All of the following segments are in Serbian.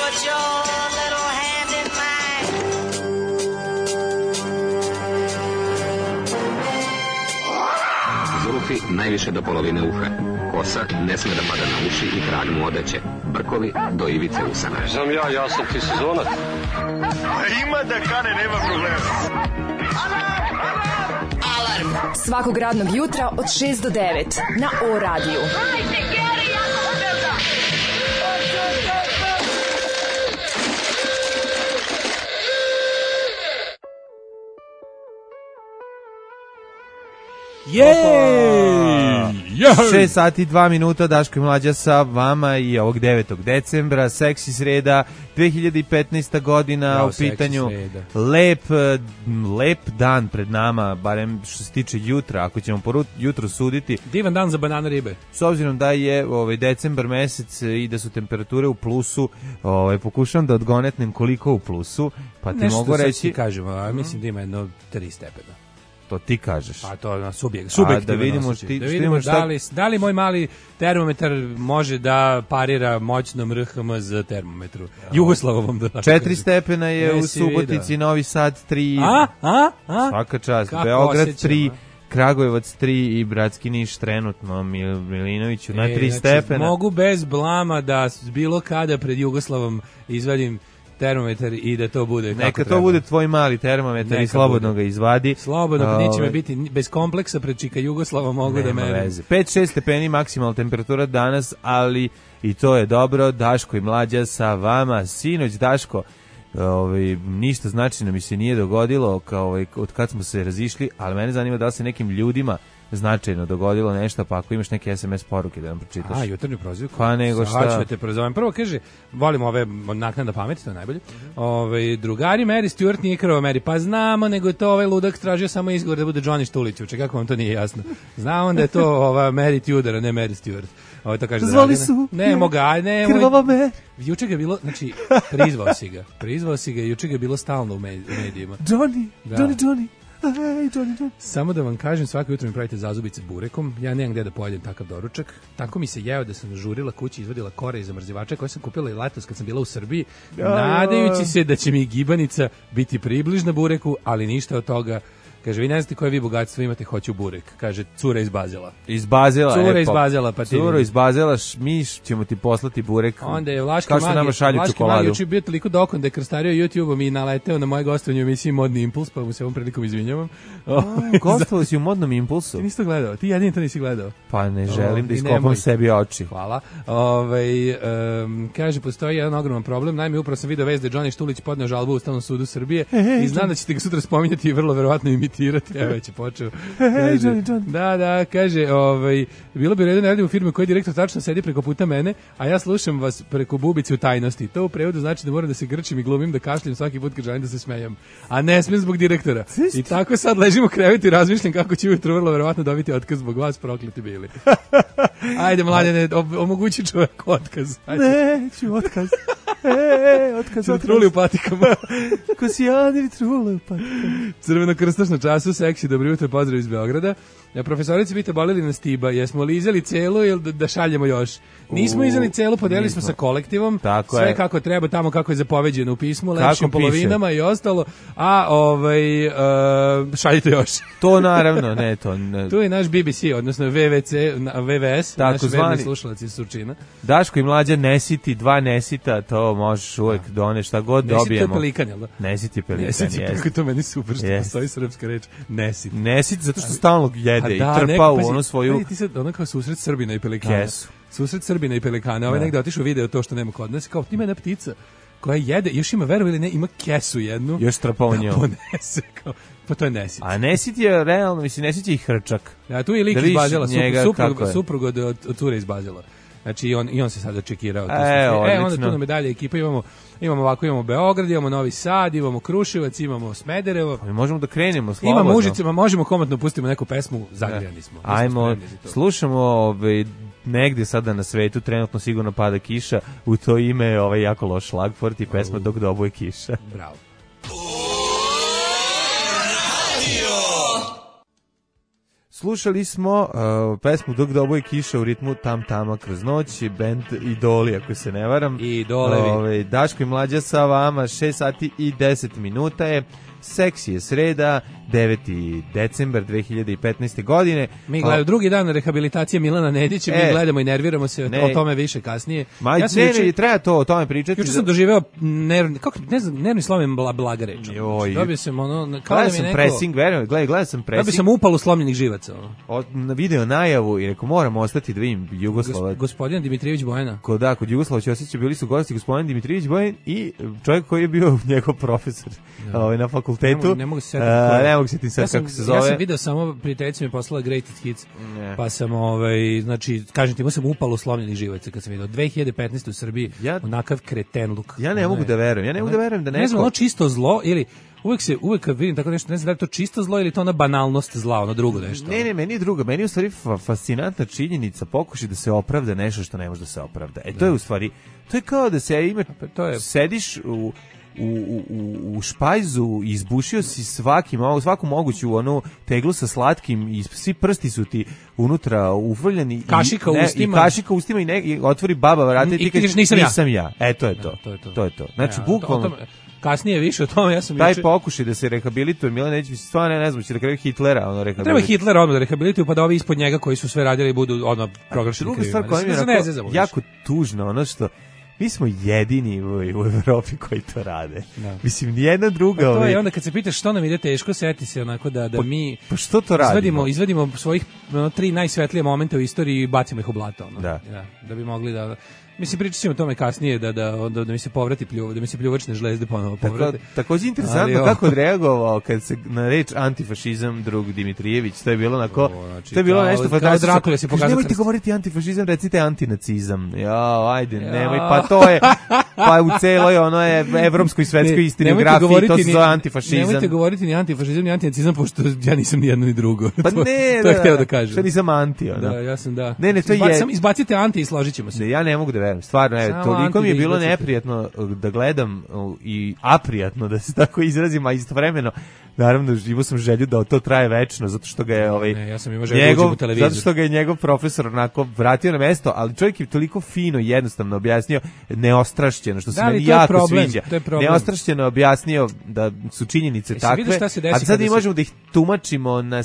put your little hand in mine. Zulfi najviše do polovine uha. Kosa ne sme da pada na uši i trag mu odeće. Brkovi do ivice usana. Znam ja sam ti sezonac. Ima da kane, nema problema. Alarm svakog radnog jutra od 6 do 9 na O radiju. Hajde, Geri, jako se velda! Jej! 6 sati 2 minuta, Daško i Mlađa sa vama i ovog 9. decembra, seksi sreda, 2015. godina, Bravo, u pitanju seksi lep dan pred nama, barem što se tiče jutra, ako ćemo po jutru suditi. Divan dan za banana ribe. S obzirom da je decembar mesec i da su temperature u plusu, pokušavam da odgonetnem koliko u plusu, pa ti nešto mogu reći... Ti kažemo, a mislim da ima jedno 3 stepena. To ti kažeš. Pa to na subjektivno. Da vidimo, da vidimo da li moj mali termometar može da parira moćnom RHMZ termometru. Jugoslavovom da. 4 stepena je u Subotici, Novi Sad 3. Svaka čast. Beograd 3. Kragujevac 3 i Bratski Niš trenutno Milinoviću na 3 stepena. Mogu bez blama da bilo kada pred Jugoslavom izvadim termometar i da to bude neka to bude tvoj mali termometar i slobodno ga izvadi. Slobodno, neće me biti bez kompleksa pred Čika Jugoslava mogu da merim. 5-6 stepeni maksimalna temperatura danas, ali i to je dobro. Daško i Mlađa sa vama. Sinoć, Daško, ništa značajno mi se nije dogodilo od kad smo se razišli, ali mene zanima da li se nekim ljudima značajno dogodilo nešto, pa ako imaš neke SMS poruke da nam pročitaš. Jutarnju prozivku. Pa nego šta. Sad ću te prozovem. Prvo kaže, volimo ove naknadna pamet, to je najbolje. Drugari, Mary Stewart nije krva Mary. Pa znamo, nego je to ovaj ludak tražio samo izgovor da bude Johnny Štulić. Kako vam to nije jasno? Znamo da je to Mary Tudor, a ne Mary Stewart. To kaže zvali su. Ne, moga, ne. Krvava me. Juče ga je bilo, znači, prizvao si ga i juče ga je bilo stalno u medijima. Johnny. Samo da vam kažem, svako jutro mi pravite zazubice burekom, ja nemam gde da pojedem takav doručak, tako mi se jeo da sam žurila kući, izvadila kore iz zamrzivača koje sam kupila i letos kad sam bila u Srbiji, nadajući se da će mi gibanica biti približna bureku, ali ništa od toga. Kaže, vi ne znate koje vi bogatstvo imate, hoću burek. Kaže, cura iz Bazela. Iz Bazela? Cura iz Bazela, pa ti... Cura iz Bazela, mi ćemo ti poslati burek. Onda je Vlaški Magi juče bio toliko dokon da je krstario YouTube-om i naleteo na moje gostovanje u emisiji Modni impuls, pa mu se ovom prilikom izvinjavam. Gostovao si u Modnom impulsu? Ti nisi to gledao, ti jedini to nisi gledao. Pa ne želim da iskopam sebi oči. Hvala. Kaže, postoji jedan ogroman problem. Naime, upravo sam video vest da je Johnny Štulić podneo žalbu u Ustavnom sudu Srbije i znam da ćete ga sutra spominjati i vrlo verovatno imitirati. Evo već je počeo. Johnny. Da, kaže, bilo bi redo da radim u firmi koji direktor tačno sedi preko puta mene, a ja slušam vas preko bubice u tajnosti. To u prevodu znači da moram da se grčim i glumim, da kašljem svaki put kad želim da se smejam. A ne smijem zbog direktora. I tako sad ležim u krevetu i razmišljam kako ću ujutro vrlo verovatno dobiti otkaz zbog vas, prokleti bili. Ajde, Mladene, omogući čovjek otkaz. Neću otkaz. Otkaz. Truli u patikama. Ko si Adri truli u patikama. Crveno krstaš na času, seksi, dobro jutro, pozdrav iz Beograda. Profesorice, vi te bolili na stiba, jesmo li izeli celu ili da šaljemo još? Nismo izeli celu, podelili smo sa kolektivom, tako sve je. Kako treba, tamo kako je zapoveđeno u pismu, lepšim polovinama i ostalo, a šaljite još. To naravno, ne to. Ne. Tu je naš BBC, odnosno VVS, naši verni slušalaci iz Surčina. Daško i Mlađa nesiti, 2 nesita, to možeš uvek doneš, šta god dobijemo. Nesit je pelikan, jel da? Nesit je pelikan, jes. Kako to meni super, što postoji srpska reč, nesit. Nesit, zato što stalno jede i trpa u onu svoju... Ti sad ono kao susret Srbina i pelikana. Kesu. Susret Srbina i pelikana. Ovaj negde otišao video to što nema kod nas. Kao, ima jedna ptica koja jede, još ima, verovo ili ne, ima kesu jednu. Još trpa u njom. Da ponese, kao, pa to je nesit. A nesit je realno, mislim, nesit je i hrčak. Ja, tu je lik iz Bazela, suprug od cure iz Bazela. Znači i on se sada čekirao. Onda tu na medalje ekipa imamo Beograd, imamo Novi Sad, imamo Kruševac, imamo Smederevo. Mi možemo da krenemo slobodno. Imamo Užice, možemo komotno pustimo neku pesmu, zagrijani smo. Ajmo, slušamo negde sada na svetu, trenutno sigurno pada kiša, u to ime je jako loš šlagvort i pesma Dok dobuje kiša. Bravo. Slušali smo pesmu Dok doboje kiša u ritmu Tam tama kroz noć, band Idoli, ako se ne varam. Idolevi. Daško i Mlađa sa vama, 6 sati i 10 minuta je. Seksi je sreda, 9. decembar 2015. godine. Mi gledamo drugi dan rehabilitacije Milana Nedića, mi gledamo i nerviramo se, o tome više kasnije. Ja sam treba to o tome pričati. Juče sam doživeo nervni slomljen blaga reč. Dobio sam ono, kao da mi neko... Pressing, gledao sam pressing. Dobio sam upalu slomljenih živaca. Na video najavu i rekao moram ostati da vidim Jugoslava. Gospodin Dimitrijević Bojana. Kod Jugoslava Ćosića bili su gosti gospodin Dimitrijević Bojan i čovjek koji je bio njegov profesor na fakultetu. Ne mogu se setiti sad kako se zove. Ja sam video samo, prijateljica mi je poslala Greatest Hits, pa sam, znači, kažem ti, imao sam upalu slomljenih živaca kad sam vidio. 2015. u Srbiji, onakav kretenluk. Ja ne mogu da verujem, da neko... Ne znam, ono čisto zlo, ili... Uvijek kad vidim tako nešto, ne znam da je to čisto zlo ili to ona banalnost zla, ono drugo nešto. Ne, meni je drugo. Meni je u stvari fascinantna činjenica, pokušaj da se opravda nešto što ne može da se opravda. To je u stvari, to je kao da se sediš u špajzu i izbušio si svaku moguću onu teglu sa slatkim i svi prsti su ti unutra ufrljani kašika u ustima i otvori baba vrata i ti kažeš nisam ja. To je to. Znači bukvalno kasnije više o tome, ja sam taj pokušaj da se rehabilituje Milan Nedić, stvarno ne znam, će da kraju Hitlera rehabilituje. Treba Hitlera odmah da rehabilituju, pa da ovi ispod njega koji su sve radili budu odmah proglašeni krivima. Druga stvar koja je jako tužna, ono što mi smo jedini u Evropi koji to rade. Da. Mislim, nijedna druga... Pa to je onda kad se pitaš što nam ide teško, seti se onako da mi... Pa što to radimo? Izvedimo svojih 3 najsvetlije momente u istoriji i bacimo ih u blato. Da bi mogli da... Mislim, pričat ćemo o tome kasnije da mi se povrati da mi se pljuvačne žlezde ponovo povrate. Takođe interesantno kako odreagovao kad se na reč antifašizam drug Dimitrijević, to je bilo onako, to je bilo nešto fantastično. Nemojte govoriti antifašizam, recite antinacizam. Ajde, nemoj, pa to je, pa u celoj ono je evropskoj i svetskoj istoriografiji, to se zove antifašizam. Nemojte govoriti ni antifašizam, ni antinacizam, pošto ja nisam ni jedno ni drugo. Pa ne, to je hteo da kažem. Što nisam anti, Da, ja sam da. Ne, to je... Samo izbacite anti i složit ćemo se. Ja ne mogu da verujem, stvarno, toliko mi je bilo neprijatno da gledam i aprijatno, da se tako izrazim, a istovremeno, naravno, imao sam želju da to traje večno, zato što ga je ja sam imao želju da uđem u televizor. Zato što ga je njegov profesor onako vratio na mesto, ali čovjek je toliko fino i jednostavno objasnio, neostrašćeno, što se meni jako sviđa. Neostrašćeno objasnio da su činjenice takve, a sad mi možemo da ih tumačimo na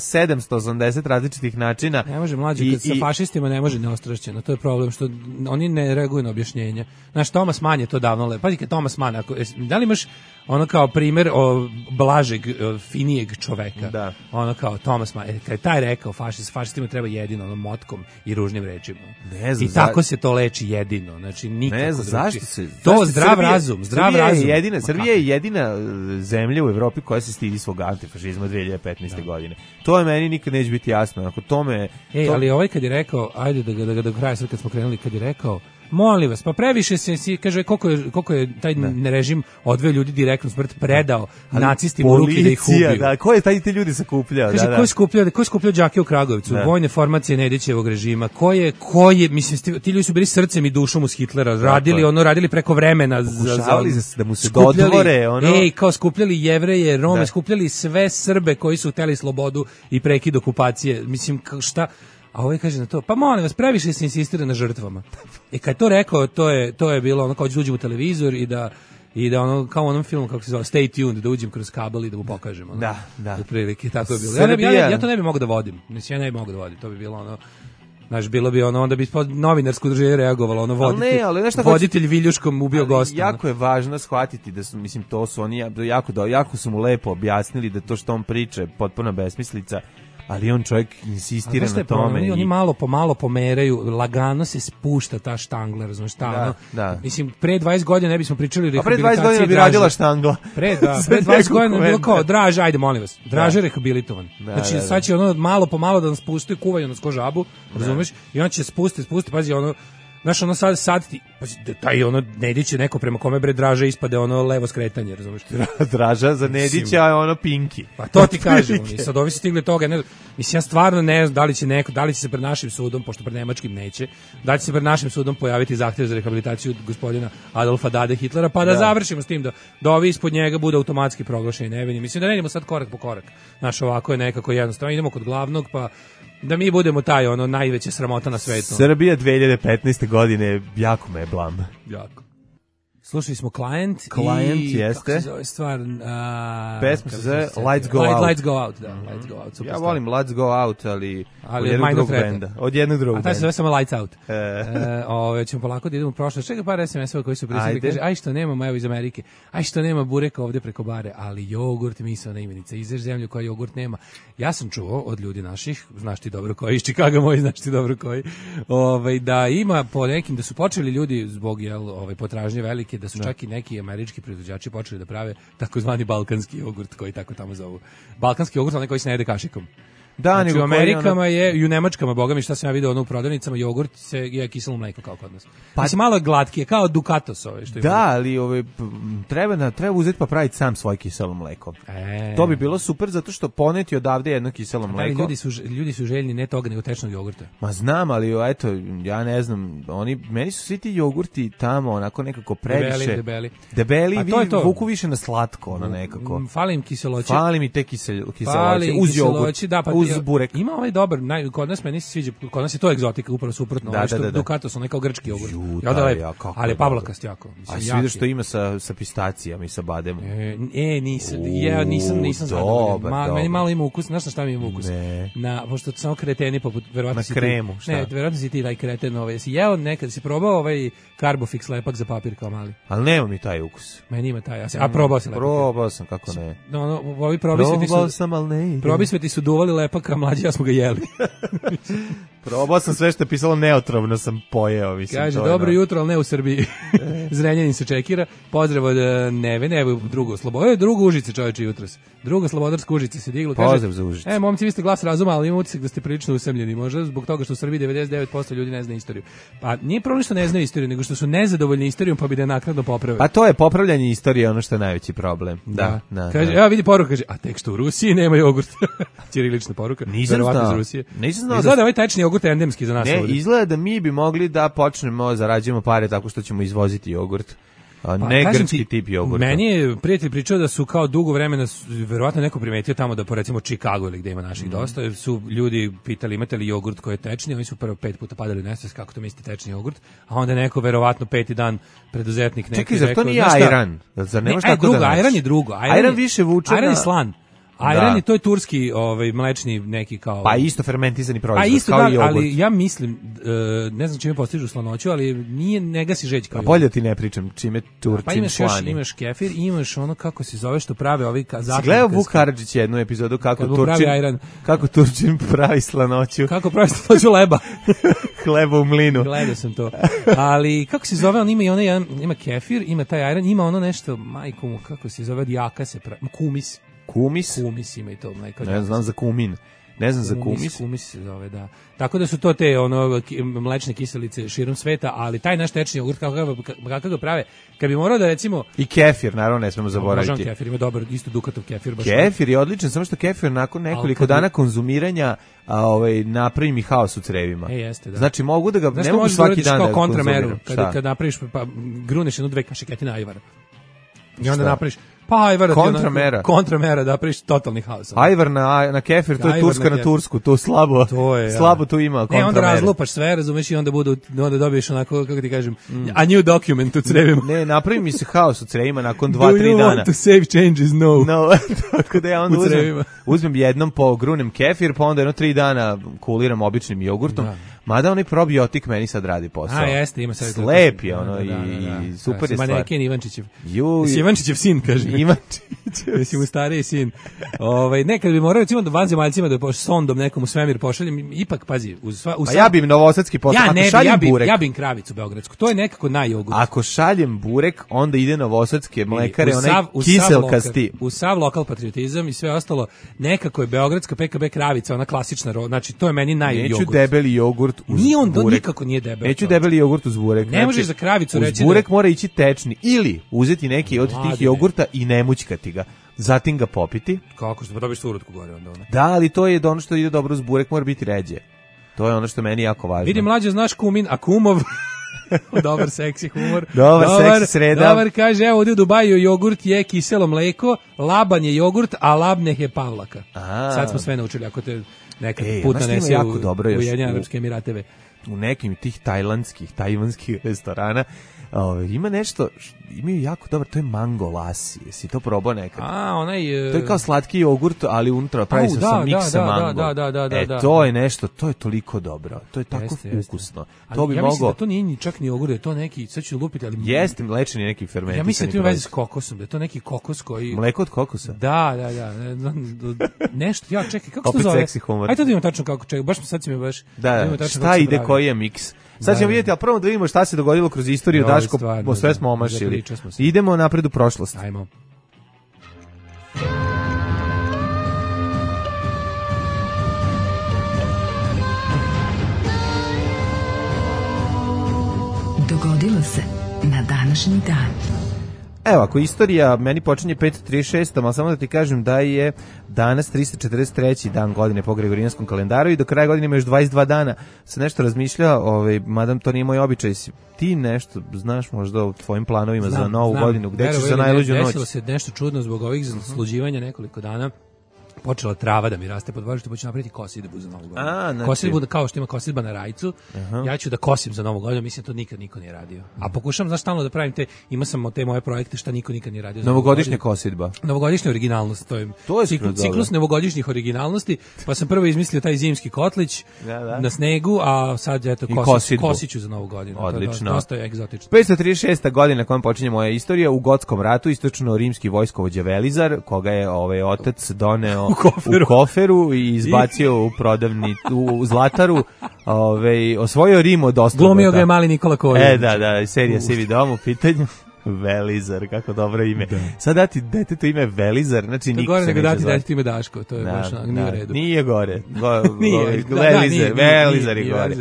780 različitih načina. Ne može mlađi, kad sa fašistima ne može neostrašćeno, to je problem, što oni ne reaguju na objašnjenje. Znaš, Thomas Mann je to davno lepo. Pazite, Thomas Mann, da li imaš ono kao primjer blažeg, finijeg čoveka? Da. Ono kao Thomas Mann. Kad je taj rekao fašistima treba jedino onom motkom i ružnim rečima. Ne znam. I tako se to leči jedino. Znači, nikako. Ne znam, zašto se... To zdrav razum. Srbija je jedina zemlja u Evropi koja se stidi svog antifašizma 2015. godine. To je meni nikad neće biti jasno. Ako tome... ali ovaj kad je rekao, ajde da ga do kraja sad kad smo krenuli, kad je rekao, molim vas, pa previše se, kaže, koliko je taj režim odveo ljudi direktnu smrt, predao nacistima u ruke da ih ubiju. Da, ko je te ljudi sakupljao? Kaže, ko je skupljao đake u Kragujevcu, vojne formacije Nedićevog režima, ko je, mislim, ti ljudi su bili srcem i dušom uz Hitlera, radili preko vremena. Pokušavali da mu se dodvore, kao skupljali Jevreje, Rome, skupljali sve Srbe koji su hteli slobodu i prekid okupacije. Mislim, šta... A ovaj kaže na to, pa molim vas, previše se insistira na žrtvama. Kad je to rekao, to je bilo ono kao da uđem u televizor i da ono, kao u onom filmu, kako se zove, Stay Tuned, da uđem kroz kabel i da mu pokažem. Ono, da. Otprilike, tako je bilo. Ja to ne bi mogao da vodim. Mislim, ja ne bi mogao da vodim. To bi bilo ono... Znaš, bilo bi ono, onda bi novinarsko udruženje reagovalo, ono, voditelj viljuškom ubio gosta. Jako je važno shvatiti da su, mislim, to su oni, jako su mu lepo objasnili da to što on priča je potpuno besmislica, ali on čovjek insistira na tome. Oni malo po malo pomeraju, lagano se spušta ta štangla, razumiješ, Mislim, pre 20 godina ne bismo pričali o rehabilitaciji. A pre 20 godina bi radila štangla. Pre 20 godina je bilo kao, Draže, ajde, molim vas, Draže rehabilitovan. Znači, sad će ono malo po malo da nas pusti, kuvaju nas ko žabu, razumiješ, i on će spusti, pazi, ono, znaš, ono sad ti, taj ono, Nedić je neko prema kome bre Draža ispade ono levo skretanje, razumiješ? Draža za Nedića je ono Pinki. Pa to ti kažem, i sad ovi su stigli toga, ne, mislim, ja stvarno ne znam da li će se pred našim sudom, pošto pred nemačkim neće, da li će se pred našim sudom pojaviti zahtjev za rehabilitaciju gospodina Adolfa Dade Hitlera, pa da završimo s tim, da ovi ispod njega bude automatski proglašeni nevini. Mislim da ne idemo sad korak po korak. Znaš, ovako je nekako jednostavno, idemo kod glavnog, Da mi budemo taj ono najveća sramota na svetu. Srbija 2015. godine, jako me je blam. Jako. Slušali smo Client i jeste. kako se zove stvar? Pesma se zove Lights Go Out. Lights Go Out, da. Lights Go Out. Ja volim Lights Go Out, ali od od jednog Mind drugog of Threata. benda. Od jednog drugog A taj se benda. zove samo Lights Out. Ćemo polako da idemo u prošlost. Čekaj par SMS-ova koji su prisutili. Kaže, aj što nemamo, evo iz Amerike, aj što nema bureka ovde preko bare, ali jogurt, misaona imenica, izveš zemlju koja jogurt nema. Ja sam čuo od ljudi naših, znaš ti dobro koji, iz Chicaga moj, znaš ti dobro koji, da ima po nekim, da su počeli ljudi zbog potražnje velike, da su čak i neki američki proizvođači počeli da prave takozvani balkanski jogurt, koji tako tamo zovu. Balkanski jogurt, onaj koji se ne jede kašikom. Da, Znači, u Amerikama je, i u Nemačkama, boga mi, šta sam ja vidio u prodavnicama, jogurt je kiselo mleko kao kod nas. Pa se malo glatkije, kao Dukatos što je. Da, ali treba uzeti pa praviti sam svoj kiselo mleko. To bi bilo super, zato što poneti odavde jedno kiselo mleko. Ljudi su željni ne toga, nego tečnog jogurta. Ma znam, ali eto, ja ne znam, meni su svi ti jogurti tamo onako nekako previše. Debeli, vuku više na slatko, ono nekako. Fali im kiseloće. Fali mi te kiseloće, uz jogurt. Da, pa uz burek. Ima ovaj dobar, kod nas meni se sviđa, kod nas je to egzotika, upravo suprotno, što Dukatos, onaj kao grčki jogurt. Ali pavlakast jako. A si vidio što ima sa pistacijama i sa bademom? Nisam zadovoljan. Meni malo ima ukus, znaš na šta mi ima ukus? Pošto samo kreteni, poput, verovatno si kremu, šta? Ne, verovatno si ti taj kreten, si jeo nekad, si probao ovaj Carbofix lepak za papir kao mali? Ali nema mi taj ukus. Meni ima taj, a probao si lepak? Probao sam, kako ne. Ovi probisveti su duvali lepak, a mlađi ja smo ga jeli. Probao sam sve što je pisalo neotrovno, sam pojeo. Kaže, dobro jutro, ali ne u Srbiji. Zrenjanin se čekira. Pozdrav od Neve, drugo Užice čoveče jutros. Drugo Slobodarsko Užice se diglo. Pozdrav za Užice. Momci, vi ste glas razuma, ali imam utisak da ste prilično usamljeni. Možda zbog toga što u Srbiji 99% ljudi ne zna istoriju. Pa nije problem što ne znaju istoriju, nego što su nezadovoljni istorijom, pa bi da je naknadno popravili. Pa to je popravljanje istorije, ono što je najveći problem. Da. Kaže, evo vidi poruka, kaže, a tek što u Rusiji nema jogurt. Ćirilična poruka. Nisam znao. Izgleda da ovaj tečni jogurt je endemski za nas ovdje. Ne, izgleda da mi bi mogli da počnemo zarađujemo pare tako što ćemo izvoziti jogurt. Ne grčki tip jogurta. Meni je prijatelj pričao da su kao dugo vremena, verovatno neko primetio tamo da po recimo Chicago ili gde ima naših dosta, su ljudi pitali imate li jogurt koji je tečni, oni su prvo 5 puta padali u nesvest kako to mislite tečni jogurt, a onda neko verovatno 5. dan preduzetnik neki rekao. Čekaj, zar to nije ajran? Zar ne može tako da naći? Ajran je drugo. Ajran više vuče. Ajran je slan. Ajran to je turski mlečni neki kao... Pa isto fermentizani proizvod, isto, kao i jogurt. Ali ja mislim, ne znam čime postižu slanoću, ali ne gasi žeđ kao jogurt. Bolje ti ne pričam čime Turcin slani. Pa imaš kefir, imaš ono kako se zove što prave ovi zaključke. Gledao Vuk Karadžić jednu epizodu kako Turcin pravi slanoću. Kako pravi slanoću leba. Hleba u mlinu. Gledao sam to. Ali kako se zove, on ima i onaj, ima kefir, ima taj ajran, ima ono nešto, majku mu, kako se zove, od jaka se pravi, kumis ima i to. Ne znam za kumin. Ne znam za kumis. Kumis se zove, da. Tako da su to te mlečne kiselice širom sveta, ali taj naš tečni jogurt, kako ga prave, kad bi morao da recimo... I kefir, naravno, ne smemo zaboraviti. Možem kefir, ima dobar, isto Dukatov kefir. Kefir je odličan, samo što kefir nakon nekoliko dana konzumiranja napravi mi haos u crevima. Jeste, da. Znači, mogu da ga, ne mogu svaki dan da konzumiram. Kad napraviš, pa gruneš 1-2 kašiketine ajvara. I onda napraviš kontramera da priš totalni haos. Ajvar na kefir, to je Turska na Tursku, to slabo tu ima kontramera. Ne, onda razlupaš sve, razumeš, i onda dobiješ onako, kako ti kažem, a new document u crevima. Ne, napravi mi se haos u crevima nakon 2-3 dana. Do you want to save changes? No. Tako da ja onda uzmem jednom grunem kefir, pa onda 3 dana kuliram običnim jogurtom. Mada onaj probiotik meni sad radi posao. A jeste, ima sad. Slep je ono i super je stvar. Maneken Ivančićev. Ivančićev sin, kaže. Ivančićev. Jesi mu stariji sin. Nekad bi morao recimo da vanzemaljcima da sondom nekom u svemir pošaljem, ipak pazi, a ja bih novosadski poslao. Ja bih kravicu beogradsku. To je nekako najjogurt. Ako šaljem burek, onda ide novosadske mlekare, onaj kiselkasti. U sav lokal patriotizam i sve ostalo, nekako je beogradska PKB kravica, ona klasična, znači to je meni najjogurt. Neću debeli jogurt uz nije on burek. Nikako nije debel. Neću debeli jogurt uz burek. Ne možeš za kravicu reći uz burek mora ići tečni ili uzeti neki od tih jogurta i ne mućkati ga. Zatim ga popiti. Kako što pa dobiješ surutku gore onda ona. Da, ali to je ono što ide dobro uz burek, mora biti ređe. To je ono što meni jako važno. Vidi mlađe, znaš kumin, a kumov Dobar seksi humor. Dobar seksi sreda. Dobar, kaže, evo ovdje u Dubaju jogurt je kiselo mleko, laban je jogurt, a labneh je pavlaka. Sad smo sve naučili, ako te nekad put nanese u Ujedinjene Arapske Emirateve. U nekim tih tajvanskih restorana ima nešto, imaju jako dobro, to je mango lasi. Jesi to probao nekad? To je kao slatki jogurt, ali unutra pravi se sa miksa mango. Da. To je nešto, to je toliko dobro. To je tako ukusno. To bi ja mislim moglo... da to nije ni čak ni jogurt, da je to neki, sad ću lupiti, ali... Jeste, mlečni neki ferment. Ja mislim da to ima veze s kokosom, da je to neki kokos koji... Mleko od kokosa? Da. Nešto, ja čekaj, kako se to zove? Opet seksi humor. Ajde to da imam tačno kako, čekaj, baš sad si mi baš... Da, šta ide, koji je miks? Sad ćemo vidjeti, ali prvo da vidimo šta se dogodilo kroz istoriju, Daško, sve smo omašili. Idemo napred u prošlost. Ajmo. Dogodilo se na današnji dan. Evo, ako istorija meni počinje 536, ali samo da ti kažem da je danas 343. dan godine po Gregorijanskom kalendaru i do kraja godine ima još 22 dana. Se nešto razmišlja, madam, to nije moj običaj. Ti nešto znaš možda o tvojim planovima za novu godinu? Gde ćeš za najluđu noć? Desilo se nešto čudno zbog ovih zasluđivanja nekoliko dana. Počela trava da mi raste pod dvorištem, pa ću napraviti kosidbu za Novu godinu. Znači... Kosidbu, kao što ima kosidba na Rajcu, ja ću da kosim za Novu godinu, mislim to nikad niko nije radio. A pokušam, znaš, stalno da pravim ima sam te moje projekte šta niko nikad nije radio. Novogodišnja kosidba. Novogodišnja originalnost, to je ciklus novogodišnjih originalnosti, pa sam prvo izmislio taj zimski kotlić na snegu, a sad eto kosiću za Novu godinu. Odlično. To je dosta egzotično. 536. godina kojom počinje moja istorija, u Gotskom ratu istočno-rimski vojskovođa Velizar, koga je otac doneo u koferu i izbacio u Zlataru, osvojio Rim od Ostrogota. Glumio ga je mali Nikola Kojović. Da, serija Sivi dom u pitanju. Velizar, kako dobro ime. Sad dati detetu ime Velizar, znači niko se neće zvati. To gore nego dati detetu ime Daško, to je baš nije u redu. Nije gore. Velizar je gore.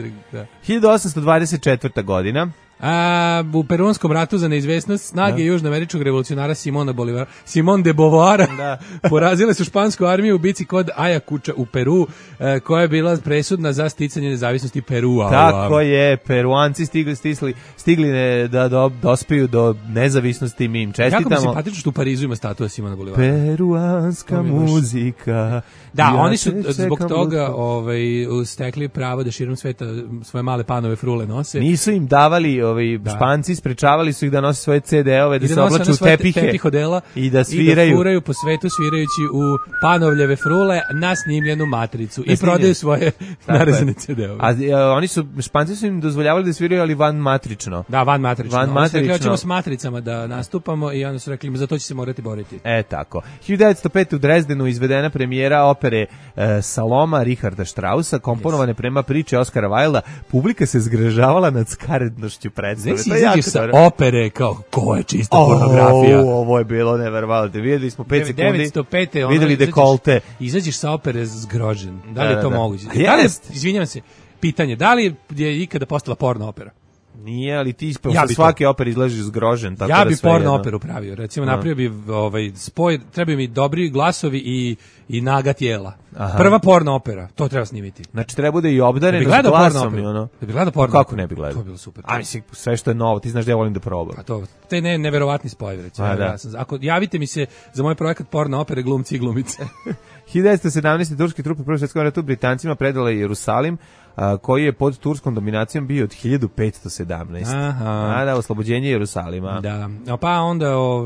1824. godina. U Peruanskom ratu za neizvesnost snage južnoameričkog revolucionara Simon de Beauvoir porazile su špansku armiju u bici kod Ayacuča u Peru, koja je bila presudna za sticanje nezavisnosti Perua. Tako je, Peruanci stigli da dospiju do nezavisnosti, mi im čestitamo. Jako mi simpatično što u Parizu ima statua Simona Bolivara. Peruanska muzika. Da, oni su zbog toga stekli pravo da širom sveta svoje male panove frule nose. Nisu im davali Španci, sprečavali su ih da nose svoje CD-ove, da se oblaču u tepihe i da sviraju. I da furaju po svetu svirajući u panovljeve frule na snimljenu matricu i prodaju svoje narezane CD-ove. A Španci su im dozvoljavali da sviraju, ali van matrično. Da, van matrično. Oni su rekli, hoćemo s matricama da nastupamo i onda su rekli, za to će se morati boriti. Tako. 1905. u Drezdenu izvedena premijera opere Saloma Richarda Straussa, komponovane prema priči Oskara Wilda. Publika se zgražavala nad skarednošću predstave. Znači, izađeš sa opere kao, ko je čista pornografija. Ovo je bilo neverovatno. Vidjeli smo 5 sekundi, 905. vidjeli dekolte. Izađeš sa opere zgrožen. Da li je to moguće? Izvinjam se, pitanje, da li je ikada postala porno opera? Nije, ali ti sa svake opere izlaziš zgrožen. Tako ja bi porno operu pravio. Recimo, napravio bi spoj, trebaju mi dobri glasovi i naga tijela. Prva porno opera, to treba snimiti. Znači, treba bude i obdareno s glasom. Da bi gledao porno kako ne bi gledao? To bi bilo super. A mislim, sve što je novo, ti znaš da ja volim da probam. A to, te neverovatni spojevi, recimo. Ako javite mi se za moj projekat porno opere glumci i glumice. 1917. turski trupe Prvog svjetskog rata Britancima predale Jerusalim, koji je pod turskom dominacijom bio od 1517. Da, oslobođenje Jerusalima. Da, pa onda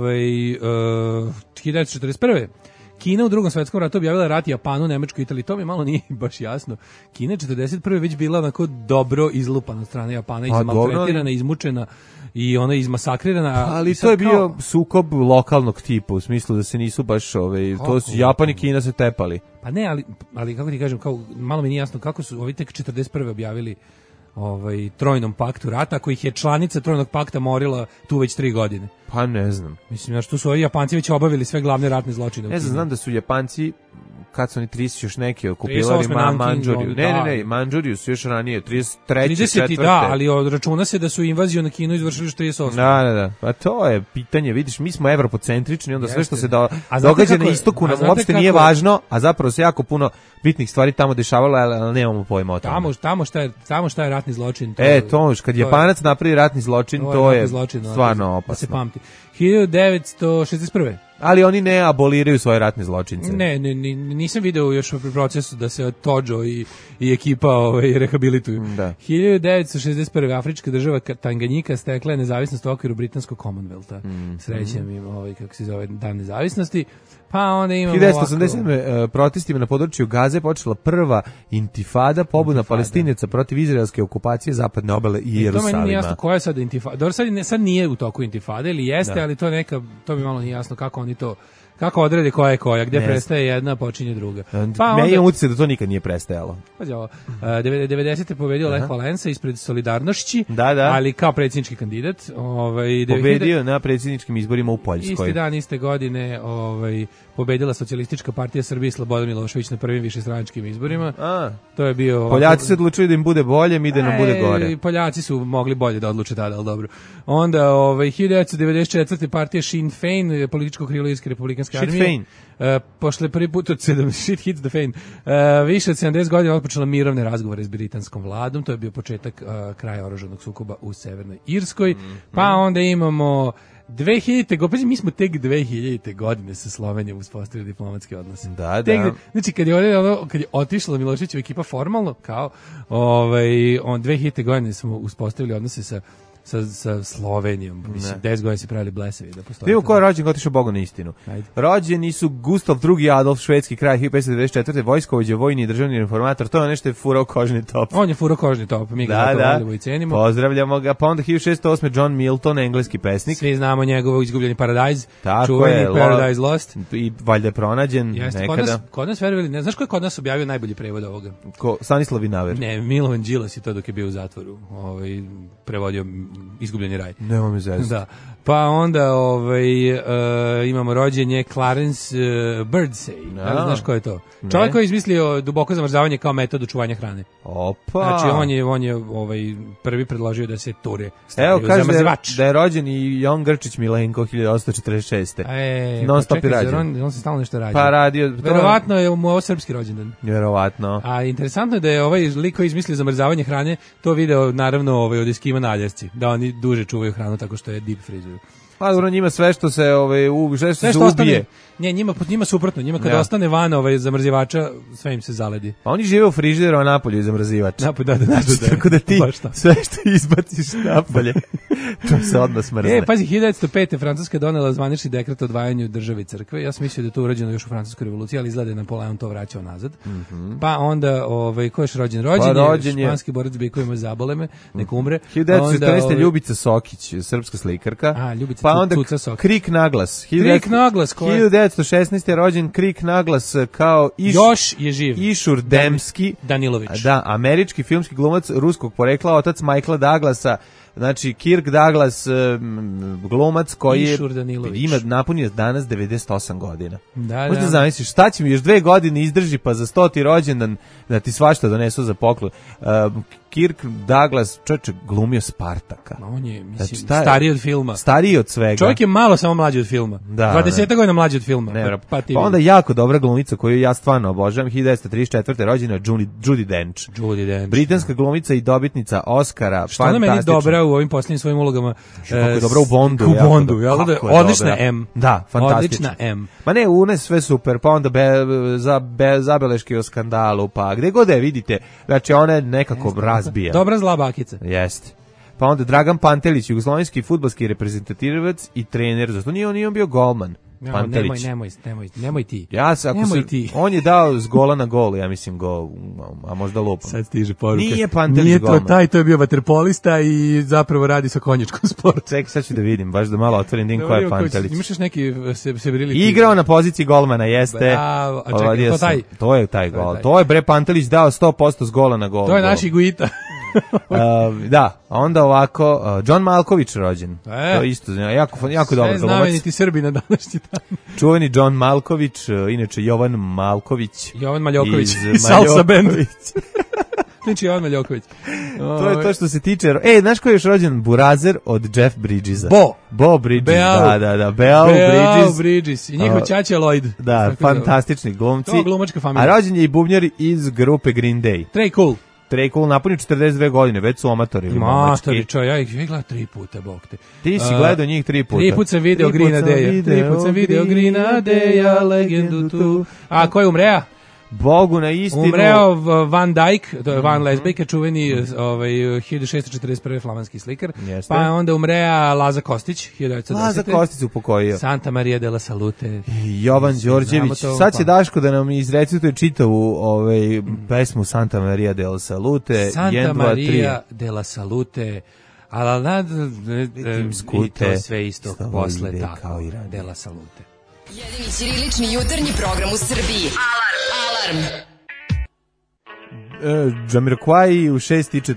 1941. Kina u Drugom svjetskom ratu objavila rat Japanu, Nemačkoj, Italiji. To mi malo nije baš jasno. Kina je 1941. već bila onako dobro izlupana od strane Japana, izmaltretirana, izmučena i ona izmasakrirana. Ali to je bio sukob lokalnog tipa, u smislu da se nisu baš to su Japan i Kina se tepali. Pa ne, ali kako ti kažem, malo mi nije jasno kako su ovi tek 1941. objavili trojnom paktu rata, ako ih je članica trojnog pakta morila tu već 3 godine. Pa ne znam. Mislim, tu su ovi Japanci već obavili sve glavne ratne zločine. Ne znam da su Japanci kad su oni 30 još neki okupirali 38 Mandžuriju. da. Ne, Mandžuriju su još ranije, 33. 30. da, ali računa se da su invaziju na Kinu izvršili još 38. Da. Pa to je pitanje, vidiš, mi smo evropocentrični, onda sve što se A znate događa kako na je- istoku a nam znate uopšte kako nije je- važno, a zapravo se jako puno bitnih stvari tamo dešavalo, ali nemamo pojma o tome. Tamo šta je ratni zločin. To još, kad Japanac napravi ratni zločin, to je ratni zločin, stvarno da se opasno. pamti. 1961. Ali oni ne aboliraju svoje ratne zločince. Ne, nisam video još u procesu da se Tođo i ekipa rehabilituju. Da. 1961. Afrička država Tanganjika stekla je nezavisnost u okviru britanskog Commonwealtha. Srećem im kako se zove Dan nezavisnosti. Pa onda imamo 1987. Protestima na području Gaze počela prva intifada, pobuna Palestinaca protiv izraelske okupacije zapadne obale i To meni nije Jerusalima. jasno koja je sad intifada. Dobro, sad nije u toku intifade ili jeste, ali to neka, to mi malo nije jasno kako oni to, kako odrede koja je koja, gde Ne prestaje jedna, počinje druga. Ja imam utisak da to nikad nije prestajalo. Pazi ovo, 90. je pobedio Lech Valensa ispred Solidarnošći, Da. ali kao predsjednički kandidat. Pobedio na predsjedničkim izborima u Poljskoj. Isti dan, iste godine pobedila Socijalistička partija Srbije i Slobodan Milošević na prvim višestranačkim izborima. To je bio... Poljaci se odlučuju da im bude bolje, mi da nam bude gore. Poljaci su mogli bolje da odluče tada, ali dobro. Onda 1994. partija Sinn Féin, političko krilo Irske republikanske Sinn armije. Féin. Pošle prvi put od shit hits the Féin. Više od 70 godina otpočela mirovne razgovore s britanskom vladom. To je bio početak kraja oružanog sukoba u Severnoj Irskoj. Pa onda imamo 2000. Mi smo tek 2000. godine sa Slovenijom uspostavili diplomatske odnose. Da. Znači, kad je otišla Miloševićeva ekipa formalno, kao, on 2000. godine smo uspostavili odnose sa Slovenijom. Mislim, 10 godina se pravili blesevi da postoji. Vidimo ko je rođen, ko otišao Bogu na istinu. Ajde. Rođeni su Gustav II. Adolf, švedski kralj 1594. Vojskovođa, vojni i državni informator. To je nešto je furao kožni top. On je furao kožni top, mi ga zato volimo i cenimo. Pozdravljamo ga. Pa onda 1608. John Milton, engleski pesnik. Svi znamo njegovo izgubljeni Paradise. Tako čuveni je, Paradise Lost. I valjda je pronađen Jeste, nekada. Kod nas verovali, ne znaš ko je kod nas objavio najbolji prevod ovoga? Stanislav Vinaver. Ne, Milovan Đilas je to dok je bio u zatvoru. Prevodio Izgubljeni raj. Nemo mi zezati. Da. Pa onda imamo rođenje Clarence Birdsey. Da li znaš ko je to? Ne. Čovjek koji je izmislio duboko zamrzavanje kao metod očuvanja hrane. Opa. Znači on je prvi predložio da se ture Evo, stavljaju kaže zamrzivač. da je rođen i Jon Grčić Milenko 1846. Non stop je rađen. On se stalno nešto radi. Pa radio. Verovatno je mu ovo srpski rođendan. Verovatno. A interesantno je da je ovaj lik koji izmislio zamrzavanje hrane to video naravno od Eskima na Aljasci, da oni duže čuvaju hranu tako što je deep frizuju. Pa dobro, njima sve što se sve što se ubije. Ne, njima suprotno, njima kad ostane van zamrzivača, sve im se zaledi. Pa oni žive u frižideru, a napolju je zamrzivač. Da. Tako da ti sve što izbaciš napolje, to se odmah smrzne. Pazi, 1905. Francuska je donela zvanični dekret o odvajanju države i crkve. Ja sam mislio da je to urađeno još u Francuskoj revoluciji, ali izgleda da je Napoleon to vraćao nazad. Pa onda, ko je još rođen? Rođen je španski borac bikovima zaboleme, nek umre. 1914. Ljubica Sokić, srpska slikarka. Ljubica pa onda Krik Naglas. 1916. je rođen Krik Naglas kao još je živ. Išur Demski Danilović. Da, američki filmski glumac ruskog porekla, otac Michaela Douglasa. Znači, Kirk Douglas, glumac koji ima napunio danas 98 godina. Možda zamisliš, šta će mi još 2 godine izdrži pa za 100. rođendan da ti svašta donesu za poklon. Kirk Douglas, čovječe, glumio Spartaka. On je, mislim, stariji od filma. Stariji od svega. Čovjek je malo samo mlađi od filma. 20 godina mlađi od filma. Pa onda jako dobra glumica koju ja stvarno obožavam, 1934. rođena Judi Dench. Britanska glumica i dobitnica Oscara. Što ona meni dobra u ovim posljednjim svojim ulogama. Kako je dobra u Bondu. U Bondu, odlična M. Da, fantastična. Odlična M. Ma ne, une sve super, pa onda zabeleške o skandalu, pa gde god je vidite, znači ona je nekako razbija. Dobra zla bakica. Jeste. Pa onda Dragan Pantelić, jugoslovenski fudbalski reprezentativac i trener, zato nije on bio golman. Pantelić. Nemoj ti. On je dao s gola na gol, ja mislim gol, a možda lupam. Sad stiže poruka. Nije Pantelić golman. To je bio vaterpolista i zapravo radi sa konjičkom sportu. Čekaj, sad ću da vidim, baš da malo otvorim din ko je Pantelić. Imaš još neki sebrili? Igrao na poziciji golmana, jeste. To je taj. To je taj gol. To je bre Pantelić dao 100% s gola na gol. To je naš Iguita. Da, onda ovako, John Malković rođen. To je isto, jako dobar glumac. Sve znameniti Srbi na današnji dan. Čuveni John Malković, inače Jovan Malković. Jovan Maljoković, Salsa Band. Znači Jovan Maljoković. To je to što se tiče. Znaš ko je još rođen? Burazer od Jeff Bridgesa. Bo Bridges, da. Beau Bridges. I njihov ćaća Lloyd. Da, fantastični glumci. To glumačka familija. A rođen je i bubnjar iz grupe Green Day. Trey Cool napunio 42 godine, već su amatori. Matori, ja ih gledam 3 puta, bog te. Ti si gledao njih 3 puta. 3 puta sam video Green Day, legendu tu. A ko je umrea? Bogu na istinu. Umreo Van Dyke, to je Van Lesbejka, čuveni 1641. flamanski slikar. Jeste. Pa onda umrea Laza Kostić, 1910. Laza Kostić upokojio. Santa Maria della Salute. Jovan Đorđević. Sad će Daško da nam izrecituje čitavu pesmu Santa Maria della Salute. Santa Maria della Salute. I to sve isto posle tako. Della Salute. Jedini ćirilični jutarnji program u Srbiji. Alarm! Jamiroquai u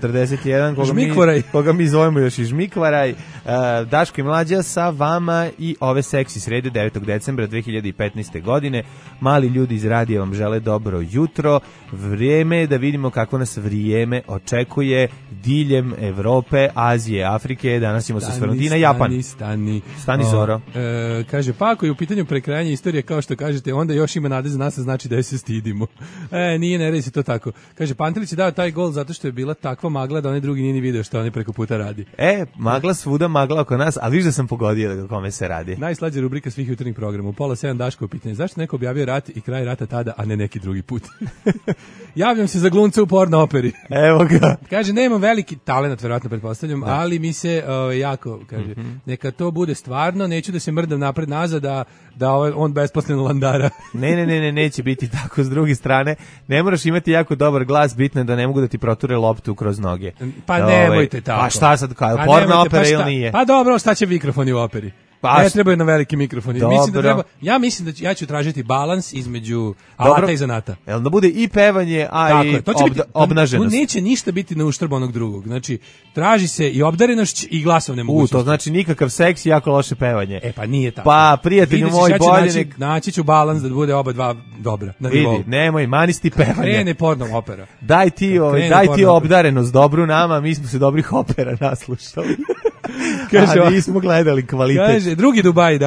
6:41 koga mi zovemo još i Žmikvaraj. Daško i Mlađa sa vama i ove seksi srede 9. decembra 2015. godine. Mali ljudi iz radija vam žele dobro jutro. Vrijeme je da vidimo kako nas vrijeme očekuje diljem Evrope, Azije, Afrike. Danas ćemo se osvrnuti na Japan. Stani Zoro. Kaže, pa ako je u pitanju prekrajanje istorije, kao što kažete, onda još ima nade za nas, znači da se stidimo. Nije, ne radi se to tako. Kaže, Pantelić je dao taj gol zato što je bila takva magla da onaj drugi nije ni video što oni preko puta radi. Magla svuda, magla oko nas, a viš da sam pogodio o kome se radi. Najslađa rubrika svih jutarnjih programa. U 6:30 Daško u pitanje. Zašto neko objavio rat i kraj rata tada, a ne neki drugi put? Javljam se za glumca u porno operi. Evo ga. Kaže, nemam veliki talenat, verovatno pretpostavljam, ali mi se jako, kaže, neka to bude stvarno, neću da se mrdam napred nazad, da on besposleno landara. Ne, neće biti tako. S druge strane, ne moraš imati jako dobar glas, bitno je da ne mogu da ti proture loptu kroz noge. Pa nemojte tako. Pa šta sad, porno opera ili nije? Pa dobro, šta će mikrofoni u operi? Ne trebaju na veliki mikrofoni. Mislim da ja ću tražiti balans između alata i zanata. Jel da bude i pevanje, i obnaženost. Neće ništa biti na uštrb onog drugog. Znači, traži se i obdarenošć i glasovne mogućnosti. To znači nikakav seks i jako loše pevanje. Pa nije tako. Pa, prijatelju moj, bolje naći ću balans da bude oba dva dobra. Vidi, nemoj, manisti pevanje. Krene porno opera. Daj ti obdarenost dobru nama, mi smo se dobrih opera naslušali. Kaže, nismo gledali kvalitet. Kaže, drugi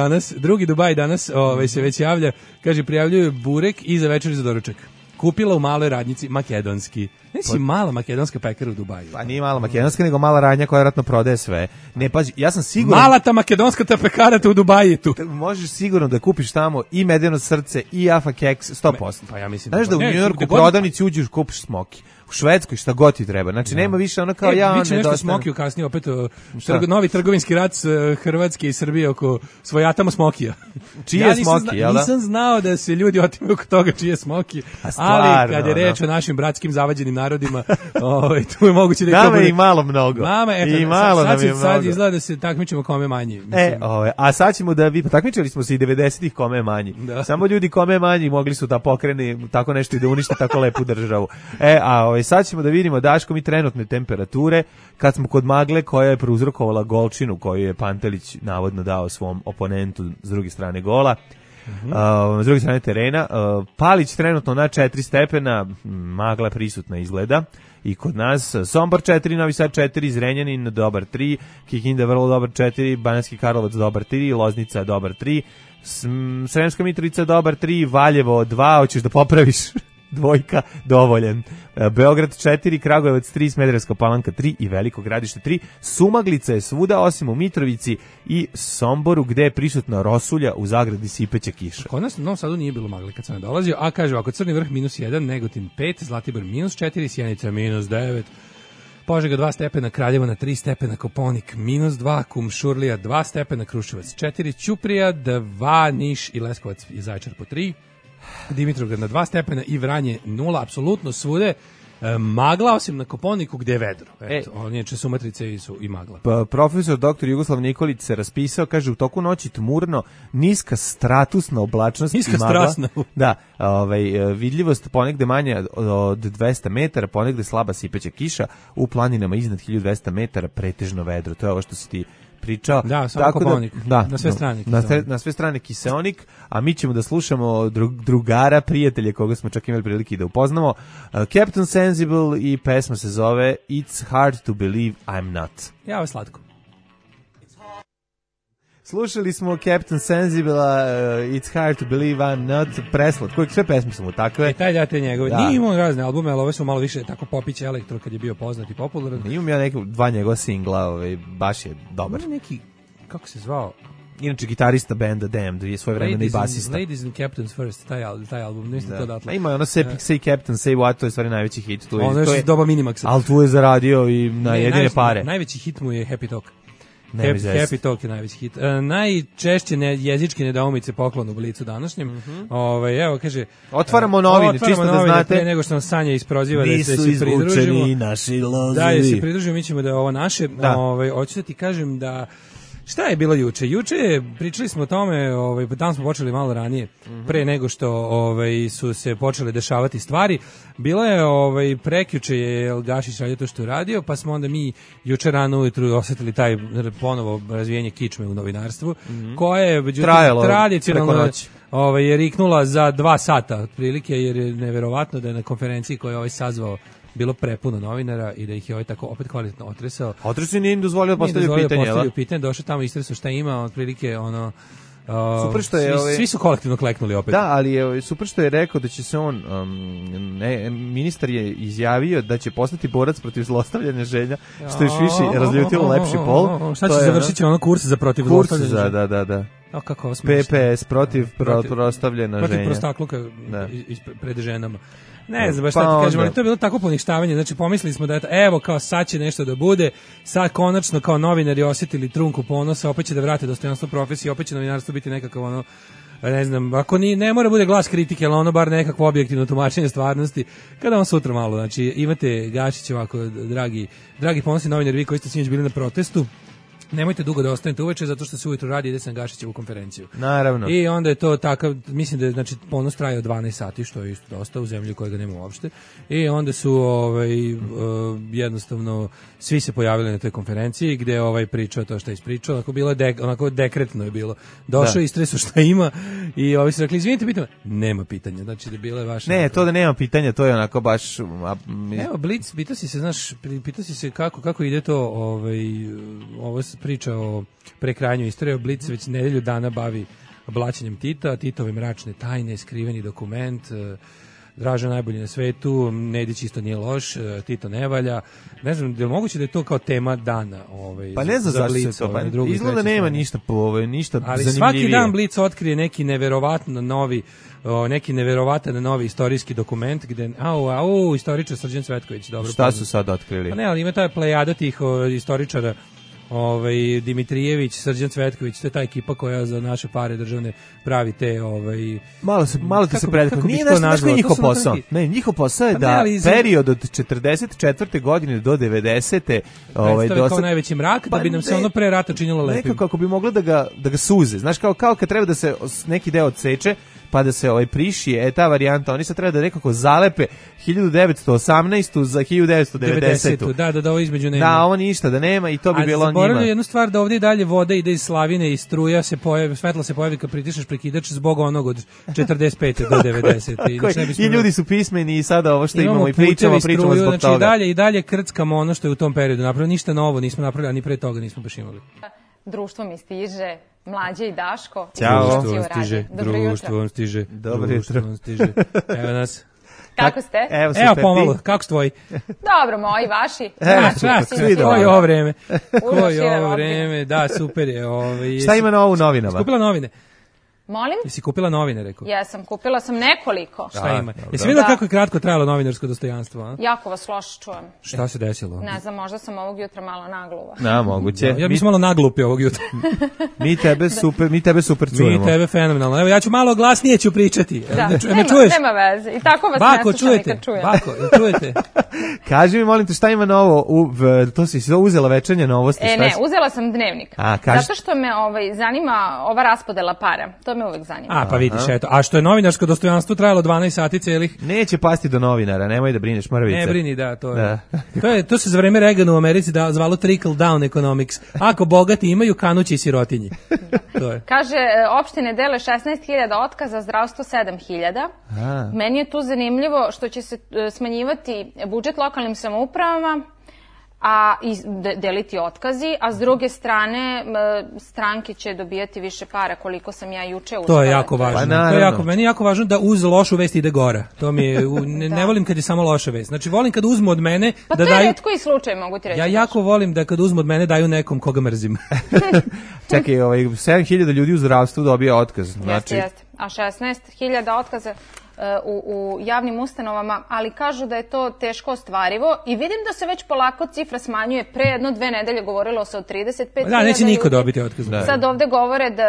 Dubai danas se već javlja, kaže, prijavljuju burek i za večer i za doručak. Kupila u maloj radnjici makedonski. Nisi mala makedonska pekara u Dubaju. Pa nije mala makedonska, nego mala radnja koja vjerojatno prodaje sve. Ne, pazi, ja sam siguran... Mala ta makedonska ta pekara u Dubaju tu. Možeš sigurno da kupiš tamo i medeno srce i Jaffa keks 100%. Pa ja mislim. Znaš da u New Yorku prodavnici uđeš kupiš smoki. U Švedskoj šta god ti treba. Znači nema više ono kao ja... Biće nešto smokiju kasnije, opet novi trgovinski rat Hrvatske i Srbije oko svojatamo smokija. Čije smoki, jel da? Nisam znao da se ljudi otimaju oko toga čije smoki, ali kad je reč o našim bratskim zavađenim narodima, tu je moguće da je to bude... Nama je i malo mnogo. Sad izgleda da se takmičimo kome manji. A sad ćemo da takmičili smo se i 90-ih kome manji. Samo ljudi kome manji mogli su da pokrene tako nešto i da unište tako lepu državu. Sad ćemo da vidimo, Daško, mi trenutne temperature, kad smo kod magle koja je prouzrokovala golčinu koju je Pantelić navodno dao svom oponentu s druge strane gola, s druge strane terena. Palić trenutno na 4 stepena, magla prisutna izgleda. I kod nas Sombor 4, Novi Sad 4, Zrenjanin dobar 3, Kikinda vrlo dobar 4, Banatski Karlovac dobar 3, Loznica dobar 3, Sremska Mitrovica dobar 3, Valjevo 2, hoćeš da popraviš? 2, dovoljen. Beograd 4, Kragujevac 3, Smederevska Palanka 3 i Veliko Gradište 3. Sumaglica je svuda osim u Mitrovici i Somboru gde je prisutna rosulja, u zagradi sipeće kiša. Kod nas u Novom Sadu nije bilo magle kad sam dolazio, a kaže ovako, Crni vrh -1, Negotin 5, Zlatibor -4, Sjenica -9, Požega 2 stepena, Kraljevo na 3 stepena, Koponik -2, Kumšurlija 2 stepena, Kruševac 4, Ćuprija 2, Niš i Leskovac i Zaječar po 3, Dimitrovgrad na 2 stepena i Vranje 0, apsolutno svude magla, osim na Koponiku gde je vedro. Eto, on je Sumatrice su i magla. Pa, profesor dr. Jugoslav Nikolić se raspisao, kaže u toku noći tmurno, niska stratusna oblačnost Niska i magla. strasna. Da, vidljivost ponegde manja od 200 metara, ponegde slaba sipeća kiša, u planinama iznad 1200 metara pretežno vedro. To je ovo što si ti pričao. Da, samo Koponik. Na sve strane na sve strane kiseonik, a mi ćemo da slušamo drugara, prijatelja koga smo čak imali prilike da upoznamo. Captain Sensible i pesma se zove It's Hard to Believe I'm Not. Ja, ovo je slatko. Slušali smo Captain Sensible, It's Hard to Believe I'm Not, preslat, kojeg sve pesme su mu takve. I taj te njegove. Da. Nije imao razne albume, ali ove su malo više tako popiće elektro kad je bio poznat i popularan. Imam ja dva njegova singla, baš je dobar. Ima neki, kako se zvao? Inače gitarista benda Damned, je svoje vremena i basista. Ladies and Captains First, taj album, niste to odatle. Ima ono Say Captain, Say What, to je stvari najveći hit. Ono je doba Minimaxa. Ali tu je zaradio i na jedine pare. Najveći hit mu je Happy Talk. Happy Talk je najveći hit. Najčešće jezičke nedoumice poklon u Blicu današnjem. Evo, kaže... Otvaramo novine, čisto da znate. Pre nego što nas Sanja isproziva da se pridružimo. Nisu izvučeni naši lozovi. Da, se pridružimo, mi ćemo da je ovo naše. Hoću da ti kažem da... Šta je bilo juče? Juče pričali smo o tome, tamo smo počeli malo ranije, pre nego što su se počele dešavati stvari. Bilo je, prekjuče je Gašić radio to što je radio, pa smo onda mi juče rano ujutru osetili taj ponovo razvijenje kičme u novinarstvu, koje je tradicionalno je riknula za 2 sata otprilike, jer je neverovatno da je na konferenciji koju je sazvao bilo prepuno novinara i da ih je tako opet kvalitetno otresao. Otresao nije im dozvolio da postavljaju pitanje, došao tamo istresao šta ima, otprilike super što je svi su kolektivno kleknuli opet. Da, ali je super što je rekao da će se on ministar je izjavio da će postati borac protiv zlostavljanja žena, što još više razljutilo lepši pol. Šta će završiti kurs za protiv zlostavljanja žena? Da. Kako PPS protiv prostavljena žena. Protiv prostakluka pred ženama. Ne znam baš šta ti kažem, ali to je bilo tako poništavanje, znači pomislili smo da evo kao sad će nešto da bude, sad konačno kao novinari osjetili trunku ponosa, opet će da vrate dostojanstvo profesije, opet će novinarstvo biti nekakav ne znam, ako ne mora bude glas kritike, ali bar nekakvo objektivno tumačenje stvarnosti, kada on sutra malo, znači imate Gašić ovako, dragi ponosni novinari, vi koji ste sinoć bili na protestu, nemojte dugo da ostanete uveče zato što se ujutro radi ide sam Gašićevu konferenciju. Naravno. I onda je to takav, mislim da je znači ponos trajao 12 sati, što je isto dosta u zemlji kojega nema uopšte. I onda su jednostavno svi se pojavili na toj konferenciji gde je pričao to što je ispričao, onako dekretno je bilo. Došao i istresao šta ima i ovi su rekli izvinite, pitam, nema pitanja. Znači da bilo je vaše. Ne, to da nema pitanja, to je onako baš Evo Blic, pitao si se kako ide to ovo priča o prekrajanju istorije. Blic već nedelju dana bavi blaćenjem Tita, Titove mračne tajne, skriveni dokument, Draža najbolji na svetu, Nedić isto nije loš, Tito ne valja. Ne znam, je li moguće da je to kao tema dana? Pa ne znam zašto se to, izgleda nema ništa ništa ali zanimljivije. Svaki dan Blic otkrije neki neverovatan novi istorijski dokument gde istoričar Srđan Cvetković dobro. Šta su sad otkrili? Pa ne, ali ima ta plejada tih istoričara, Dimitrijević, Srđan Cvetković, to je ta ekipa koja za naše pare državne pravi te malo ti se predstavlja. Nije nešto njihov posao. Ne, njihov posao je da period od 44. godine do 90. predstave kao najveći mrak, da bi nam se ono pre rata činilo lepim. Nekako kako bi moglo da ga suze. Znaš, kao kad treba da se neki deo odseče, pa da se prišije, ta varijanta, oni se treba da nekako zalepe 1918. za 1990. Da ovo između nema. Da, ovo ništa, da nema i to bi bilo njima. A zaboravljaju jednu stvar, da ovdje dalje voda ide iz slavine i struja se pojavi, svetla se pojavi kad pritišeš prekidač zbog onog od 45. do 90. I ljudi su pismeni i sada ovo što imamo i pričamo zbog toga. Znači i dalje krckamo ono što je u tom periodu napravljeno, ništa novo nismo napravili, a ni pre toga nismo baš imali. Društvo mi stiže, Mlađe i Daško. Ćao. Društvo stiže. Dobro jutro. Evo nas. Kako ste? Evo pomalo, kako su tvoji? Dobro, moji, vaši. Koji ovo vreme? Da, super je. Šta ima novo u novinama? Skupila novine. Molim? Jesi kupila novine, rekao? Jesam, kupila sam nekoliko. Šta ima? Jesi vidjela kako je kratko trajalo novinarsko dostojanstvo, a? Jako vas loše čujem. Šta se desilo? Ne znam, možda sam ovog jutra malo nagluva. Da, moguće. Ja bih se malo naglupio ovog jutra. Mi tebe super čujemo. Mi tebe fenomenalno. Evo, ja ću malo glasnije ću pričati. Da, Me nema, čuješ? nema veze. I tako vas Bako, ne slušam nikad čujem. Bako, čujete? Kaži mi, molim te, šta ima novo? To si uzela večernje novosti? Ne, uzela sam dnevnik. Kaži. Zato što me zanima ova raspodela para. To me uvek zanima. A, pa vidiš, eto. A što je novinarsko dostojanstvo trajalo 12 sati celih? Neće pasti do novinara, nemoj da brineš, mrvice. Ne brini, da, to je. To se za vreme Reagana u Americi zvalo trickle down economics. Ako bogati imaju, kanući i sirotinji. To je. Kaže, opštine dele 16.000 otkaza, zdravstvo 7.000. Meni je tu zanimljivo što će se smanjivati budžet lokalnim samoupravama, a deliti otkazi, a s druge strane stranke će dobijati više para, koliko sam ja juče uspela. To je jako važno. Meni je jako važno da uz lošu vest ide gora. To mi je, ne volim kad je samo loša vest. Znači volim kad uzmu od mene pa da daju. Pa to je retko i slučaj, mogu ti reći. Ja jako volim da kad uzmu od mene daju nekom koga mrzim. Čekaj, 7.000 ljudi u zdravstvu dobija otkaz. Znači... Jeste. A 16.000 otkaza u javnim ustanovama, ali kažu da je to teško ostvarivo i vidim da se već polako cifra smanjuje. Pre 1-2 nedelje govorilo se o 35.000. Da, neće niko dobiti otkaz. Sad ovde govore da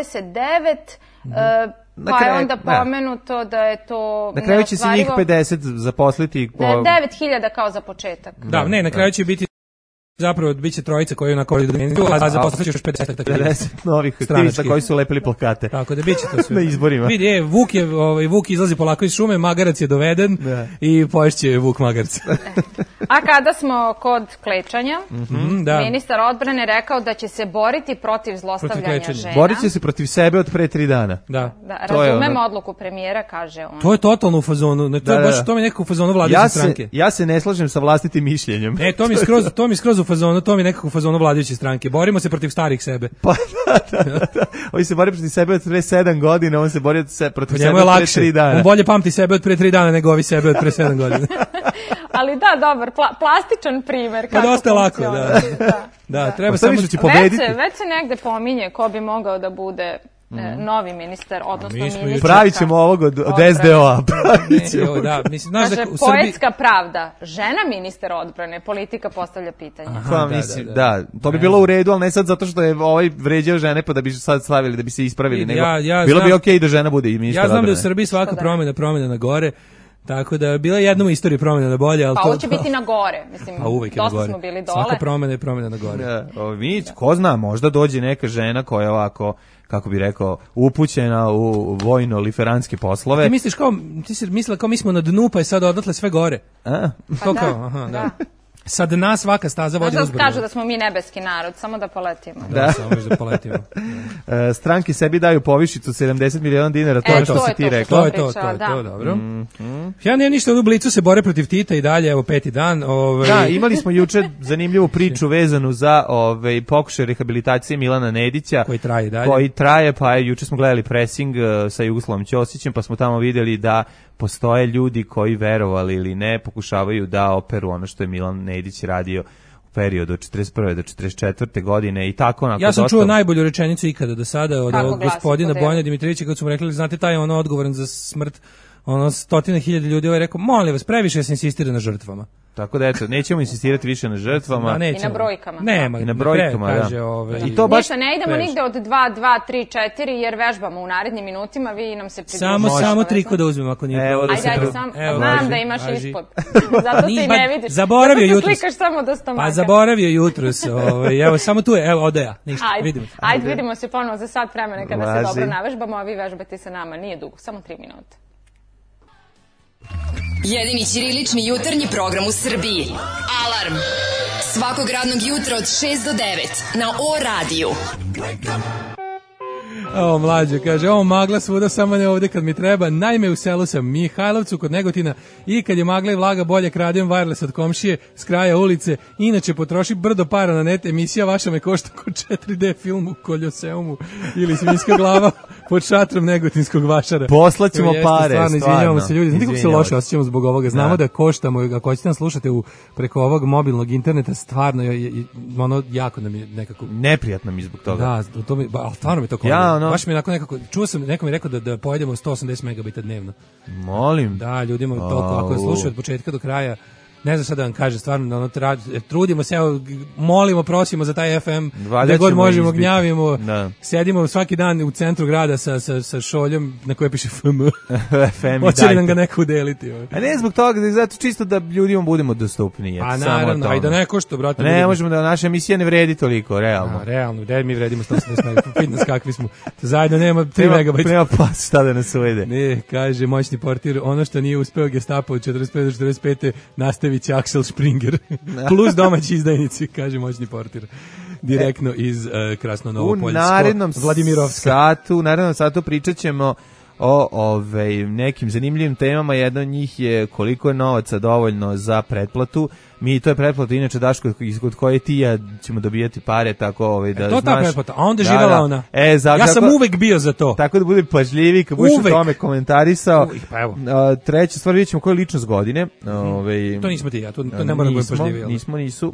29, pa je onda pomenuto da je to na kraju će se njih 50 zaposliti. 9.000 kao za početak. Da, ne, na kraju će biti zapravo biće trojica koji na koridu a zaposlit će još 50 novih aktivista koji su lepili plakate. Tako da biće to sve. Na izborima. Vidi, Vuk izlazi polako iz šume, magarac je doveden i poješće Vuk magarca. A kada smo kod klečanja, ministar odbrane rekao da će se boriti protiv zlostavljanja žena. Borit će se protiv sebe od pre 3 dana. Da. Razumem odluku premijera, kaže on. To je totalno u fazonu, to mi je nekako u fazonu vladajuće stranke. Ja se ne slažem sa vlastitim mišljenjem. To mi skroz u fazonu, to mi nekako u fazonu vladajuće stranke. Borimo se protiv starih sebe. Pa da. Oni se bori protiv sebe od pre 7 godina, on se bori protiv sebe od pre 3 dana. On bolje pamti sebe od pre 3 dana nego ovi sebe od pre 7 godina. Ali da, dobar, plastičan primer. Pa dosta lako, da. Treba samo da će pobediti. Već se negde pominje ko bi mogao da bude novi ministar, odnosno ministar. Pravit ćemo ovog od SDO-a. Kaže, poetska pravda. Žena ministar odbrane, politika postavlja pitanje. Da, to bi bilo u redu, ali ne sad zato što je ovaj vređao žene pa da bi sad stavili, da bi se ispravili. Bilo bi okej da žena bude i ministar odbrane. Ja znam da u Srbiji svaka promjena na gore. Tako da bila je jednom u istoriji promjena na bolje, ali pa ovo će biti na gore, mislim, dosta smo bili dole. Svaka promjena je promjena na gore. Ko zna, možda dođe neka žena koja je ovako, kako bi rekao, upućena u vojno-liferanske poslove. Ti si mislila kao mi smo na dnu, pa je sad odatle sve gore. Da. Sad na svaka staza vodi uzbrdo. Kažu da smo mi nebeski narod, samo da poletimo. Samo da poletimo. Stranke sebi daju povišicu 70 miliona dinara, to je što si ti rekla. To je to, dobro. Ja nemam ništa, u Blicu se bore protiv Tita i dalje, evo 5. dan. Da, imali smo juče zanimljivu priču vezanu za pokušaj rehabilitacije Milana Nedića. Koji traje, pa juče smo gledali pressing sa Jugoslavom Ćosićem, pa smo tamo vidjeli da postoje ljudi koji, verovali ili ne, pokušavaju da operu ono što je Milan Nedić radio u periodu od 41. do 44. godine i tako. Ja sam čuo najbolju rečenicu ikada do sada od gospodina Bojana Dimitrijevića kad su mu rekli, znate, taj ono odgovoran za smrt 100.000 ljudi, ovaj rekao, molim vas, previše se insistira na žrtvama. Tako da eto, nećemo insistirati više na žrtvama. I na brojkama. I na brojkama, da. I to baš ne idemo nigde od 2, 2, 3, 4, jer vežbamo u narednim minutima, vi nam se pridružite. Samo triko da uzmemo ako nije. Ajde, znam da imaš ispod. Zato se i ne vidiš. Zaboravio jutros. Zato se slikaš samo do stomaka. Pa zaboravio jutros. Evo, samo tu je, evo, odeja. Ništa, vidimo. Ajde, vidimo se ponovo za sat vremena kada se dobro navežbamo, a vi vežbate sa nama. Nije dugo, samo 3 minute. Jedini ćirilični jutarnji program u Srbiji. Alarm. Svakog radnog jutra od 6 do 9 na O-radiju. Ovo mlađe, kaže, ovo magla svuda, samo ne ovde kad mi treba. Naime, u selu sam Mihajlovcu kod Negotina i kad je magla i vlaga bolje kradem wireless od komšije s kraja ulice. Inače, potroši brdo para na net, emisija vaša me košta ko 4D film u Koljoseumu ili Svinjska glava pod šatrom negotinskog vašara. Poslaćemo pare, stvarno. Izvinjavamo se ljudi, znate kako se loše se. osjećamo zbog ovoga. Znamo da koštamo, ako hoćete nas slušate preko ovog mobilnog interneta, stvarno ono jako nam je nekako neprijatno mi zbog toga. Da, to mi, ali stvarno mi to košta. Baš mi nekako, čuo sam, neko mi rekao da pojedemo 180 megabita dnevno. Molim. Da, ljudima toliko, ako slušaju od početka do kraja, ne znam šta da vam kaže, stvarno, trudimo se, evo, molimo, prosimo za taj FM, da god možemo, gnjavimo, sedimo svaki dan u centru grada sa šoljom na kojoj piše FM. Hoće li nam ga neko udeliti? A ne zbog toga, zato čisto da ljudima budemo dostupniji. A naravno, a i da neko što, brate. Ne možemo da naša emisija ne vredi toliko, realno. Realno, gde mi vredimo 180 megabita, fitness kakvi smo. Zajedno nema 3 megabita. Nema pas šta da nas uvede. Ne, kaže moćni portir, ono što nije uspeo Gestapo od 45 do 45 nastavi će Axel Springer, plus domaći izdajnici, kaže moćni portir. Direktno iz Krasnonovopoljsko, Vladimirovska. U narednom satu pričat ćemo o nekim zanimljivim temama. Jedna od njih je koliko je novaca dovoljno za pretplatu. Mi to je pretplata, inače Daško, kod koje ti ja ćemo dobijati pare, tako da to znaš. Ta pretplata, a onda živela ona. Ja sam uvek bio za to. Tako da bude pažljivi, kad budeš o tome komentarisao. Treća stvar, vidjet ćemo koja je ličnost godine. To nismo ti ja, to ne moram biti pažljivi. Nisu,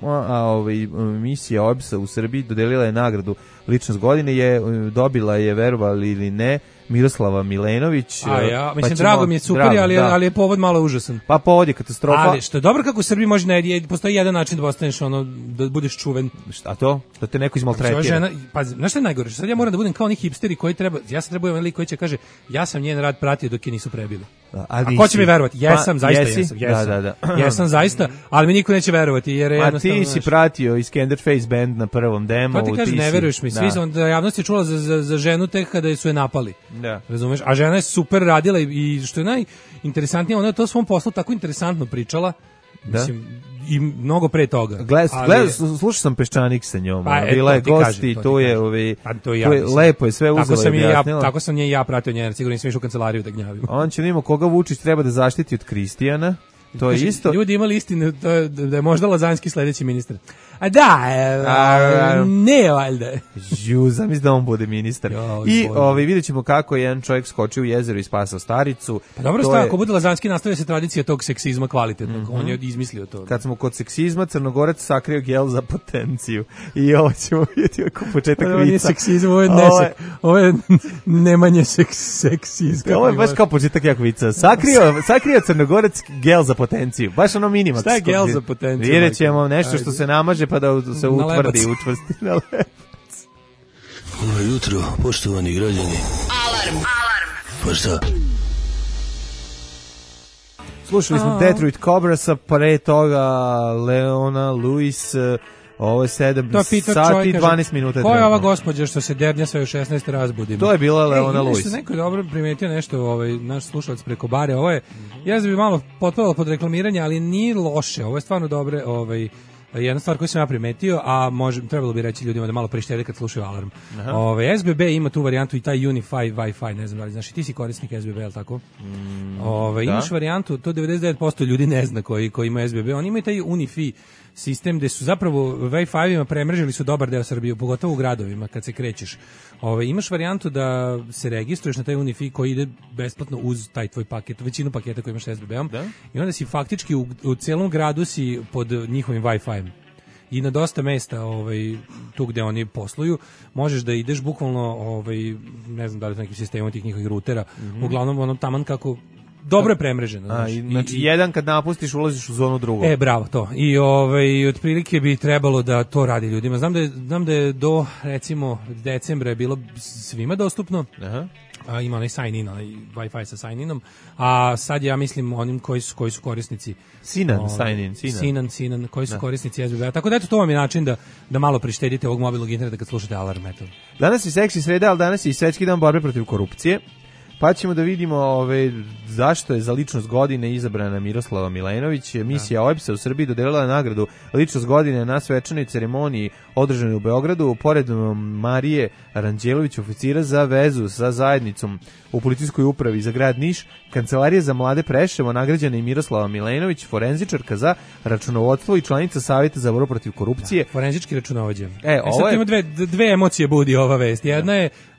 misija OEBS-a u Srbiji dodelila je nagradu ličnost godine, dobila je, verovali ili ne, Miroslava Milenović. Mislim, drago mi je, super, ali je povod malo užasan. Pa povod je katastrofa. Ali što je dobro kako u Srbiji može postoji jedan način da postaneš da budeš čuven. Šta to? Da te neko izmaltretira. Pa, znaš šta je najgore? Sad ja moram da budem kao oni hipsteri koji treba, ja sad treba lik koji će kaže, ja sam njen rad pratio dok je nisu prebili. A ko će mi verovati? Jesam, zaista jesam. Jesam zaista, ali mi niko neće verovati jer je jednostavno. A ti si pratio Iskender Face Band na prvom demu. Pa ti kaže, ne veruješ mi, svi da javnost je čula za ženu tek kada su je napali. Da. Razumeš? A žena je super radila i što je najinteresantnije, ona je to svom poslu tako interesantno pričala. Mislim, i mnogo pre toga. Slušao sam Peščanik sa njom. Bila je gost i to je lepo je sve uzela i objasnila. Tako sam ja pratio njen, sigurno nisam išao u kancelariju da gnjavim. On će nimo koga Vučić treba da zaštiti od Kristijana. To je isto. Ljudi imali istinu da je možda Lazanski sledeći ministar. A da, ne valjda. Zamisli da on bude ministar. I vidjet ćemo kako je jedan čovjek skočio u jezero i spasao staricu. Pa dobro stvar, ako bude Lazanski, nastavlja se tradicija tog seksizma kvalitetnog. On je izmislio to. Kad smo kod seksizma, Crnogorac sakrio gel za potenciju. I ovo ćemo vidjeti ako početak vica. Ovo nije seksizam, ovo je nemanje seksizma. Ovo je baš kao početak jak vica. Sakrio Crnogorac gel za potenciju. Baš ono minimax. Šta je gel za potenciju? Vidjet ćemo nešto što se namaže pa da se utvrdi, učvrsti na lebac. Dobro jutro, poštovani građani. Alarm. Pa šta? Slušali smo Detroit Cobrasa, pre toga Leona Lewis, ovo je 7 sati i 12 minuta. Ko je ova gospođa što se dernja sve u 16 razbudimo? To je bila Leona Lewis. Neko je dobro primetio nešto, naš slušalac preko bare, ovo je, ja bi malo potpalo pod reklamiranje, ali nije loše, ovo je stvarno dobre, jedna stvar koju sam ja primetio, a trebalo bi reći ljudima da malo prištede kad slušaju Alarm. SBB ima tu varijantu i taj Unify Wi-Fi, ne znam da li znaš, i ti si korisnik SBB, je li tako? Imaš varijantu, to 99% ljudi ne zna koji ima SBB, oni imaju taj Unify sistem gde su zapravo Wi-Fi-ima premrežili su dobar deo Srbije, pogotovo u gradovima kad se krećeš. Imaš varijantu da se registruješ na taj Unify koji ide besplatno uz taj tvoj paket, većinu paketa koji imaš sa SBB-om, i onda si faktički u celom gradu si pod njihovim Wi-Fi-em. I na dosta mesta tu gde oni posluju možeš da ideš bukvalno ne znam da li nekim sistemom tih njihovih rutera, uglavnom taman kako dobro je premreženo. Znači, jedan kad napustiš ulaziš u zonu drugog. Bravo, to. I otprilike bi trebalo da to radi ljudima. Znam da je do, recimo, decembra je bilo svima dostupno. Ima onaj sign-in, Wi-Fi sa sign-inom, a sad ja mislim onim koji su korisnici Sinan, sign-in. Sinan, koji su korisnici SBB. Tako da eto, to vam je način da malo prištedite ovog mobilnog interneta kad slušate Alarm. Danas je seksi sreda, ali danas je i svetski dan borbe protiv korupcije. Pa ćemo da vidimo zašto je za ličnost godine izabrana Miroslava Milenović. Misija OEBS-a u Srbiji dodelila nagradu ličnost godine na svečanoj ceremoniji održanoj u Beogradu. Pored Marije Aranđelović, oficira za vezu sa zajednicom u policijskoj upravi za grad Niš, Kancelarije za mlade Preševo, nagrađena i Miroslava Milenović, forenzičarka za računovodstvo i članica Savjeta za borbu protiv korupcije. Forenzički računovođa. Sad ima dve emocije budi ova vest. Jedna je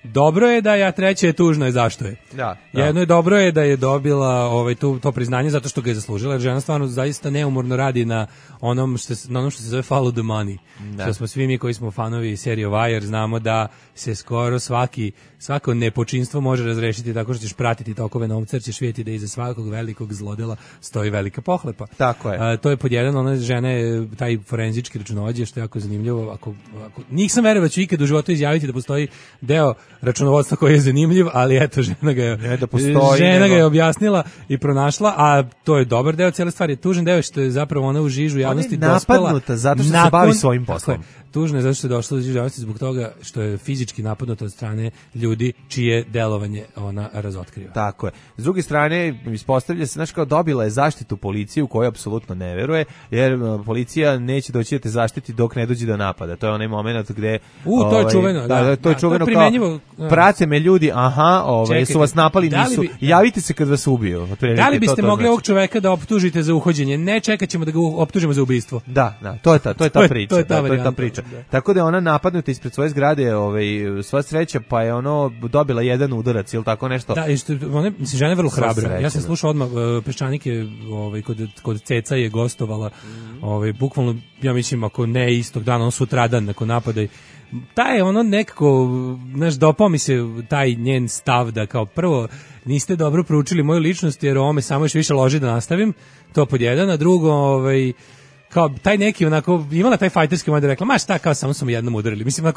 dobro je da je, a treće je tužno je zašto je. Da. Jedno je dobro je da je dobila to priznanje zato što ga je zaslužila, jer žena stvarno zaista neumorno radi na onom što se zove follow the money. Što smo svi mi koji smo fanovi serije Wire znamo da se skoro svako nepočinstvo može razrešiti tako što ćeš pratiti tokove novca, jer ćeš vidjeti da iza svakog velikog zlodela stoji velika pohlepa. Tako je. To je pod jedan, ona žena je taj forenzički računovođa, što je jako zanimljivo. Ako nisam verovao da ću ikad u životu izjaviti da postoji deo računovodstva koji je zanimljiv, ali eto, žena ga je objasnila i pronašla, a to je dobar deo cijele stvari. Tužan deo je što je zapravo ona u žižu javnosti dospela. Ona je napadnuta zato što se bavi svojim poslom. Tužno je zato što je došla u žižu javnosti zbog toga što je fizički napadnuta od strane ljudi čije delovanje ona razotkriva. Tako je. S druge strane, ispostavlja se, kao dobila je zaštitu policije u kojoj apsolutno ne veruje, jer policija neće doći da te zaštiti dok ne dođe do napada. To je onaj moment gde... to je čuveno. To je čuveno kao, prate me ljudi, su vas napali, nisu, javite se kad vas ubiju. Da li biste mogli ovog čoveka da optužite za uhođenje? Ne, čekat ćemo da ga optužimo za ubistvo. Da, to je ta priča. Tako da je ona napadnuta ispred svoje zgrade, sva sreća, pa je dobila jedan udarac ili tako nešto. Da, žena je vrlo hrabra. Ja sam slušao odmah, Peščanik je kod Ceca je gostovala, bukvalno, ja mislim, ako ne istog dana, sutradan nakon napada. Taj je nekako, dopao mi se taj njen stav da kao prvo niste dobro proučili moju ličnost, jer ovo me samo još više loži da nastavim, to pod jedan, a drugo, kao taj neki imala taj fajterski moment da rekla, ma šta, kao samo jednom udarili. Mislim,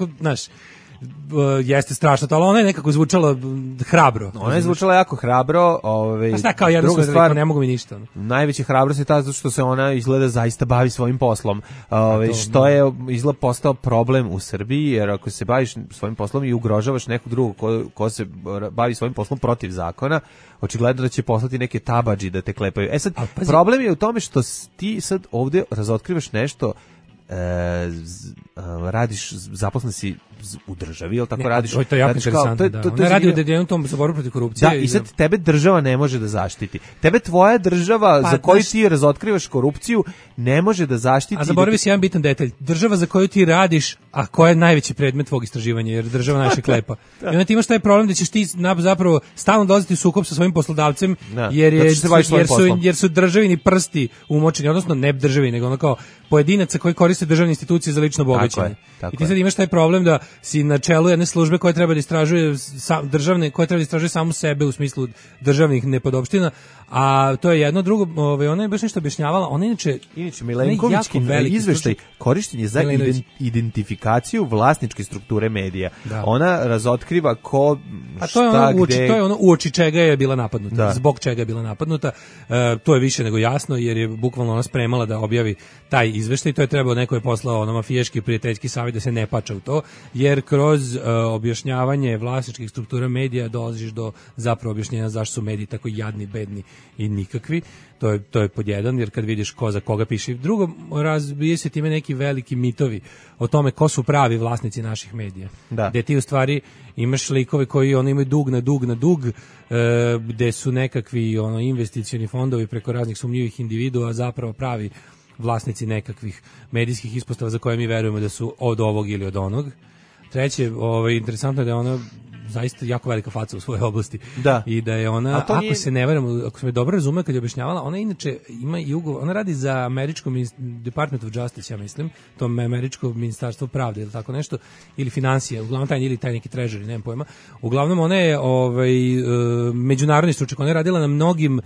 jeste strašno to, ali ona je nekako zvučala hrabro. Ona je zvučala jako hrabro. Pa šta, kao jedno sve rekao, ne mogu mi ništa. Najveća hrabrost je ta zato što se ona izgleda zaista bavi svojim poslom. Što je izgleda postao problem u Srbiji, jer ako se baviš svojim poslom i ugrožavaš nekog drugog ko se bavi svojim poslom protiv zakona, očigledno da će poslati neke tabadži da te klepaju. Sad, problem je u tome što ti sad ovdje razotkrivaš nešto, radiš, zaposlen si u državi, ili tako radiš? To je jako interesantno, da. Ona radi u DDN-u tom za borbu protiv korupcije. Da, i sad tebe država ne može da zaštiti. Tebe tvoja država za koju ti razotkrivaš korupciju ne može da zaštiti. A zaboravi si jedan bitan detalj. Država za koju ti radiš, a koja je najveći predmet tvog istraživanja, jer država najviše klepa. I onda ti imaš taj problem da ćeš ti zapravo stalno dolaziti u sukob sa svojim poslodavcem, jer su državini prsti umočeni, odnosno ne državi, nego kao pojedinaca koji koriste državne institucije za lično bogaćenje. I ti sad imaš taj problem da si na čelu jedne službe koja treba da istražuje samu sebe u smislu državnih nepodopština, a to je jedno. Drugo, ona je baš nešto objašnjavala, ona inače Milenkovićki izveštaj korištenje za identifikaciju vlasničke strukture medija. Ona razotkriva ko, šta, gde... To je ono uoči čega je bila napadnuta, zbog čega je bila napadnuta, to je više nego jasno, jer je bukvalno ona spremala da objavi taj izveštaj, to je trebao, neko je poslao mafijaški prijateljski savjet da se ne pača u to, jer kroz objašnjavanje vlasničkih struktura medija dolaziš do zapravo objašnjenja zašto su mediji tako jadni, bedni i nikakvi. To je pod jedan, jer kad vidiš ko za koga piše. Drugo, razbije se time neki veliki mitovi o tome ko su pravi vlasnici naših medija. Gde ti u stvari imaš likove koji imaju dug na dug, gde su nekakvi investicioni fondovi preko raznih sumnjivih individua zapravo pravi vlasnici nekakvih medijskih ispostava za koje mi verujemo da su od ovog ili od onog. Treće, interesantno je da je ona zaista jako velika faca u svojoj oblasti. I da je ona, ako se ne varam, ako sam je dobro razumeo kad je objašnjavala, ona inače ima i ugovor, ona radi za američko Department of Justice, ja mislim, to američko ministarstvo pravde ili tako nešto, ili financije, uglavnom taj neki treasury, nemam pojma. Uglavnom ona je međunarodni stručnjak, ona je radila na mnogim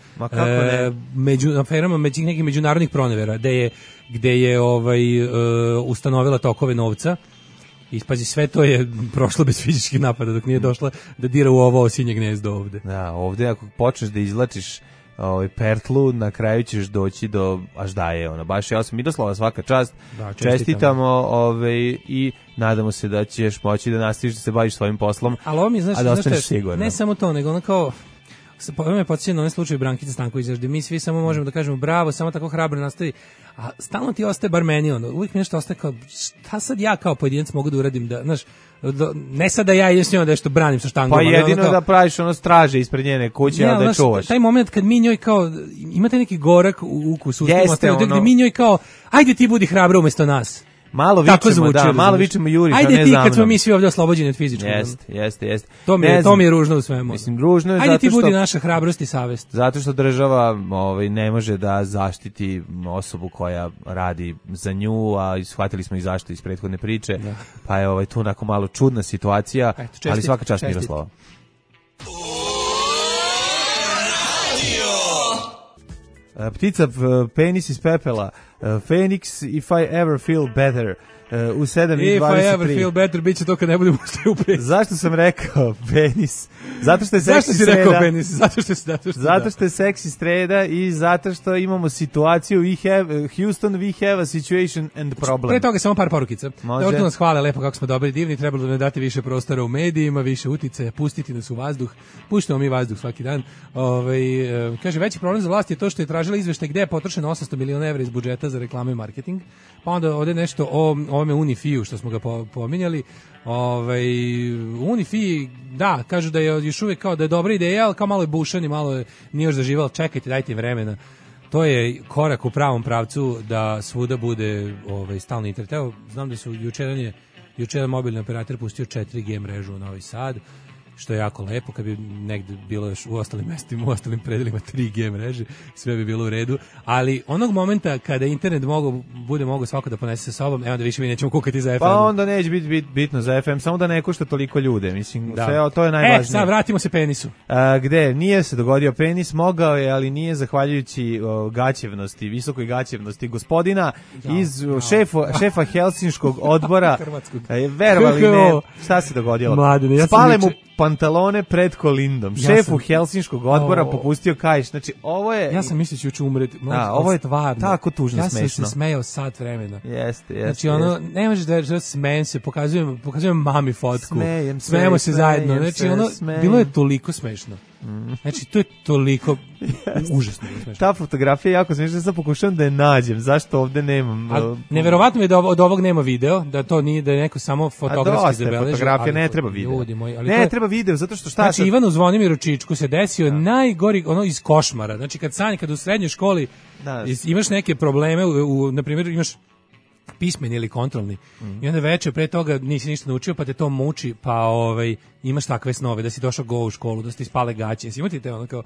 aferama, nekih međunarodnih pronevera, gde je ustanovila tokove novca. I pazi, sve to je prošlo bez fizičkih napada dok nije došla da dira u ovo osinje gnezdo ovde. Da, ovde ako počneš da izlačiš pertlu, na kraju ćeš doći do aždaje. Baš ja sam Miroslava, svaka čast. Čestitamo i nadamo se da ćeš moći da nastaviš da se baviš svojim poslom, a da ostaneš sigurno. Ne samo to, nego ono kao ovo me podsjeća na onaj slučaj Brankice Stanković, gde mi svi samo možemo da kažemo bravo, samo tako hrabro nastavi, a stalno ti ostaje, bar meni, uvijek mi nešto ostaje kao, šta sad ja kao pojedinac mogu da uradim, da, znaš, ne sad da ja idem s njom da što branim sa štangom. Pa jedino da praviš straže ispred njene kuće, ali da čuvaš. Taj moment kad mi njoj kao, imate neki gorak ukus, gde mi njoj kao, ajde ti budi hrabro umjesto nas. Malo Tako vičemo, zvuči, malo razumeš? vičemo Juriš, a Ajde ne ti za kad smo mnom. mi svi ovdje oslobođeni od fizičkog. Jeste. To mi je ružno u svemu. Mislim, ružno je Ajde zato ti budi što... naša hrabrost i savest. Zato što država ne može da zaštiti osobu koja radi za nju, a shvatili smo i zašto iz prethodne priče, pa je tu onako malo čudna situacija, ali svaka čast Miroslava. Ptica penis iz pepela, Phoenix, if I ever feel better. U 7:23. If I ever feel better, bit će to kad ne budemo ustaju u pres. Zašto sam rekao penis? Zato što je Zašto seksi si sreda. rekao penis? Zato što je seksi sreda i zato što imamo situaciju Houston, we have a situation and problem. Pre toga samo par porukica. Može. Da nas hvale lepo kako smo dobri, divni, trebalo da nam dati više prostora u medijima, više uticaja, pustiti nas u vazduh. Puštamo mi vazduh svaki dan. Kaže, veći problem za vlast je to što je tražila izveštaj gde je potrošeno 800 miliona evra iz budžeta za reklamu i marketing. Pa onda ovde nešto o ovome Unifiju što smo ga pominjali. Unifi, da, kažu da je još uvijek kao da je dobra ideja, ali kao malo je bušan i malo je nije još zaživalo. Čekajte, dajte im vremena. To je korak u pravom pravcu da svuda bude stalni internet. Evo, znam da su jučer mobilni operator pustio 4G mrežu u Novi Sad, što je jako lepo, kad bi negde bilo još u ostalim mestima, u ostalim predelima 3G mreže, sve bi bilo u redu, ali onog momenta kada internet bude mogo svako da ponese sa sobom, evo da više mi nećemo kukati za FM. Pa onda neće biti bitno za FM, samo da ne košta toliko ljude, mislim, sve, to je najvažnije. Sad vratimo se penisu. Gde nije se dogodio penis, mogao je, ali nije zahvaljujući gaćevnosti, visokoj gaćevnosti gospodina iz šefa Helsinškog odbora. Verovali ne, šta se dogodilo? Mladine, Spale mu pantalone pred Kolindom. Šefu Helsinškog odbora popustio kaiš. Znači, ovo je... Ja sam mislio ću umreti. Ovo je stvarno. Tako tužno smešno. Ja sam se smejao sat vremena. Jeste. Znači, ne možeš da smejem se, pokazujem mami fotku. Smejemo se zajedno. Znači, bilo je toliko smešno. Znači, to je toliko užasno smešno. Ta fotografija je jako smešna, sad pokušavam da je nađem. Zašto ovde nemam? Neverovatno je da od ovog nema video, da to nije, da je neko samo fotografski zabeležio. Fotografija, ne treba video. Ne treba video, zato što šta... Znači, Ivanu Zvonimiru Čičku se desio najgori, iz košmara. Znači, kad u srednjoj školi imaš neke probleme, na primjer, imaš pismeni ili kontrolni. I onda večer pre toga nisi ništa naučio, pa te to muči, pa imaš takve snove da si došao go u školu, da si ti spale gaće. Jesi imao ti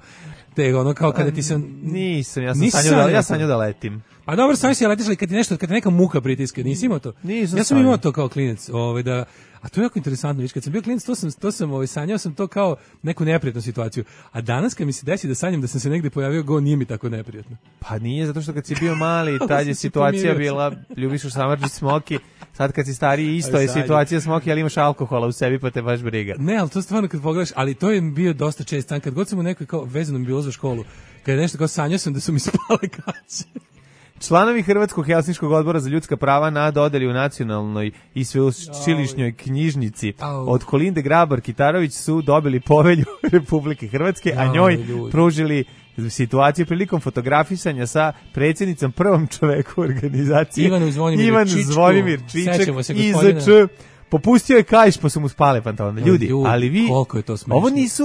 ono kao kada ti sam... Nisam, ja sanjao da letim. Pa dobro, sanjao si letiš, ali kad ti neka muka pritiska, nisi imao to? Nisam. Ja sam imao to kao klinac, a to je jako interesantno, viš, kad sam bio klinac, sanjao sam to kao neku neprijatnu situaciju. A danas kad mi se desi da sanjam da sam se negde pojavio go, nije mi tako neprijatno. Pa nije, zato što kad si bio mali, tad je situacija bila, ljubiš u samarđi smoki, sad kad si stariji, isto je situacija smoki, ali imaš alkohola u sebi, pa te baš briga. Ne, ali to stvarno kad pogledaš, ali to je bio dosta čest san, kad god sam u nekoj kao vezano mi bilo za školu, kad je nešto kao sanjao sam da su mi spale gaće. Članovi Hrvatskog Helsinškog odbora za ljudska prava na dodeli u nacionalnoj i sveučilišnjoj knjižnici od Kolinde Grabar-Kitarović su dobili povelju Republike Hrvatske, a njoj pružili situaciju prilikom fotografisanja sa predsjednicom prvom čoveku organizacije Ivan Zvonimir Čiček IZČ. Popustio je kaiš, pa su mu spale pantalone. Ljudi, ali vi... Koliko je to smešno.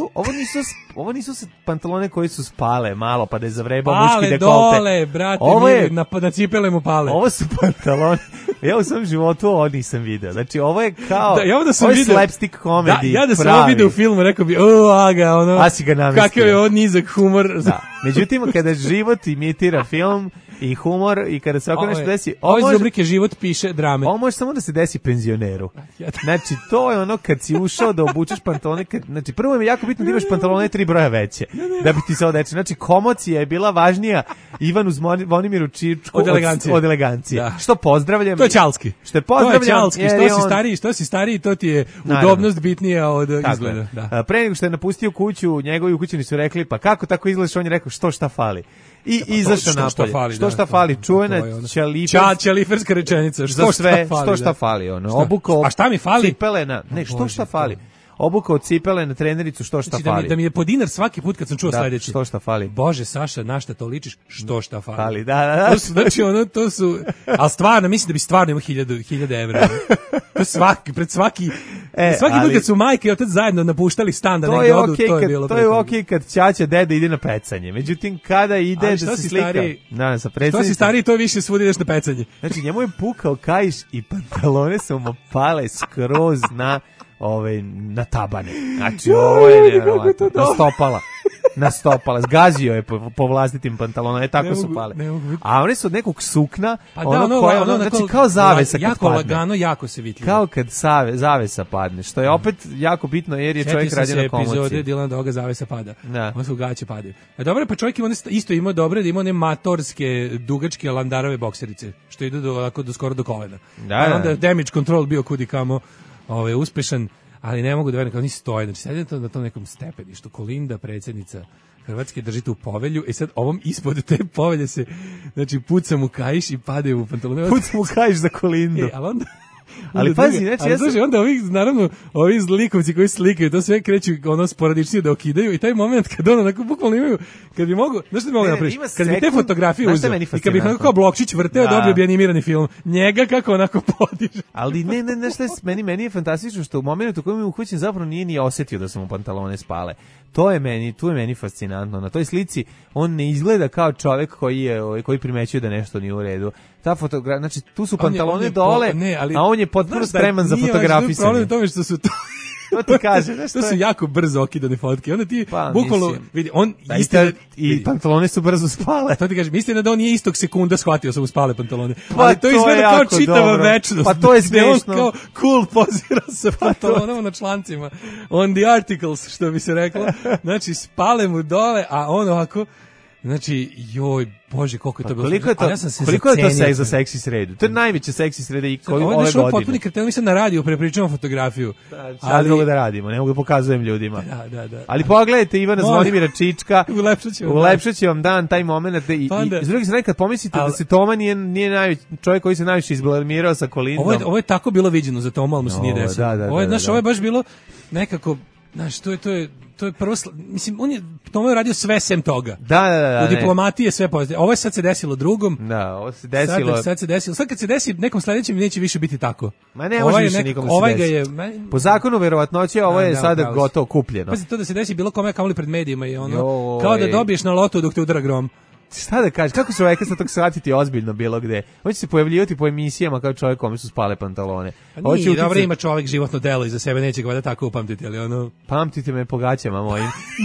Ovo nisu pantalone koji su spale malo, pa da je zavrebao muški dekolte. Pale dole, brate, na cipele mu pale. Ovo su pantalone. Ja u svom životu ovo nisam video. Znači, ovo je kao... ovo je slapstick komedi. Ja da sam ovo video u filmu, rekao bi, aga, a si ga namestio. Kakav je ovo nizak humor. Da. Međutim, kada život imitira film i humor i kada se ovako nešto desi... Ovo iz rubrike Život piše drame. Ovo može samo da se desi penzioneru. Znači, to je ono kad si ušao da obučeš pantalone... Znači, prvo je jako bitno da imaš pantalone 3 broja veće. Da bi ti se odeče. Znači, komocija je bila važnija Ivanu Zvonimiru Čičku od elegancije. Da. Što pozdravljam. To je čalski. Što je pozdravljam. To je čalski. Što si stariji, to ti je udobnost bitnija od izgleda. Da. Pre nego što je napustio kuću, njegovi ukućani su rekli, pa kako tako izgledaš? On je rekao, šta fali? I izašao napolje. Šta fali? Čuvena ćaliferska rečenica. Šta fali? Obukao. A šta mi fali? Cipele na... Ne, šta fali? Obukao cipele na trenericu, šta fali? Da mi je po dinar svaki put kad sam čuo sledeći. Šta fali? Bože, Saša, na šta to ličiš? Šta fali? Da. Znači, to su... Ali stvarno, mislim da bi stvarno imao 1000 evra. To je pred svaki Svaki put kad su majke i otac zajedno napuštali stan da negde odu, to je bilo. To je okej kad ćaća deda ide na pecanje. Međutim, kada ide da se slika... sa predsjednicom... Što si stariji, to više svudi ideš na pecanje. Znači, njemu je pukao kaiš i pantalone su mu pale skroz na tabane. Znači, ovo je nevjerovatno. Na stopala. Zgazio je po vlastitim pantalonama. Tako su pale. A one su od nekog sukna, znači kao zavesa kad jako padne. Lagano, jako se vitljivo. Kao kad zavesa padne, što je opet jako bitno jer je čovjek radi na komociji. Sjetio se epizode Dilana Doga zavesa pada. Ovo su gaće padaju. Dobro, pa čovjek isto imao dobro da ima one matorske, dugačke landarove bokserice, što idu do skoro do kolena. A onda damage control bio kudi kamo uspešan, ali ne mogu da verujem kako oni stoje. Znači, sedite na tom nekom stepeništu. Kolinda, predsjednica Hrvatske, drži tu povelju i sad ovom ispod te povelje se, znači, puca mu kaiš i pade u pantalone. Puca mu kaiš za Kolindu. Ali pazi, znači, onda ovi zlikovci koji slikaju, to sve kreću sporadičnije da okidaju i taj moment kad onako bukvalno imaju, kad bi mogu, znaš što bi mogu napriš, kad bi te fotografije uzeo i kad bi onako kao blokčić vrteo, dobio bi animirani film, njega kako onako podiže. Ali ne, što je meni je fantastično što u momentu u kojem je uhvaćen zapravo nije ni osjetio da su mu pantalone spale. Tu je meni fascinantno. Na toj slici on ne izgleda kao čovjek koji primećuje da nešto nije u redu. Ta fotografija, znači tu su pantalone dole, a on je potpuno spreman za fotografisanje. Problem je tome što su to... To ti kaže, to su jako brzo okidane fotke. Onda ti bukvalno vidi, i pantalone su brzo spale. To ti kaže, istina da on nije istog sekunda shvatio su mu spale pantalone. Ali to izgleda kao čitava večnost. Pa to je smiješno. On kao cool pozira sa pantalonama na člancima. On the articles, što bi se reklo. Znači, spale mu dole, a on ovako... Znači, joj, bože, koliko je to bilo... Koliko je to seks za seksi sredu? To je najveća seksi sreda i ove godine. Ovo je potpuni kretel, mi sad na radiju prepričamo fotografiju. Sad drugo da radimo, ne mogu da pokazujem ljudima. Da. Ali pogledajte Ivana Zvonimira Čička, ulepšat će vam dan taj moment. I s druge strane, kad pomislite da se Toma nije čovjek koji se najviše izblamirao sa Kolindom. Ovo je tako bilo viđeno za Toma, ali mu se nije desilo. Ovo je baš bilo nekako... Znaš, to je prvo, mislim, Toma je radio sve sem toga. Da. U diplomatiji je sve pozitivno. Ovo je sad se desilo drugom. Da, ovo se desilo. Sad se desilo. Sad kad se desi nekom sledećem neće više biti tako. Ma ne može više nikom se desi. Po zakonu verovatnoće ovo je sada gotovo kupljeno. Pazi, to da se desi bilo kome kamoli pred medijima je ono, kao da dobiješ na lotu dok te udara grom. Šta da kažeš, kako čovjeka sa tog shvatiti ozbiljno bilo gde? On će se pojavljivati po emisijama kao čovjek kome su spale pantalone. Nije, dobro, ima čovjek životno delo iza sebe, neće ga valjda tako upamtiti, ali ono... Pamtite me po gaćama mojim.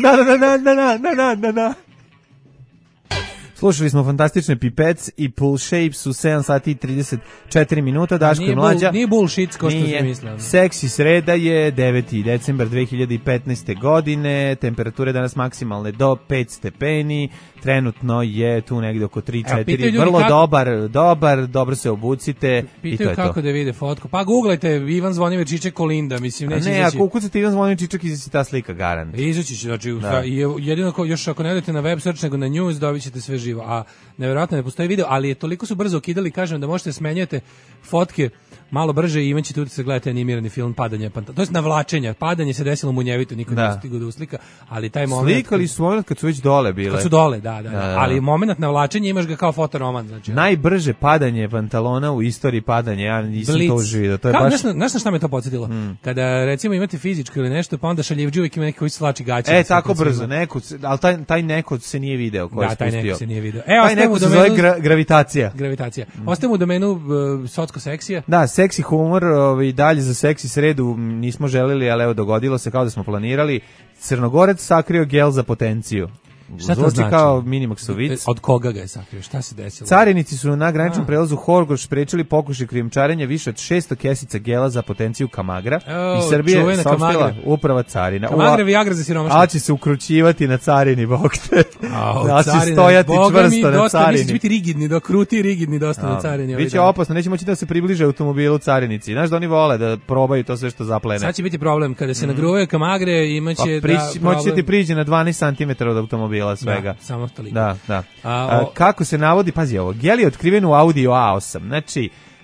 Na. Slušali smo fantastične Pipets i Pool Shapes u 7 sati i 34 minuta. Daško i Mlađa. Nije bullshit ko što se mislio. Seksi sreda je 9. decembar 2015. godine. Temperature danas maksimalne do 5 stepeni. Trenutno je tu negde oko 3-4. Vrlo dobro se obucite. Pitaju kako da vide fotku. Pa googlajte Ivan Zvonimir Čiček Kolinda. Mislim, neće izaći. Ako ukucate Ivan Zvonimir Čiček, izaći ta slika garant. Izaći će, znači, jedino još ako ne idete na web search nego na news, dobit ćete sve živo. A nevjerojatno ne postoji video, ali je toliko su brzo okidali, kažem, da možete smenjati fotke malo brže i imat ćete da se gledate animirani film padanja pantalona. To je navlačenja, padanje se desilo munjevito, niko nije stigao da uslika, ali taj moment... Slikali su moment kad su već dole bile. Kad su dole, da. Ali moment navlačenja imaš ga kao fotoroman. Znači, najbrže padanje pantalona u istoriji padanja, ja nisam to uživio. To je baš... Znaš na šta me to podsjetilo? Kada recimo imate fizičko ili nešto, pa onda šaljivđi uvijek ima neki koji slači gaće. Tako brzo, ali taj neko se nije video koji je spustio. Da, taj neko se nije video. Taj neko se zove gravitacija. Ostajemo u domenu socko-seksija. Da, seksi humor, dalje za seksi sredu nismo želeli, ali evo dogodilo se kao da smo planirali. Crnogorac sakrio gel za potenciju. Šta to znači? Kao Minimaxov vic. Od koga ga je sakrio? Šta se desilo? Carinici su na graničnom prelazu Horgoš sprečili pokušaj krijumčarenja više od 600 kesica gela za potenciju Kamagra. I Srbije saopštila uprava carina. Kamagra Viagra za siromašne. A će se ukrućivati na carini, bog te. Da će stojati čvrsto na carini. Neće biti rigidni, kruti rigidni dosta na carini. Biće opasno, neće moći da se približe automobilu carinici. Znaš da oni vole da probaju to sve što zaplene. Sad će biti problem, kada se nagruvaju Kamagre, imaće moći ti priđe na 12 cm od automobila svega. Samo toliko. Da. Kako se navodi, pazi ovo, gel je otkriven u Audi A8, znači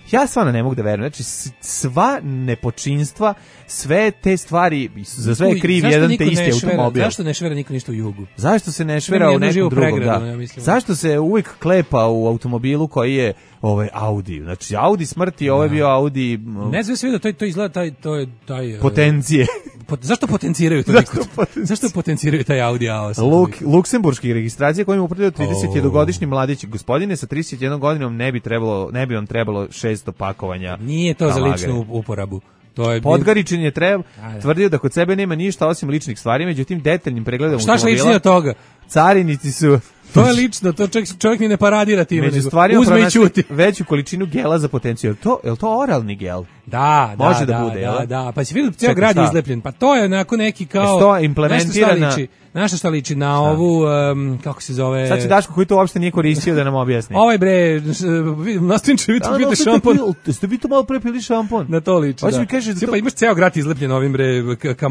Ja stvarno ne mogu da verujem. Znači, sva nepočinstva, sve te stvari, za sve je kriv jedan te isti automobil. Zašto ne švera niko ništa u Jugu? Zašto se ne švera u nekom drugom? Da. Ja zašto se uvijek klepa u automobilu koji je Audi? Znači, Audi smrti, ovo je bio Audi... Ne znam sve da to izgleda taj potencije. Zašto potenciraju to? Zašto potenciraju taj Audi A8? Luksemburški registracije kojim upravljaju 31-godišnji mladić. Gospodine, sa 31 godinom ne bi vam trebalo 600 pakovanja. Nije to za ličnu uporabu. Podgaričin je tvrdio da kod sebe nema ništa osim ličnih stvari, međutim detaljnim pregledom automobila... Šta je ličnije od toga? Carinici su... To je lično, to čovjek ni ne paradira time. Među stvarima pronašli veću količinu gela za potenciju. Je li to oralni gel? Da, može da bude. Da. Pa si vidio ceo grad je izlepljen. Pa to je onako neki kao... To je implementirana... Nešto šta liči na ovu, kako se zove... Sad će Daško koji to uopšte nije koristio da nam objasni. Ovaj bre, nastavniče, vi to pijete šampon. Ste vi to malo pre pili šampon? Na to liči, da. Mi kaže pa imaš ceo grad izlepljen ovim bre,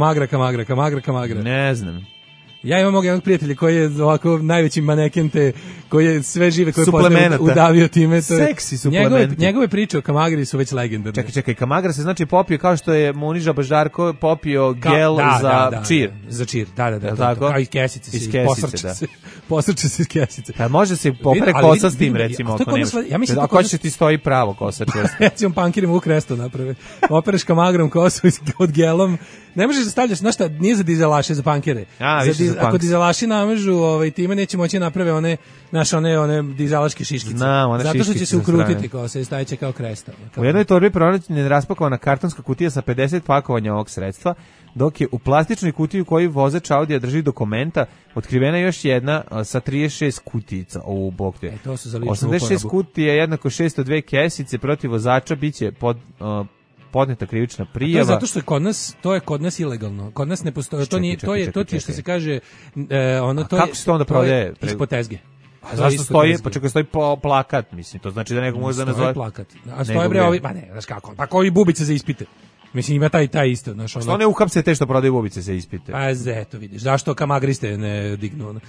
kamagra. Ne znam. Ja imam jednog prijatelja koji je ovako najveći maneken te, koji je sve žive koje poznaje udavio time. Seksi suplementi. Njegove priče o kamagri su već legendarne. Čekaj, kamagra se znači popio kao što je Muniža Baždarko popio gel za čir. Za čir, da. Tako? Kao iz kesice. Iz kesice, da. Posrče se iz kesice. Pa može se popre kosa s tim, recimo, ako nemaš. Ako će ti stoji pravo kosa često. Recimo pankirima u kresto naprave. Opereš kamagrom kosu od gelom. Ne možeš da stavljaš, znaš šta, nije za dizelaše, za pankere. Ako dizelaši namažu, time neće moći naprave one dizelaške šiškice. Zato što će se ukrutiti kosa i stajeće kao kresta. U jednoj torbi pronađena je raspakovana kartonska kutija sa 50 pakovanja ovog sredstva, dok je u plastičnoj kutiji u kojoj vozač Audija drži dokumenta otkrivena još jedna sa 36 kutica u bokte. To su za ličnu 86 uporabu. Kutija jednako 602 kesice protiv vozača biće podneta krivična prijava. To je zato što je kod nas ilegalno. Kod nas ne postoji. To ti što se kaže kako se to onda prodaje? Ispod tezge. A zašto stoji? Pa čekaj, stoji plakat, mislim. To znači da neko može da nazove plakat. A stoje bre ovi, pa ne, znaš kako. Pa koji bubice za ispite. Mislim ima taj isto, znaš ono. Što ne uhapse te što prodaju bubice za ispite? Pa eto vidiš. Zašto kamagriste ne dignu?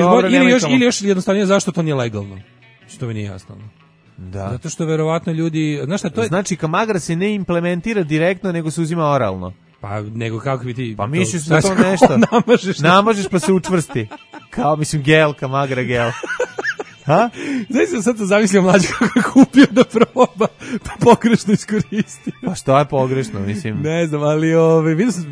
Ili još jednostavnije zašto to nije legalno? Što mi nije jasno. Da. Zato što verovatno ljudi, znaš šta, to je... Znači kamagra se ne implementira direktno, nego se uzima oralno. Pa nego kako bi ti... Pa misliš da to nešto namažeš pa se učvrsti. Kao mislim gel, kamagra gel. Ha? Znači sam sad to zamislio mlađe kako je kupio da proba, pa pogrešno iskoristi. Pa što je pogrešno, mislim? Ne znam, ali vidio sam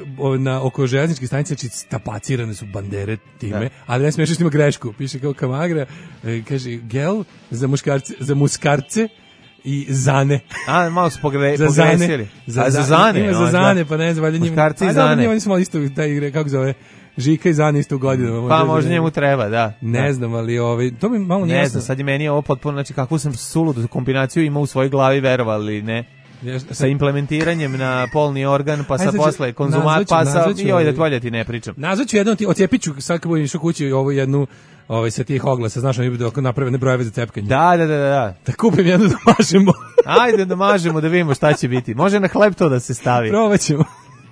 oko željezničke stanice, znači tapacirane su bandere time, ali ne smiješ što ima grešku. Piše kao kamagra, kaže gel za muskarce i zane. A, malo su pogresili. Za zane? Ima za zane, pa ne znam, valjda njima. Muskarci i zane. Oni su malo isto, kako zove, Žika i Zane isto u godinama. Pa možda njemu treba, da. Ne znam, ali to mi malo nije jasno. Ne znam, sad je meni ovo potpuno, znači kakvu sam suludu kombinaciju imao u svojoj glavi, verovali, ne? Sa implementiranjem na polni organ, pa sa posle konzumat, pa sa joj da tvoljati ne pričam. Nazvaću jednom ocijepit ću sad kad budem išao kući ovo jednu sa tih oglasa, znaš, oni budu napravene brojeve za cepkanje. Da. Da kupim jednu da mažemo. Ajde da mažemo da vidimo šta će biti. Može na hleb to da se stavi. Probat ćemo.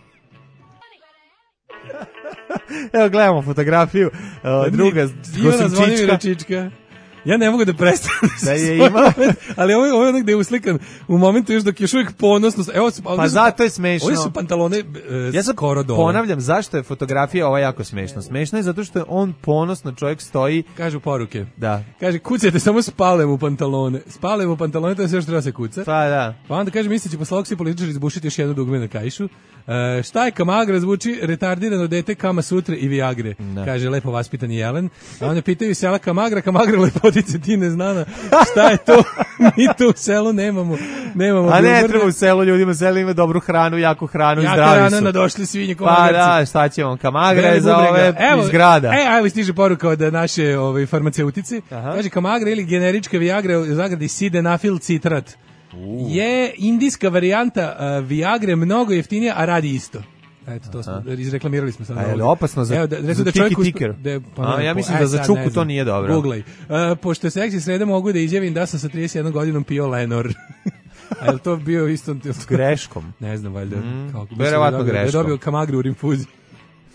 Evo gledamo fotografiju druga Čička. Ja ne mogu da prestanem da je ima, ali ovo je onak gde je uslikan u momentu još dok je još uvijek ponosno. Evo, pa zato je smešno. Ovi su pantalone skoro dole. Ponavljam, zašto je fotografija ova jako smešno? Smešno je zato što je on ponosno, čovjek stoji. Kažu poruke. Da. Kaže, kucajte samo spalem u pantalone. Spalem u pantalone, to je sve što treba se kuca. Pa da. Pa onda kaže, misleći posle ovog svi političari izbušiti još jedno dugme na kajšu. Šta je kamagra, zvuči retardirano dete Kama Sutre i Viagre, kaže lepo vaspitani Jelen. A onda pitaju sela kamagra lepotice ti ne znana. Šta je to? Mi to u selu nemamo. A ne treba u selu ljudima, selu ima dobru hranu, jaku hranu i zdravi su. Jaka hrana, nadošli svinje, komagarci. Pa da, šta ćemo, kamagra je za ove iz grada. Evo stiže poruka od naše farmaceutice. Kaže kamagra ili generička Viagra u zagradi Sildenafil citrat. Je indijska varijanta Viagre mnogo jeftinija, a radi isto. Eto, to smo, izreklamirali smo sad. A je li opasno za tiki-tiker? Ja mislim da za čuku to nije dobro. Googlej. Pošto je seksi sreda, mogu da izjavim da sam sa 31 godinom pio Lenor. A je li to bio isto... Greškom? Ne znam, valjda. Verovatno greškom. Je dobio kamagru u rinfuzi.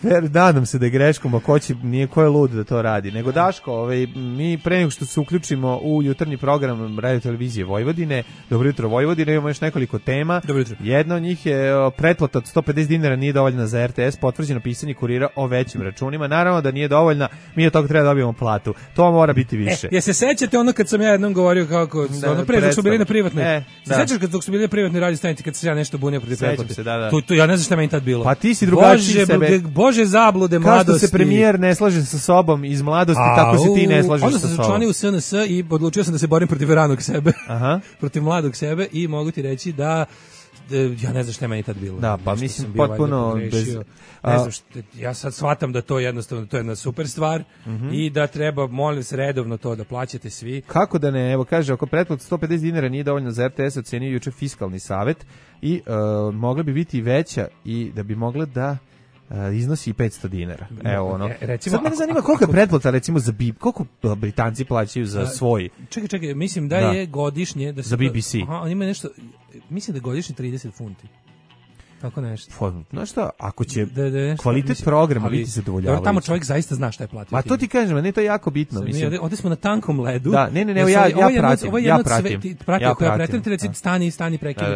nadam se da je greškom, a nije ko je lud da to radi. Nego Daško, mi pre nego što se uključimo u jutarnji program Radio televizije Vojvodine, Dobro jutro Vojvodine, imamo još nekoliko tema. Jedna od njih je pretplata od 150 dinara nije dovoljna za RTS, potvrđeno pisanje kurira o većim računima. Naravno da nije dovoljna, mi od toga treba da dobijemo platu. To mora biti više. Se sećate ono kad sam ja jednom govorio kako pre dok smo bili na privatnoj. Sećaš kad smo bili na privatnoj radio stanici kad se ja nešto bunio protiv pretplate? Tu ja ne znam šta meni tad bilo. Pa ti si drugačiji sebe. Bože zablude mladosti. Kao što se premijer ne slaže sa sobom iz mladosti, tako se ti ne slažeš sa sobom. Onda sam se učlanio u SNS i odlučio sam da se borim protiv ranog sebe. Protiv mladog sebe i mogu ti reći da ja ne znam šta je meni tad bilo. Da, pa mislim potpuno bez... Ne znam ja sad shvatam da to jednostavno, to je jedna super stvar i da treba, molim se, redovno to da plaćate svi. Kako da ne, evo kaže, ako pretplata 150 dinara nije dovoljno za RTS, ocenio juče Fiskalni savet i mogla bi biti veća i da bi mogla da iznosi i 500 dinara. Evo ono. Recimo, sad mene zanima koliko je pretplata recimo za koliko Britanci plaćaju za svoj. Čekaj, mislim da je godišnje da se za BBC. On ima nešto, mislim da je godišnje 30 funti. Tako nešto. Znaš šta, ako će kvalitet programa biti zadovoljavajući. Tamo čovjek zaista zna šta je platio. Ma to ti kažem, ne, to je jako bitno. Ovdje smo na tankom ledu. Da, ne, ja pratim. Recimo, stani, prekidi.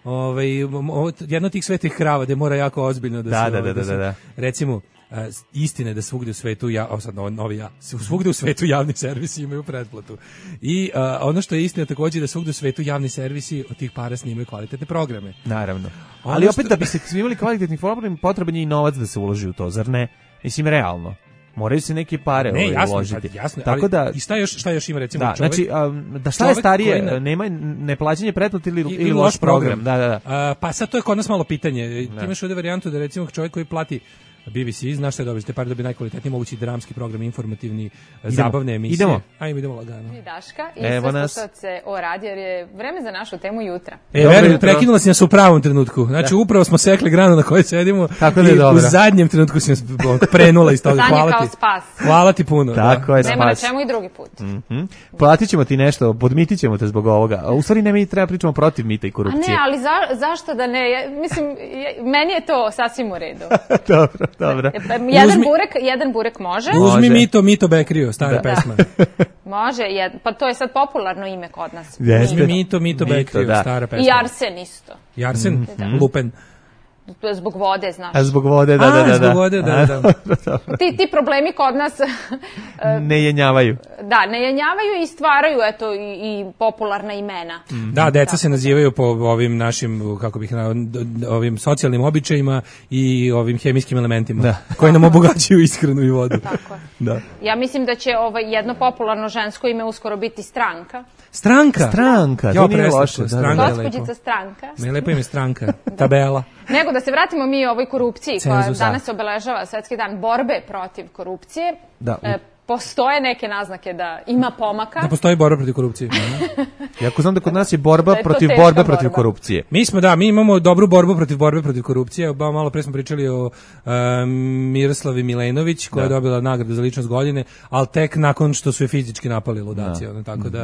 Jedno od tih svetih krava gde mora jako ozbiljno da se... Recimo, istine da svugde u svetu svugde u svetu javni servisi imaju pretplatu. I ono što je istina također da svugde u svetu javni servisi od tih para snimaju kvalitetne programe. Naravno. Ali opet da bi se snimali kvalitetni programi potreban je i novac da se uloži u to, zar ne? Mislim, realno. Moraju se neke pare uložiti. Jasno, tako da i šta još ima recimo čovjek? Znači, da šta je starije, nema neplaćanje pretplate ili loš program. Da. Pa sad to je kod nas malo pitanje. Ti imaš ovdje varijantu da recimo čovjek koji plati BBC, znaš šta je dobiti, par dobiti najkvalitetniji mogući dramski program, informativni, zabavne emisije. Idemo lagano. I Daška i sve slušalce o radiju, jer je vreme za našu temu jutra. Prekinula si nas u pravom trenutku. Znači, upravo smo sekli granu na kojoj sedimo i u zadnjem trenutku si nas prenula iz toga. Hvala ti puno. Tako je, nema na čemu i drugi put. Platit ćemo ti nešto, podmitit ćemo te zbog ovoga. U stvari ne mi treba pričamo protiv mita i korupcije. A ne, ali zašto da ne? Mislim, meni je to sasvim u redu. Dobro. Jedan burek može. Uzmi Mito Bekrio, stara pesma. Može, pa to je sad popularno ime kod nas. Uzmi Mito Bekrio, stara pesma. I Arsen isto. I Arsen, Lupen. Zbog vode, znaš. Zbog vode, da. Zbog vode, da. Ti problemi kod nas... ne jenjavaju. Da, ne jenjavaju i stvaraju, eto, i popularna imena. Da, deca se nazivaju po ovim našim, kako bih ovim socijalnim običajima i ovim hemijskim elementima, koji nam obogaćuju ishranu i vodu. Tako je. Da. Ja mislim da će jedno popularno žensko ime uskoro biti Stranka. Stranka, to nije loše. Gospođica Stranka. Ne, lepo ime Stranka. Tabela. Nego da se vratimo mi ovoj korupciji koja danas obeležava Svetski dan borbe protiv korupcije. Postoje neke naznake da ima pomaka. Da postoji borba protiv korupcije. Jako znam da kod nas je borba protiv borbe protiv korupcije. Mi imamo dobru borbu protiv borbe protiv korupcije. Malo pre smo pričali o Miroslavi Milenović koja je dobila nagradu za ličnost godine, ali tek nakon što su je fizički napali ludaci. Tako da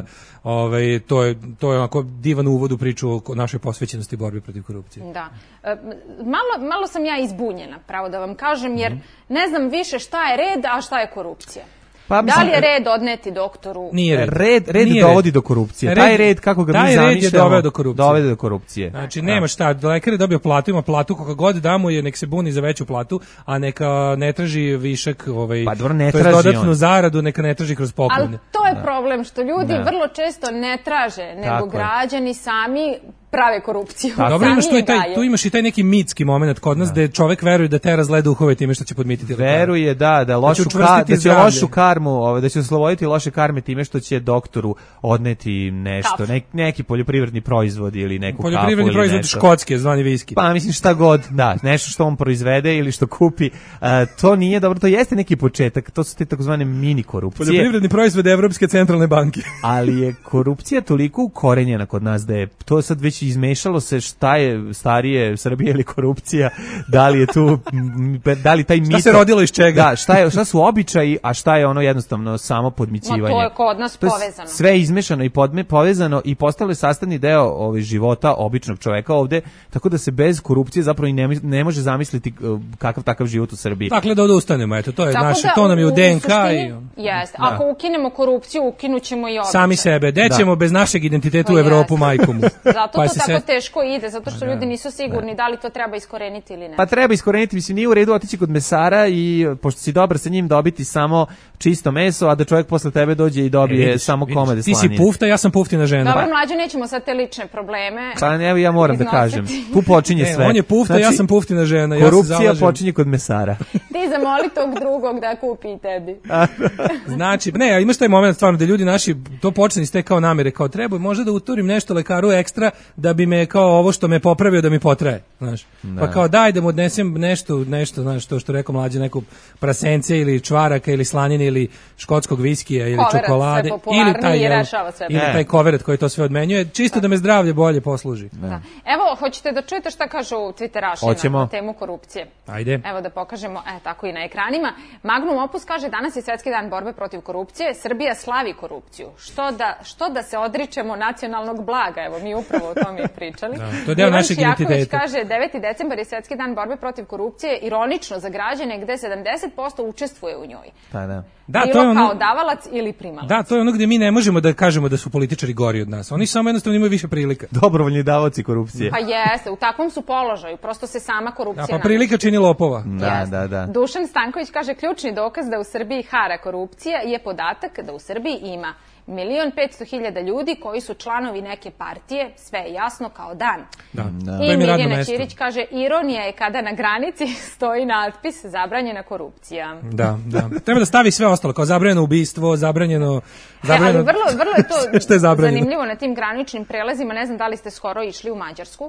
to je onako divan uvod u priču o našoj posvećenosti borbi protiv korupcije. Da. Malo sam ja izbunjena, pravo da vam kažem, jer ne znam više šta je red, a šta je korupcija. Da li je red odneti doktoru? Nije red. Red dovodi do korupcije. Taj red, kako ga mi zamišljamo, dovede do korupcije. Znači, nema šta, lekar je dobio platu, ima platu, koga god da mu je, nek se buni za veću platu, a neka ne traži višak, to je dodatnu zaradu, neka ne traži kroz poklone. Ali to je problem, što ljudi vrlo često ne traže, nego građani sami prave korupciju. Dobro, tu imaš i taj neki mitski moment kod nas gde čovek veruje da tera zle duhove time što će podmititi lekara. Veruje da će lošu karmu, da će osloboditi loše karme time što će doktoru odneti nešto, neki poljoprivredni proizvod ili neku kafu. Poljoprivredni proizvod škotske, zvani viski. Pa mislim šta god, nešto što on proizvede ili što kupi, to nije dobro, to jeste neki početak, to su te takozvane mini korupcije. Poljoprivredni proizvod Evropske centralne banke. Ali je korupcija toliko ukorenjena kod nas da je to sad već izmešalo se šta je starije, Srbija ili korupcija, da li je tu, da li taj mito... Šta se rodilo iz čega? Da, šta su običaji, a šta je ono jednostavno samo podmićivanje. Ma to je kod nas povezano. Sve izmešano i povezano i postalo je sastavni deo života običnog čoveka ovde, tako da se bez korupcije zapravo i ne može zamisliti kakav takav život u Srbiji. Dakle, da odustanemo, eto, to je naše, to nam je u DNK. Jeste, ako ukinemo korupciju, ukinućemo i običaj. Sami sebe, dećemo bez našeg identiteta u Evropu majkomu. Zato to tako teško ide, zato što ljudi nisu sigurni da li to treba iskoreniti ili ne. Pa treba iskoreniti, mislim, nije u redu otići kod mesara i pošto si dobar sa njim dobiti samo čisto meso, a da čovjek posle tebe dođe i dobije samo komade slanine. Ti si pufta, ja sam puftina žena. Dobro, mlađe, nećemo sad te lične probleme. Pa evo ja moram da kažem, tu počinje sve. On je pufta, znači, ja sam puftina žena. Korupcija počinje kod mesara. Ti zamoli tog drugog da kupi tebi. Znači, ne, imaš taj moment stvarno da ljudi naši to počne iz te kao namere, kao treba možda da uturim nešto lekaru ekstra da bi me kao ovo što me popravio da mi potraje, znaš. Pa kao daj da mu odnesem nešto, znaš, to što rekao mlađe, neku prasence ili čvaraka ili slanine ili škotskog viskija ili čokolade ili taj koverat koji to sve odmenjuje, čisto da me zdravlje bolje posluži. Da. Evo, hoćete da čujete šta kažu Twitteraši na temu korupcije? Ajde. Evo da pokažemo, tako i na ekranima. Magnum Opus kaže, danas je Svetski dan borbe protiv korupcije, Srbija slavi korupciju. Što da se odričemo nacionalnog blaga? Evo, mi upravo o tome i pričali. To je deo našeg identiteta. Jaković kaže, 9. decembar je Svetski dan borbe protiv korupcije, ironično za građane gde 70% učestvuje u njoj. Bilo kao davalac ili primalac. Da, to je ono gde mi ne možemo da kažemo da su političari gori od nas. Oni samo jednostavno imaju više prilika. Dobrovoljni davaoci korupcije. Pa jeste, u takvom su položaju, prosto se sama korupcija pa prilika čini lopova. Da. Dušan Stanković kaže, ključni dokaz da u Srbiji hara korupcija je podatak da u Srbiji ima 1.500.000 ljudi koji su članovi neke partije, sve je jasno kao dan. I Mirjana Ćirić kaže, ironija je kada na granici stoji natpis zabranjena korupcija. Da. Treba da stavi sve ostalo, kao zabranjeno ubistvo, zabranjeno... Ali vrlo je to zanimljivo na tim graničnim prelazima, ne znam da li ste skoro išli u Mađarsku,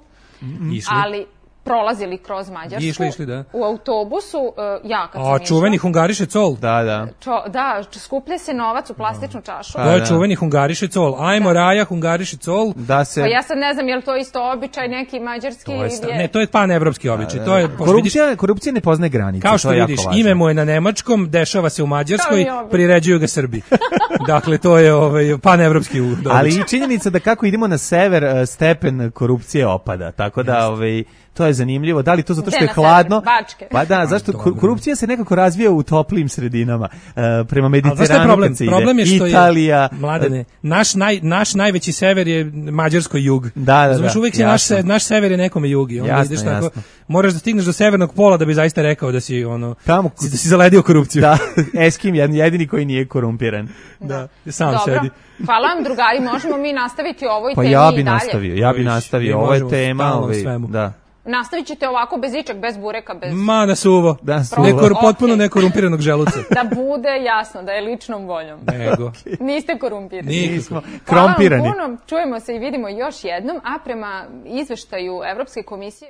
ali prolazili kroz Mađarsku. Išli, da. U autobusu, ja kad sam išla. Čuveni hungariše col. Da. Da, skuplja se novac u plastičnu čašu. To je čuveni hungariše col. Ajmo raja, hungariše col. Pa ja sad ne znam je li to isto običaj neki mađarski ili je... Ne, to je panevropski običaj. Korupcija ne poznaje granice. Kao što vidiš, ime mu je na nemačkom, dešava se u Mađarskoj, priređuju ga Srbi. Dakle, to je panevropski dobičaj. Ali i činjenica da kako idemo na sever, stepen korupcije opada. Tako da, to je zanimljivo. Da li to zato što je hladno? Pa da, zašto korupcija se nekako razvija u toplim sredinama. Prema Mediteranu kad se ide. Problem je što Italija, mladene, naš najveći sever je mađarsko jug. Da. Znači uvijek je naš sever je nekome jug i onda ideš tako. Moraš da stigneš do severnog pola da bi zaista rekao da si da si zaledio korupciju. Da, Eskim jedini koji nije korumpiran. Da, sam sedi. Hvala vam drugari, možemo mi nastaviti ovoj temi i dalje. Pa ja bi nastavio, ovo je tema, da. Nastavit ćete ovako bez ičeg, bez bureka, bez... Ma, na suvo. Potpuno nekorumpiranog želuca. Da bude jasno, da je ličnom voljom. Nego. Niste korumpirani. Nismo. Krompirani. Hvala vam puno, čujemo se i vidimo još jednom, a prema izveštaju Evropske komisije...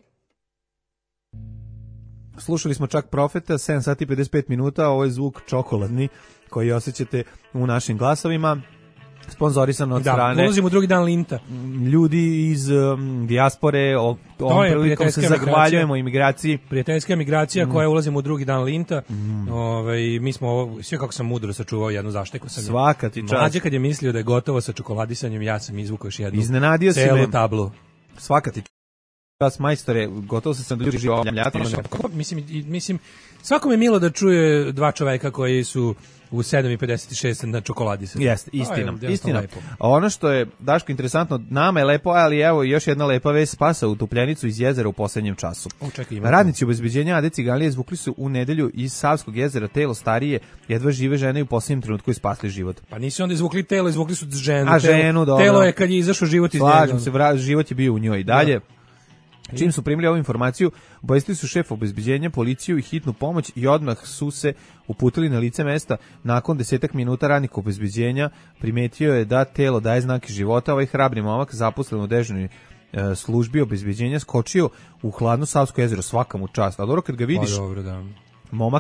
Slušali smo čak Profeta, 7 sati 55 minuta, ovo je zvuk čokoladni koji osjećate u našim glasovima. Sponzorisan od strane. Ulazimo u drugi dan Linta. Ljudi iz dijaspore, ovom prilikom se zahvaljujemo imigraciji. Prijateljska migracija koja ulazimo u drugi dan Linta. Mi smo sve kako sam mudro sačuvao jednu zašteku. Svaka ti čast. Mlađe kad je mislio da je gotovo sa čokoladisanjem, ja sam izvukao još jednu iznenadio celu tablu. Svaka ti čast, majstore, gotovo sam ljudi ovom ljatom. Mislim, svako mi je milo da čuje dva čoveka koji su u 7.56 na čokoladi. Jeste, istina. A ono što je, Daško, interesantno, nama je lepo, ali evo još jedna lepa vest, spasa utopljenicu iz jezera u poslednjem času. Radnici obezbeđenja AD Ciganlije zvukli su u nedelju iz Savskog jezera telo starije, jedva žive žene i u poslednjem trenutku spasli život. Pa nisu onda izvukli telo, izvukli su ženu. A ženu, dobro. Telo je kad je izašao život iz njega. Slažem se, život je bio u njoj. Dalje. Čim su primili ovu informaciju, obavestili su šef obezbeđenja, policiju i hitnu pomoć i odmah su se uputili na lice mesta. Nakon 10 minuta radnik obezbeđenja primetio je da telo daje znake života. Ovaj hrabri momak, zaposlen u dežurnoj službi obezbeđenja, skočio u hladno Savsko jezero, svaka mu čast. A dobro kad ga vidiš, momak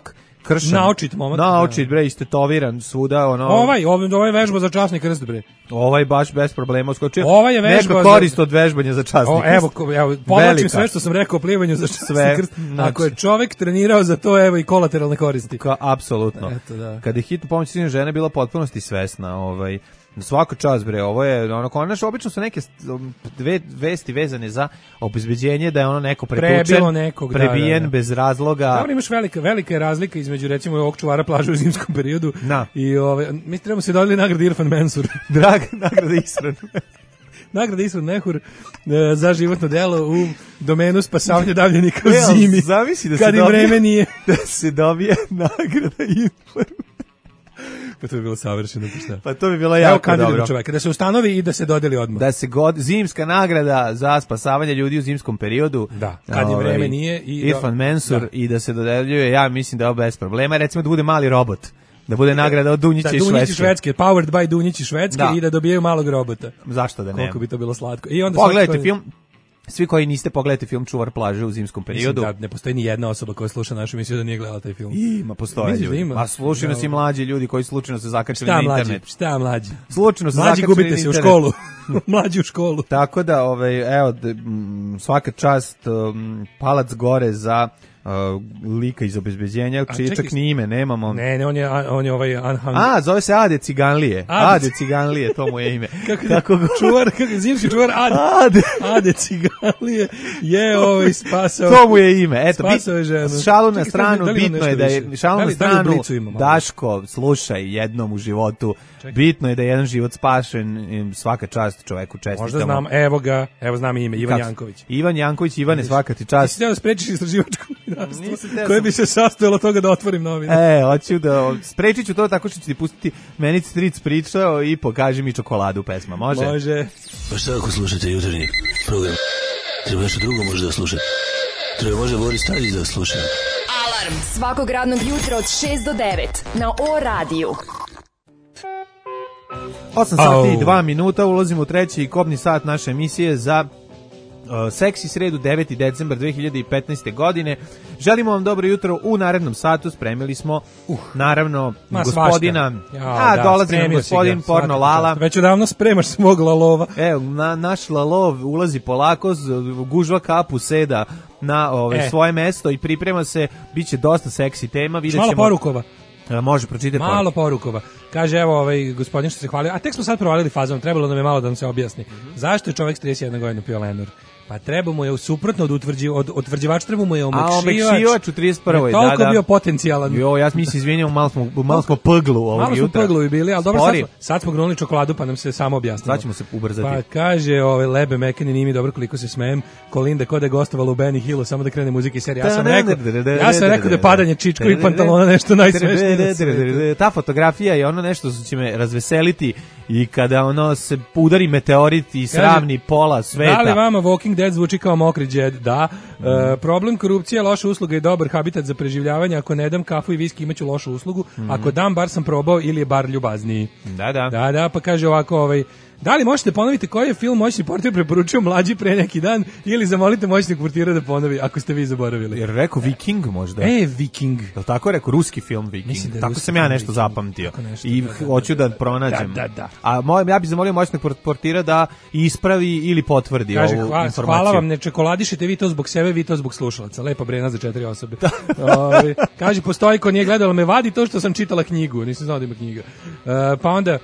kršan. Naočit momak. Naočit, bre, istetoviran svuda, ono. Ovaj vežba za časni krst, bre. Ovaj baš bez problema skočio. Ovaj je vežba neka korist od vežbanja za časni krst. Evo, povlačim sve što sam rekao o plivanju za časni krst. Ako je čovek trenirao za to, evo i kolateralne koristi. Apsolutno. Eto, da. Kada je hitna pomoć civilne žene bila potpunosti svesna, svaka čast, bre, ovo je ono konačno, obično su neke dve vesti vezane za obezbeđenje da je ono neko pretučen, prebijen bez razloga. Dobro, imaš velika je razlika između recimo ovog čuvara plaže u zimskom periodu i mi trebamo se dodali nagradu Irfan Mensur. Nagrada Isran. Nagrada Isran Mehur za životno delo u domenu spasavanja davljenika u zimi. Zamisli da kad im vreme nije. Da se dobije nagrada Irfan. Pa to bi bilo savršeno, pa šta? Pa to bi bilo jako dobro. Čoveka, da se ustanovi i da se dodeli odmah. Da se zimska nagrada za spasavanje ljudi u zimskom periodu. Da, kad im vreme nije. Irfan Mensur i da se dodeljuje, ja mislim da je ovo bez problema. Recimo da bude mali robot. Da bude nagrada od Dunjića i Švedske. Powered by Dunjić i Švedske i da dobijaju malog robota. Zašto da ne? Koliko bi to bilo slatko. I onda pogledajte film. Svi koji niste pogledajte film Čuvar plaže u zimskom periodu. Mislim da ne postoji ni jedna osoba koja sluša našu emisiju da nije gledala taj film. Ima, postoje ljudi. A slušaju nas i mlađi ljudi koji slučajno se zakačili na internet. Šta mlađi? Slučajno se zakačili na internet. Mlađi gubite se u školu. Mlađi u školu. Tako da, evo, svaka čast, palac gore za lika iz obezbeđenja, čije čak ni ime nemamo. Ne, on je ovaj Anhang. Zove se Ade Ciganlije. Ade Ciganlije, to mu je ime. Zimski čuvar Ade Ciganlije je spasao. To mu je ime. Eto, spasao je ženu. Šalu na stranu, bitno je da je šalu na stranu. Daško, slušaj, jednom u životu. Bitno je da je jedan život spašen, svaka čast čoveku, čestitamo. Možda znam, evo znam ime, Ivan Janković. Ivan Janković, Ivane, svaka ti čast. Ti si htio da sprečiš istraživačko koje bi se sastojalo toga da otvorim novine. Hoću da sprečit ću to tako što ću ti pustiti meni stric pričao i pokaži mi čokoladu pesma, može? Može. Pa šta ako slušate jutarnji program? Treba nešto drugo možda da slušate. Treba možda Boris Tadić da sluša. Alarm svakog radnog jutra od 6 do 9 na O radiju. 8 sati i 2 minuta, ulazimo u treći kobni sat naše emisije za seksi sredu 9. decembar 2015. godine. Želimo vam dobro jutro u narednom satu. Spremili smo, naravno, gospodina. Dolazi nam gospodin Porno Lala. Već odavno spremaš svog lalova. Evo, naš lalov ulazi polako, gužva kapu seda na svoje mesto i priprema se, bit će dosta seksi tema. Malo porukova. Može pročitati. Malo porukova. Kaže, evo, gospodin što se hvalio, a tek smo sad provalili fazom, trebalo nam je malo da nam se objasni. Zašto je čovjek s 31 godina pio Lenor? Pa treba mu je suprotno od utvrđivač, treba mu je omekšivač u 31. Toliko bio potencijalan. Ja mi se izvinjam, malo smo pglu ovog jutra. Malo smo pglu i bili, ali dobro, sad smo grunuli čokoladu, pa nam se samo objasnilo. Sad ćemo se ubrzati. Pa kaže, Lebe Mekani, nije mi dobro koliko se smejem, Kolinda kod je gostovala u Benny Hillu, samo da krene muzika i serija. Ja sam rekao da je padanje čičko i pantalona nešto najsmešnije na svijetu. Ta fotografija je ono nešto što će me razveseliti i kada se udari meteorit i sravni pola sveta. Da li vama Walking Dead zvuči kao mokri džed? Da. Problem korupcije, loša usluga i dobar habitat za preživljavanje. Ako ne dam kafu i viski, imaću lošu uslugu. Ako dam, bar sam probao ili je bar ljubazniji. Da, pa kaže ovako, da li možete ponoviti koji je film Moćni portir preporučio mlađi pre neki dan ili zamolite Moćnog portira da ponovi ako ste vi zaboravili? Jer rekao Viking možda. Viking. Je li tako rekao ruski film Viking? Tako sam ja nešto zapamtio. I hoću da pronađem. Da. A ja bih zamolio Moćnog portira da ispravi ili potvrdi ovu informaciju. Hvala vam, ne čokoladišete vi to zbog sebe, vi to zbog slušalaca. Lepa brena za 4 osobe. Kaže, postoji ko nije gledala, me vadi to što sam čitala knjigu. Nisam znao da ima knjiga. Pa onda...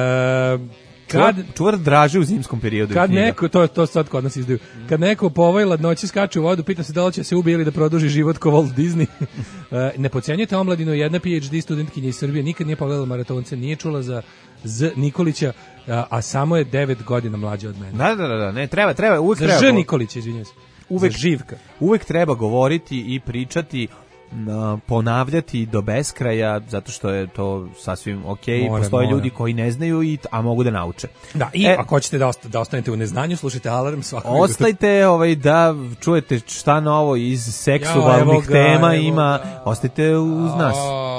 Čuvar draže u zimskom periodu. Kad neko, to sad kod nas izdaju, kad neko po ovoj ladnoći skače u vodu, pitam se da li će se ubije ili da produži život ko Walt Disney. Ne podcenjujte omladinu, jedna PhD studentkinja iz Srbije nikad nije pogledala maratonce, nije čula za Z. Nikolića, a samo je 9 godina mlađa od mene. Da, ne, treba, uvek treba. Za Ž. Nikolića, izvinjam se. Uvek Živka. Uvek treba govoriti i pričati, ponavljati do beskraja, zato što je to sasvim okej. Postoje ljudi koji ne znaju, a mogu da nauče. Da, i ako hoćete da ostanete u neznanju, slušajte Alarm svakog. Ostajte da čujete šta novo iz seksualnih tema ima. Ostajte uz nas.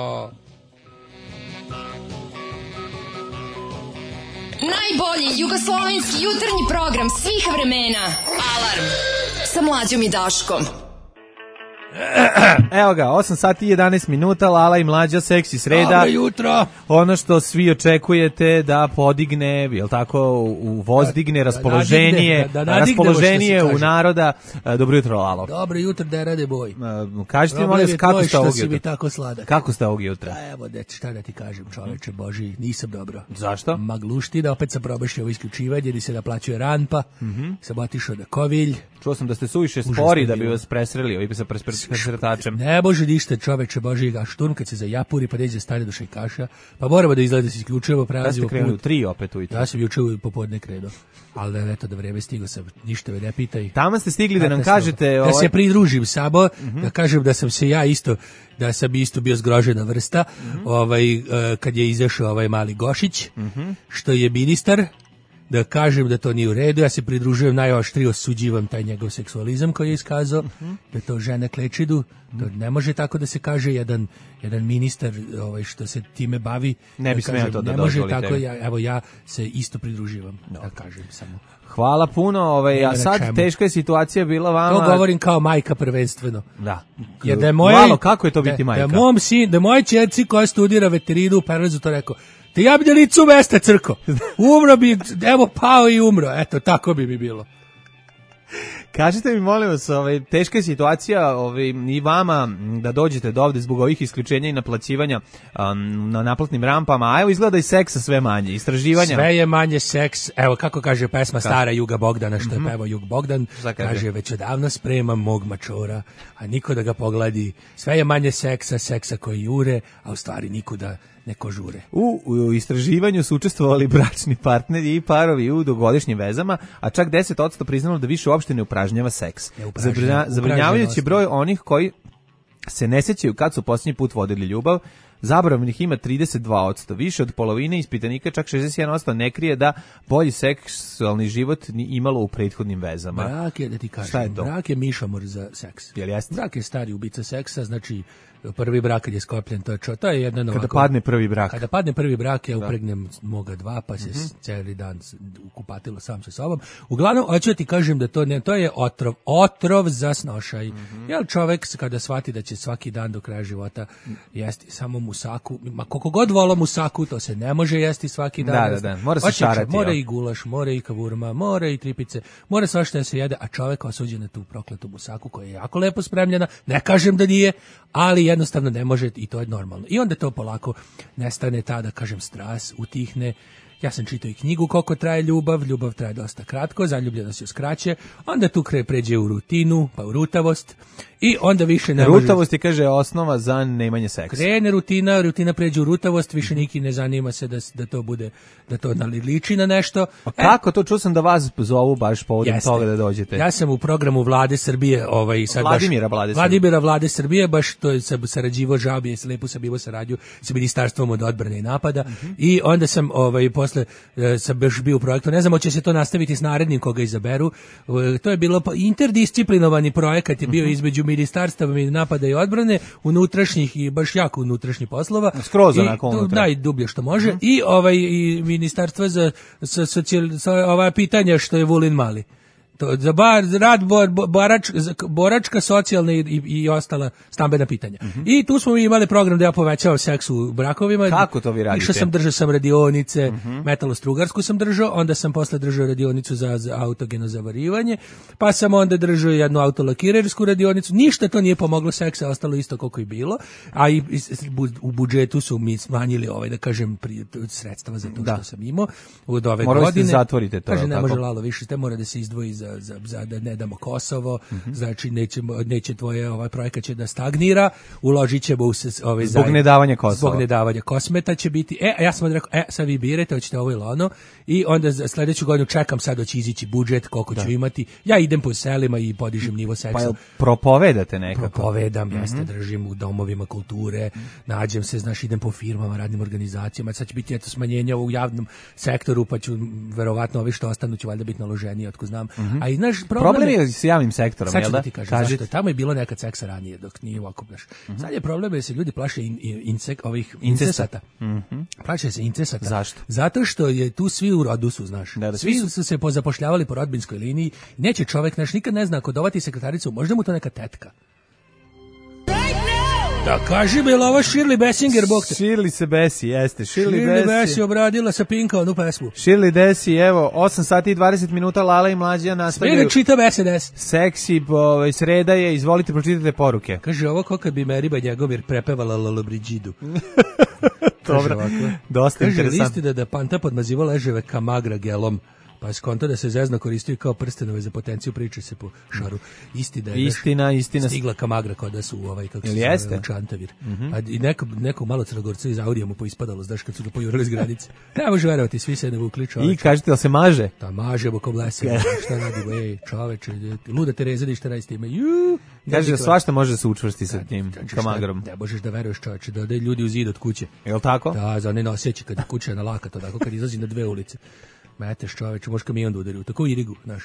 Najbolji jugoslovenski jutarnji program svih vremena. Alarm sa Mlađom i Daškom. Evo ga, 8 sati i 11 minuta, Lala i Mlađa, seksi sreda. Dobro jutro. Ono što svi očekujete da podigne, jel tako, u voz digne raspoloženije, raspoloženije u naroda. Dobro jutro, Lalo. Dobro jutro, da rade boj. Kažite mi, molim vas, kako ste ovog jutra? Tako sladak. Kako ste ovog jutra? Evo, šta da ti kažem, čoveče Boži, nisam dobro. Zašto? Magluština, opet sam probašio ovo isključivanje, gdje se naplaćuje rampa, sam otišao na Kovilj. Čuo sam da ste suviše spori da bi vas presreli, ovi sa presretačem. Ne može ništa, čoveče Boži, a šturm kad se zajapuri, pa neđe stane do Šajkaša, pa moramo da izgleda da se isključujemo, prelazimo put. Da ste krenuli u 3 opet ujutro. Ja sam juče popodne krenuo, ali eto da vreme stigo sam, ništa me ne pitaj. Tamo ste stigli da nam kažete... Da se pridružim samo, da kažem da sam se ja isto, da sam isto bio zgrožena vrsta, kad je izašao ovaj mali Gošić, što je ministar, da kažem da to nije u redu, ja se pridružujem, najoštrije osuđivam taj njegov seksualizam koji je iskazao, da to žene klečidu, to ne može tako da se kaže, jedan ministar što se time bavi, ne bi smeo to da ne može tako, ja se isto pridruživam, da kažem samo. Hvala puno, a sad teška je situacija bila vama. To govorim kao majka prvenstveno. Da. Jer da je Malo, kako je to biti majka? Da moje ćerci koja studira veterinu u Perlezu to rekao, te ja bi da licu mesta crko. Umro bi, evo pao i umro. Eto, tako bi mi bilo. Kažite mi, molim vas, teška je situacija i vama da dođete do ovde zbog ovih isključenja i naplaćivanja na naplatnim rampama, a evo izgleda i seksa sve manje, istraživanja. Sve je manje seks, evo kako kaže pesma stara Juga Bogdana, što je pevao Jug Bogdan, kaže već odavno spremam mog mačora, a niko da ga pogledi, sve je manje seksa koji jure, a u stvari nikuda neko žure. U istraživanju su učestvovali bračni partneri i parovi u dugogodišnjim vezama, a čak 10% priznalo da više uopšte ne upražnjava seks. Zabrinjavajući broj onih koji se ne sećaju kad su posljednji put vodili ljubav, zaboravnih ima 32%, više od polovine ispitanika, čak 61% ne krije da bolji seksualni život ni imalo u prethodnim vezama. Brak je, da ti kažem, brak je mišomor za seks. Jel jeste? Brak je stari ubica seksa, znači prvi brak kad je sklopljen, to je jedna novako. Kada padne prvi brak. Kada padne prvi brak, ja upregnem moga dva, pa se cijeli dan kupatilo sam sa sobom. Uglavnom, hoću ti kažem da to je otrov za snošaj. Jer čovek kada shvati da će svaki dan do kraja života jesti samo musaku, ma koliko god volo musaku, to se ne može jesti svaki dan. Da, mora se šarati. Mora i gulaš, mora i kavurma, mora i tripice, mora svašta da se jede, a čovek osuđen na tu prokletu musaku koja je jako lepo spremljena, ne kažem da nije, ali jednostavno ne može i to je normalno. I onda to polako nestane ta, da kažem, strast, utihne. Ja sam čitao i knjigu Koliko traje ljubav traje dosta kratko, zaljubljenost se uskraće, onda tu pređe u rutinu, pa u rutavost i onda više ne može... Rutavost je, kaže, osnova za neimanje seksa. Krene rutina pređe u rutavost, više niki ne zanima se da to bude, da to liči na nešto. A kako to? Čuo sam da vas zovu baš povodom toga da dođete. Ja sam u programu Vlade Srbije, Vladimira Vlade Srbije, baš to je sarađivo, žao bi je, lepo sam bilo saradnju sa Ministarstvom od odbrane i napada i onda sam posle sam baš bio u projektu, ne znam hoće se to nastaviti s narednim koga izaberu, to je bilo interdisciplinovani projekat je bio između ministarstava napada i odbrane, unutrašnjih i baš jako unutrašnjih poslova. Skroz onako unutra. Da, i dublje što može. I i ministarstva za ova pitanja što je Vulin Mali. To za rad boračka, socijalna i ostala stambena pitanja. I tu smo mi imali program da ja povećavam seks u brakovima. Kako to vi radite? Držao sam radionice, metalostrugarsku sam držao, onda sam posle držao radionicu za autogeno zavarivanje, pa sam onda držao jednu autolakirersku radionicu. Ništa to nije pomoglo, seksa ostalo isto koliko i bilo, a i u budžetu su mi smanjili da kažem sredstva za to što sam imao od ove godine. Morali ste zatvorite to. Kaže, ne može Lalo više, te mora da se izdvoji za da ne damo Kosovo, znači neće tvoje projekat će da stagnira, uložit ćemo u zbog nedavanja Kosova. Zbog nedavanja Kosmeta će biti, ja sam rekao, sad vi birate, hoćete ovo ili ono, i onda sledeću godinu čekam sad da će izići budžet, koliko ću imati, ja idem po selima i podižem nivo seksa. Pa propovedate nekako? Propovedam, jeste, držim u domovima kulture, nađem se, znaš, idem po firmama, radnim organizacijama, sad će biti smanjenja u javnom sektoru, pa ću verovatno ovi što ostanu će valjda biti naloženiji, otko znam. A i znaš, problem je s javnim sektorom, jel da? Sad ću ti kažem, zašto? Tamo je bilo nekad seksa ranije, dok nije ovako, znaš. Sad je problem da se ljudi plaše ovih incesata. Plaše se incesata. Zašto? Zato što je tu svi u rodu su, znaš. Svi su se pozapošljavali po rodbinskoj liniji. Neće čovek, znaš, nikad ne zna, ako dovati sekretaricu, možda mu to neka tetka. Da, kaži mi, je li ovo Shirley Basinger, bog te? Shirley se besi, jeste. Shirley Basi obradila sa Pinka onu pesmu. Shirley Desi, evo, 8 sati i 20 minuta, Lala i Mlađa nastavljaju. Smije da čitam SDS. Seksi, sreda je, izvolite, pročitajte poruke. Kaže, ovo ko kad bi Meriba Njegomir prepevala Lollobrigidu. Dobro, dosta interesantno. Kaže, listi da Panta podmaziva leževe Kamagra gelom. Pa je skonto da se zezno koristio kao prstenove za potenciju, priče se po šaru. Istina. Stigla Kamagra kao da su kako se zove, Čantavir. A i neko malo Crnogorca iz Audija mu poispadalo, znaš, kad su ga pojurili iz granice. Ne može verovati, svi se ne vukli, čoveče. I kažete da se maže? Da, mažemo ko blese. Šta radimo, čoveče, luda Tereza, di šta radi s time. Kaže da svašta može da se učvrsti sa tim Kamagrom. Ne možeš da veruješ, čoveče, da ode ljudi u zid od kuće. Je li tako? Da, za ne noseći kad je kuća na lakat, tako kad izlazi na 2 ulice. Meteš, čoveče, možeš kamion da udari, tako i Irigu, znaš.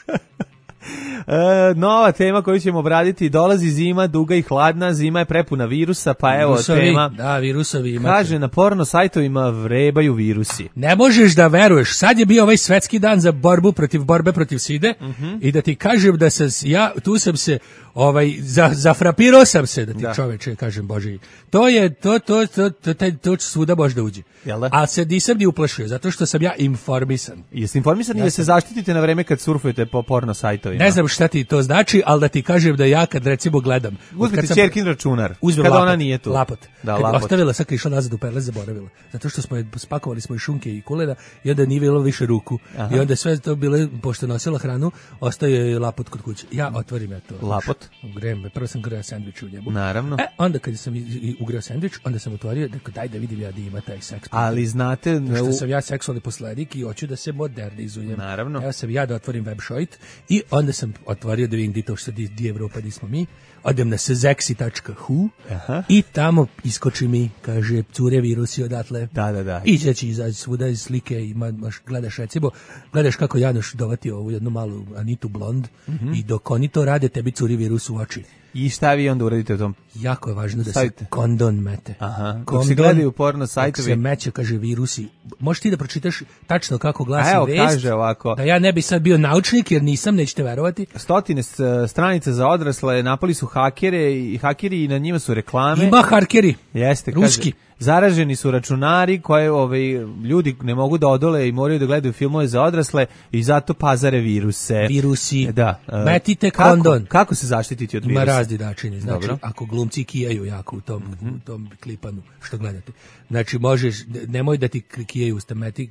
Nova tema koju ćemo obraditi, dolazi zima, duga i hladna, zima je prepuna virusa, pa evo tema. Da, virusovi imate. Kaže, na porno sajtovima vrebaju virusi. Ne možeš da veruješ, sad je bio ovaj svetski dan za borbe protiv side i da ti kažem da tu sam se, zafrapirao sam se, da ti čoveče, kažem, Bože, to svuda može da uđe. A se nisam ni uplašio, zato što sam ja informisan. Jeste informisan i da se zaštitite na vreme kad surfujete po porno sajtovima? Ne znam šta ti to znači, ali da ti kažem da ja kad recimo gledam... Uzmite ćerkin računar, kada ona nije tu. Lapot. Da, lapot. Ostavila, sad kad išla nazad u Perle, zaboravila. Zato što spakovali smo i šunke i kulena i onda nije bilo više ruku. Aha. I onda sve to bile, pošto nosila hranu, ostaje lapot kod kuće. Ja otvorim to. Lapot? Ugrem, prvo sam greo sendvič u njemu. Naravno. Onda kad sam ugreo sendvič, onda sam otvorio, daj da vidim ja da ima taj seks. Ali znate... Što sam ja seksualni posledik i hoću da se modernizujem. Naravno. Evo sam ja da otvorim website i onda sam otvorio da vidim di to što di Evropa, di smo mi. Odem na sezexi.hu i tamo iskoči mi, kaže, cure virusi odatle. Da. I će izaći svuda iz slike i gledaš, recimo, gledaš kako Janoš dovati ovu jednu malu Anitu Blond i dok oni to rade, tebi curi virus u oči. I šta vi onda uradite u tom? Jako je važno da se kondon mete. Aha. Dok se gledaju porno sajtovi. Dok se meće, kaže, virusi. Možeš ti da pročitaš tačno kako glasi vest? Kaže ovako. Da ja ne bi sad bio naučnik, jer nisam, nećete verovati. 100 stranica za odrasle, napali su hakeri i na njima su reklame. Ima hakeri. Jeste, ruski. Kaže, zaraženi su računari koje ljudi ne mogu da odole i moraju da gledaju filmove za odrasle i zato pazare viruse. Virusi. Da. Metite kondon. Kako se zaštititi od virusa? Ima razni načini. Znači, ako glumci kijaju jako u tom klipanu što gledate. Znači, možeš, nemoj da ti kijaju usta, meti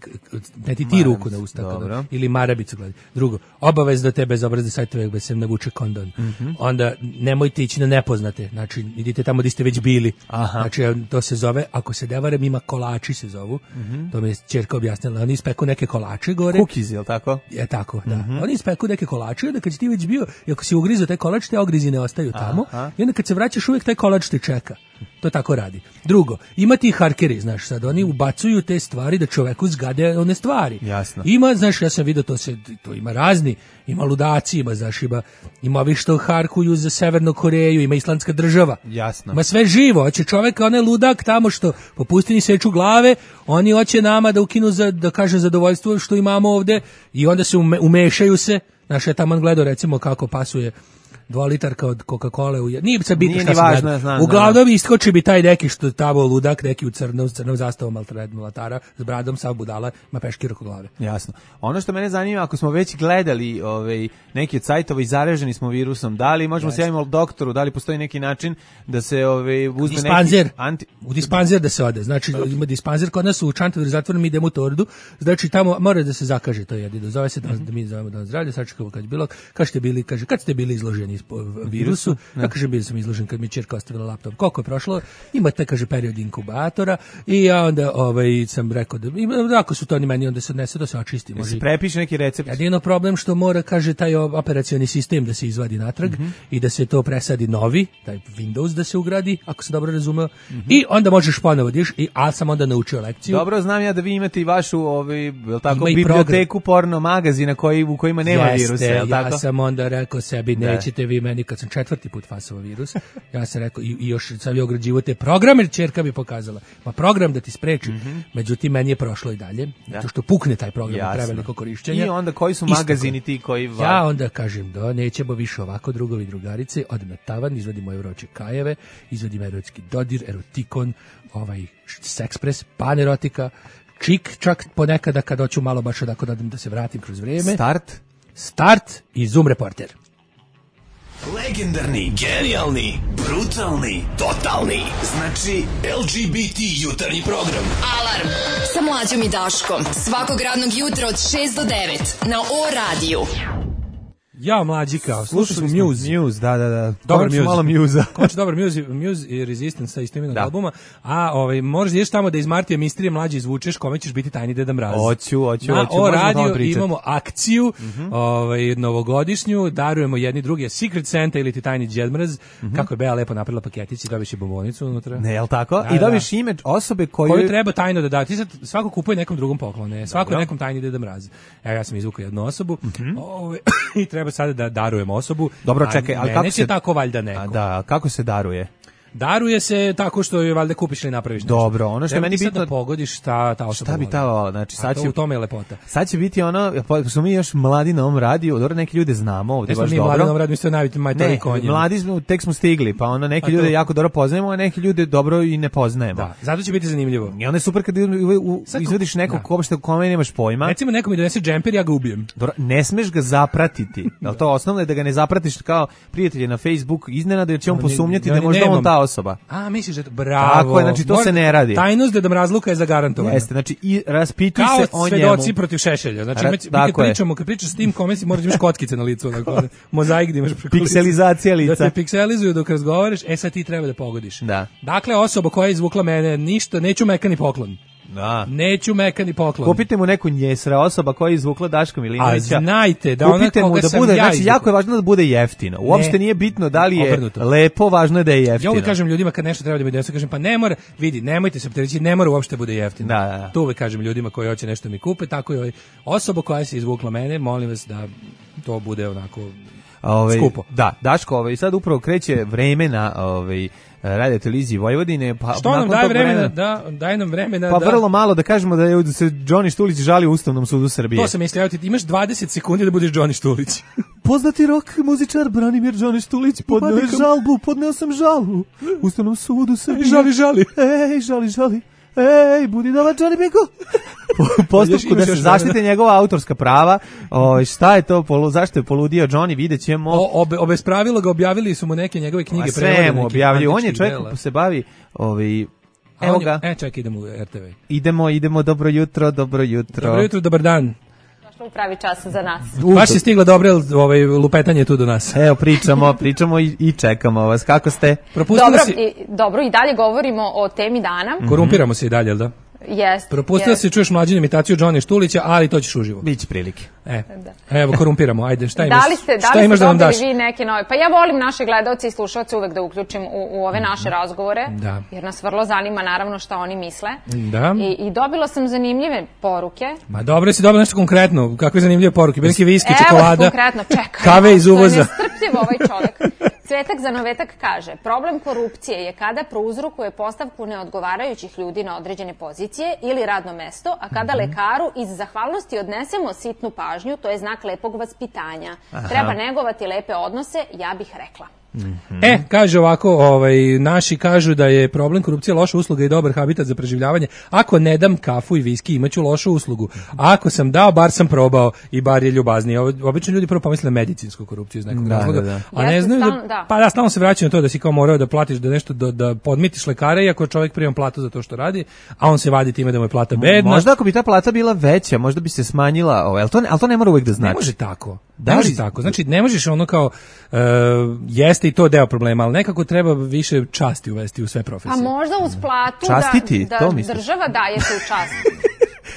ti ruku na usta. Ili marabicu gledati. Drugo, obavezno te bezobrazne sajtove gde se navuče kondon. Onda nemojte ići na nepoznate. Znači, idite tamo gde ste već bili. Znači, to se zove, ako se ne varam, ima kolači se zovu. To mi je ćerka objasnila. Oni ispeku neke kolače gore. Cookies, je li tako? Je tako, da. Oni ispeku neke kolače, onda kad si ti već bio, i ako si ugrizao taj kolač, te ogrizi ne ostaju tamo. I onda kad se vraćaš, uvijek taj kolač te čeka. To tako radi. Drugo, ima ti harkeri, znaš, sad oni ubacuju te stvari da čoveku zgade one stvari. Jasno. Ima, znaš, ja sam vidio to ima razni, ima ludaci, ima, znaš, ima ovi što harkuju za Severnu Koreju, ima Islandska država. Jasno. Ima sve živo, hoće čoveka, onaj ludak tamo što po pustini seču glave, oni hoće nama da ukinu, da kaže, zadovoljstvo što imamo ovde i onda se umešaju se. Znaš, ja tamo gledao, recimo, kako pasuje 2 litarka od Coca-Cola nije se bitno šta se gleda. Uglavnom iskoči bi taj neki što tamo ludak, neki u crnom zastavom maltara, s bradom, sav budala, ima peškir oko glave. Jasno. Ono što mene zanima, ako smo već gledali neki od sajtova i zaraženi smo virusom, da li možemo se javimo doktoru, da li postoji neki način da se uzme dispanzer, u dispanzer da se ode. Znači, ima dispanzer kod nas u Čantaviru zatvorenom, idemo u Tordu, znači tamo mora da se zakaže to jedino. Zove se da mi zovemo da zdravlje, sačekamo kad je bilo, kad ste bili izloženi virusu, ja kažem, bio sam izložen kad mi ćerka ostavila laptop. Koliko je prošlo? Imate, kaže, period inkubatora i ja onda sam rekao da ako su to oni meni, onda se odnese, to se očisti. Da se prepiše neki recept. Jedino problem što mora, kaže, taj operacioni sistem da se izvadi natrag i da se to presadi novi, taj Windows da se ugradi, ako se dobro razumeo, i onda možeš ponovo diš, a sam onda naučio lekciju. Dobro, znam ja da vi imate i vašu biblioteku porno magazina u kojima nema virusa. Ja sam onda rekao sebi, nećete ćete vi meni kad sam 4. put fasovao virus, ja sam rekao i još sam joj ograđivo te programe, ćerka bi pokazala. Ma program da ti spreči. Međutim, meni je prošlo i dalje. Zato što pukne taj program od preveliko korišćenja. I onda koji su magazini ti koji... Ja onda kažem da nećemo više ovako, drugovi i drugarice, odem na tavan, izvadimo eroče kajeve, izvadimo erotski dodir, erotikon, sekspres, panerotika, čik, čak ponekada kad hoću malo baš odako da se vratim kroz vrijeme. Start i Zoom reporter. Legendarni, genijalni, brutalni, totalni. Znači LGBT jutarnji program. Alarm sa Mlađom i Daškom. Svakog radnog jutra od 6 do 9 na O-radiju. Ja, Mlađika, slušali smo Muse, da. Dobar Muse. Malo Muse-a. Končno dobar Muse i Resistance sa istoimenog albuma. A možeš ideš tamo da iz Martija Misterije mlađe izvučeš kome ćeš biti tajni Deda Mraz. Hoću. Na O-radiju imamo akciju novogodišnju, darujemo jedni drugi Secret Santa ili ti tajni Djed Mraz. Kako je Bea lepo napravila paketić i dobiš i bombonicu unutra. Ne, jel tako? I dobiš ime osobe koju treba tajno da da. Ti sad svako kupuje nekom drugom poklone, svako nekom tajni Deda Mraz. Evo ja sam izvukao jednu osobu. I treba sada da darujemo osobu. Dobro, čekaj, ali kako se tako valjda neko? Da, kako se daruje? Daruje se tako što je valjda kupiš ili napraviš nešto. Dobro, ono što je meni bitno da pogodiš ta osoba. Šta bi ta, znači sad će u tome je lepota. Sad će biti ono, smo mi još mladi na ovom radiju, dobro neki ljude znamo ovdje baš dobro. Mladi na ovom radiju, mi ste najviše konje. Mladi smo, tek smo stigli, pa ono neki ljude jako dobro poznajemo, a neki ljude dobro i ne poznajemo. Da, zato će biti zanimljivo. I onda je super kad izvadiš nekog kome nemaš pojma. Recimo neko mi donese džemper, ja ga ubijem. Dobro, ne smeš ga zapratiti. Jel to osnovno je da ga ne zapratiš kao prijatelje na Facebook iznenada jer će on posumnjati da je možda on ta osoba. Misliš da bravo. Tako je, znači to se ne radi. Tajnost Deda Mrazluka je zagarantovana. Jeste, znači i raspituj se o njemu. Kao svedoci protiv Šešelja. Znači kad pričaš s tim kome si moraš imaš kockice na licu, mozaik da imaš preko lica. Pikselizacija lica. Da te pikselizuju dok razgovaraš, sad ti treba da pogodiš. Da. Dakle, osoba koja je izvukla mene, ništa, neću mekani poklon. Da. Neću mekani poklon. Kupite mu neku njesra osoba koja je izvukla Daška Milinovića. A znajte da ona koga da sam bude, ja znači jako je važno da bude jeftino. Uopšte nije bitno da li je lepo, važno je da je jeftino. Ja uvijek kažem ljudima kad nešto treba da bude jeftino, kažem pa ne mora, vidi, nemojte se opterećiti, ne mora uopšte bude jeftino. Da. To uvijek kažem ljudima koji hoće nešto mi kupe, tako i osoba koja se izvukla mene, molim vas da to bude onako skupo. Da, Daško, sad upravo kreće vreme na radio televiziji Vojvodine, pa što nam daje vremena, daje nam vremena. Pa vrlo malo da kažemo da se Đoni Štulić žali Ustavnom sudu Srbije. To sam mislio, ti imaš 20 sekundi da budeš Đoni Štulić. Poznati rock muzičar Branimir Đoni Štulić podneo sam žalbu Ustavnom sudu Srbije. Žali. Ej, žali. Ej, budi dobar Johnny Bingo. Postupku da se zaštite njegova autorska prava. Šta je to, zašto je poludio Johnny, vidjet ćemo. Obespravilo ga, objavili su mu neke njegove knjige. Sve mu objavljuju, on je čovjek ko se bavi evo ga. Čekaj, idemo u RTV. Idemo, dobro jutro. Dobro jutro, dobar dan. U pravi čas za nas. Baš je stigla dobro lupetanje tu do nas. Evo, pričamo i čekamo vas. Kako ste? Dobro, i dalje govorimo o temi dana. Korumpiramo se i dalje, jel da? Jeste. Propustila se čuješ mlađinu imitaciju Johnny Štulića, ali to ćeš uživo. Biće prilike. Evo, korumpiramo, ajde, šta imaš? Da li ste dobili vi neke nove? Pa ja volim naše gledalce i slušalce uvek da uključim u ove naše razgovore, jer nas vrlo zanima naravno šta oni misle. Da. I dobila sam zanimljive poruke. Ma dobro si dobila nešto konkretno, kakve zanimljive poruke, veliki viski, čokolada, konkretno, čekaj, kave iz uvoza. Nestrpljiv ovaj čovjek. Cvetak za novetak kaže, problem korupcije je kada prouzrokuje postavku neodgovarajućih ljudi na određene pozicije ili radno mesto, a kada lekaru iz zahvalnosti odnesemo sitnu pažnju, to je znak lepog vaspitanja. Treba negovati lepe odnose, ja bih rekla. Kaže ovako, naši kažu da je problem korupcije loša usluga i dobar habitat za preživljavanje. Ako ne dam kafu i viski, imaću lošu uslugu. A ako sam dao, bar sam probao i bar je ljubazniji. Obično ljudi prvo pomisle na medicinsku korupciju iz nekog razloga. A ne znaju stalno se vraćaju na to da si kao morao da platiš da nešto, da podmitiš lekara, iako čovjek prima platu za to što radi, a on se vadi time da mu je plata bedna. Možda ako bi ta plata bila veća, možda bi se smanjila, ali to ne mora uvijek da znači. Ne može tako. Znači, ne možeš ono kao, jeste i to deo problema, ali nekako treba više časti uvesti u sve profesije. A možda uz platu da država daje tu čast.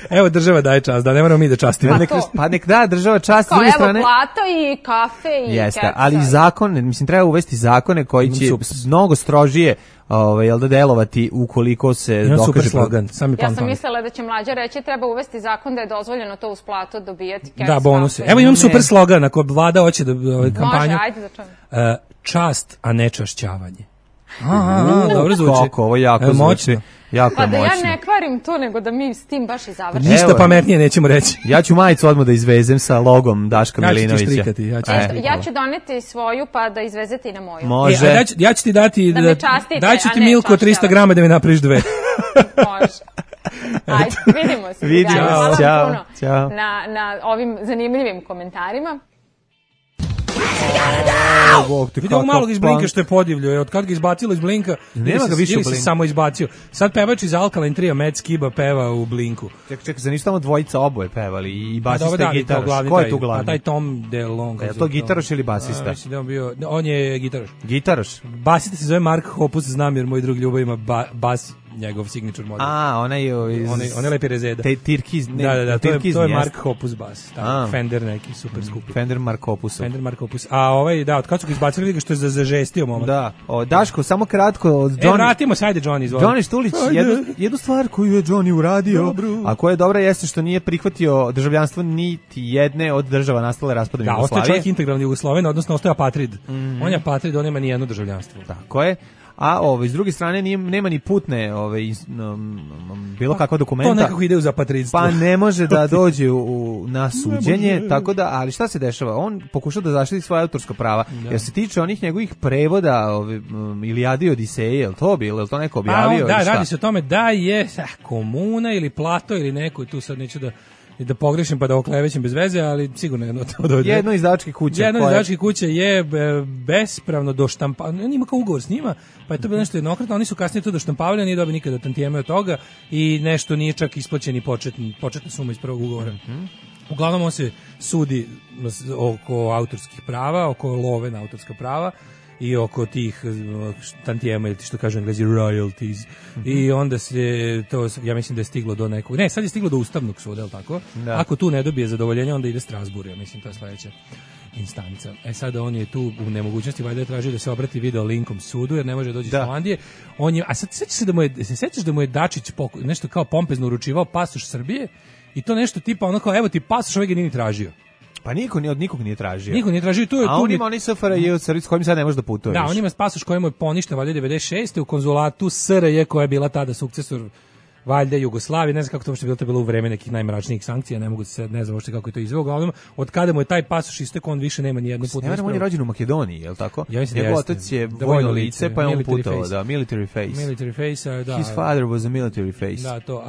Evo država daje čast, da ne moramo mi da častimo. Pa nek da država čast s Kao, druge evo, strane. plata i kafe i Jeste, keksa. ali zakon, mislim, treba uvesti zakone koji će mnogo strožije jel da delovati ukoliko se dokaže... Super slogan, sami Ja sam mislila da će mlađa reći treba uvesti zakon da je dozvoljeno to uz platu dobijati keks. Da, bonuse. Evo imam super slogan, ako vlada hoće da kampanju. Može, ajde za čovjek. Čast, a ne čašćavanje. Dobro zvuči. Kako, ovo jako zvuči. Jako pa da moćno. ja ne kvarim to, nego da mi s tim baš i završimo. Ništa pametnije nećemo reći. Ja ću majicu odmah da izvezem sa logom Daška Milinovića. Ja ću doneti svoju pa da izvezete i na moju. Može. Ja ću ti dati, da me častite, daću ti Milko 300 grama da mi napraviš 2. Može. Ajde, vidimo se. Vidimo se, ćao. Na ovim zanimljivim komentarima. Vidi ovog malog iz Blinka što je podivljo. Od kad ga izbacilo iz Blinka, nema ga više u Blinku. se samo izbacio. Sad pevač iz Alkaline Tria, Matt Skiba, peva u Blinku. Čekaj, za ništa tamo dvojica oboje pevali i basista i gitaroš. Ko je tu glavni? Taj Tom DeLonge. Je to gitaroš ili basista? Mislim da on bio, on je gitaroš. Gitaroš? Basista se zove Mark Hoppus, znam jer moj drug Ljubav ima bas, njegov signature model. Onaj je lepi rezeda. Tirkiz, da, to je Mark Hoppus bas. Fender neki super skupi. Fender Mark Hoppus. A ovaj, da, od kad su ga izbacili, vidio što je zažestio momak. Da, Daško, samo kratko. Vratimo se, ajde Johnny, izvoli. Johnny Štulić, jednu stvar koju je Johnny uradio, a koja je dobra jeste što nije prihvatio državljanstvo niti jedne od država nastale raspadom Jugoslavije. Da, ostaje čovjek integralni Jugosloven, odnosno ostaje apatrid. On je apatrid, on nema ni jedno državljanstvo. Tako je. A s druge strane nema ni putne bilo kakva dokumenta. To nekako ide uz apatridstvo. Pa ne može da dođe na suđenje, tako da, ali šta se dešava? On pokušao da zaštiti svoje autorska prava. Jer se tiče onih njegovih prevoda Ilijade i Odiseje, je li to bilo? Je li to neko objavio? Da, radi se o tome da je Komuna ili Plato ili neko, tu sad neću da pogrešim pa da oklevećem bez veze, ali sigurno jedno to dođe. Jedno izdavačke kuće. Jedno izdavačke kuće je bespravno doštampavano, on ima kao ugovor s njima, pa je to bilo nešto jednokratno, oni su kasnije to doštampavali, nije dobio nikada tantijeme od toga i nešto nije čak isplaćen i početna suma iz prvog ugovora. Uglavnom on se sudi oko autorskih prava, oko love na autorska prava i oko tih tantijema, ili što kažu Englezi royalties. I onda se to, ja mislim da je stiglo do nekog, sad je stiglo do Ustavnog suda, je li tako? Da. Ako tu ne dobije zadovoljenje, onda ide Strasbourg, ja mislim to je sledeća instanca. Sada on je tu u nemogućnosti, valjda je tražio da se obrati video linkom sudu, jer ne može doći iz Holandije. A sad sećaš da mu je Dačić nešto kao pompezno uručivao pasoš Srbije i to nešto tipa ono kao, evo ti pasoš, ovaj ga nije ni tražio. Pa niko ni od nikog nije tražio. Niko nije tražio, a on ima onaj SFRJ s kojim sad ne može da putuješ. Da, on ima pasoš koji mu je poništen valjda 96. u konzulatu SRJ koja je bila tada sukcesor valjda Jugoslavije, ne znam kako to bilo u vreme nekih najmračnijih sankcija, ne znam uopšte kako je to izveo, uglavnom od kada mu je taj pasoš istekao, on više nema ni jednu putnu ispravu. On je rođen u Makedoniji, je li tako? Ja mislim njegov otac je vojno lice, pa je on putovao, da, military face. Military face, da. His father was a military face. Da, to,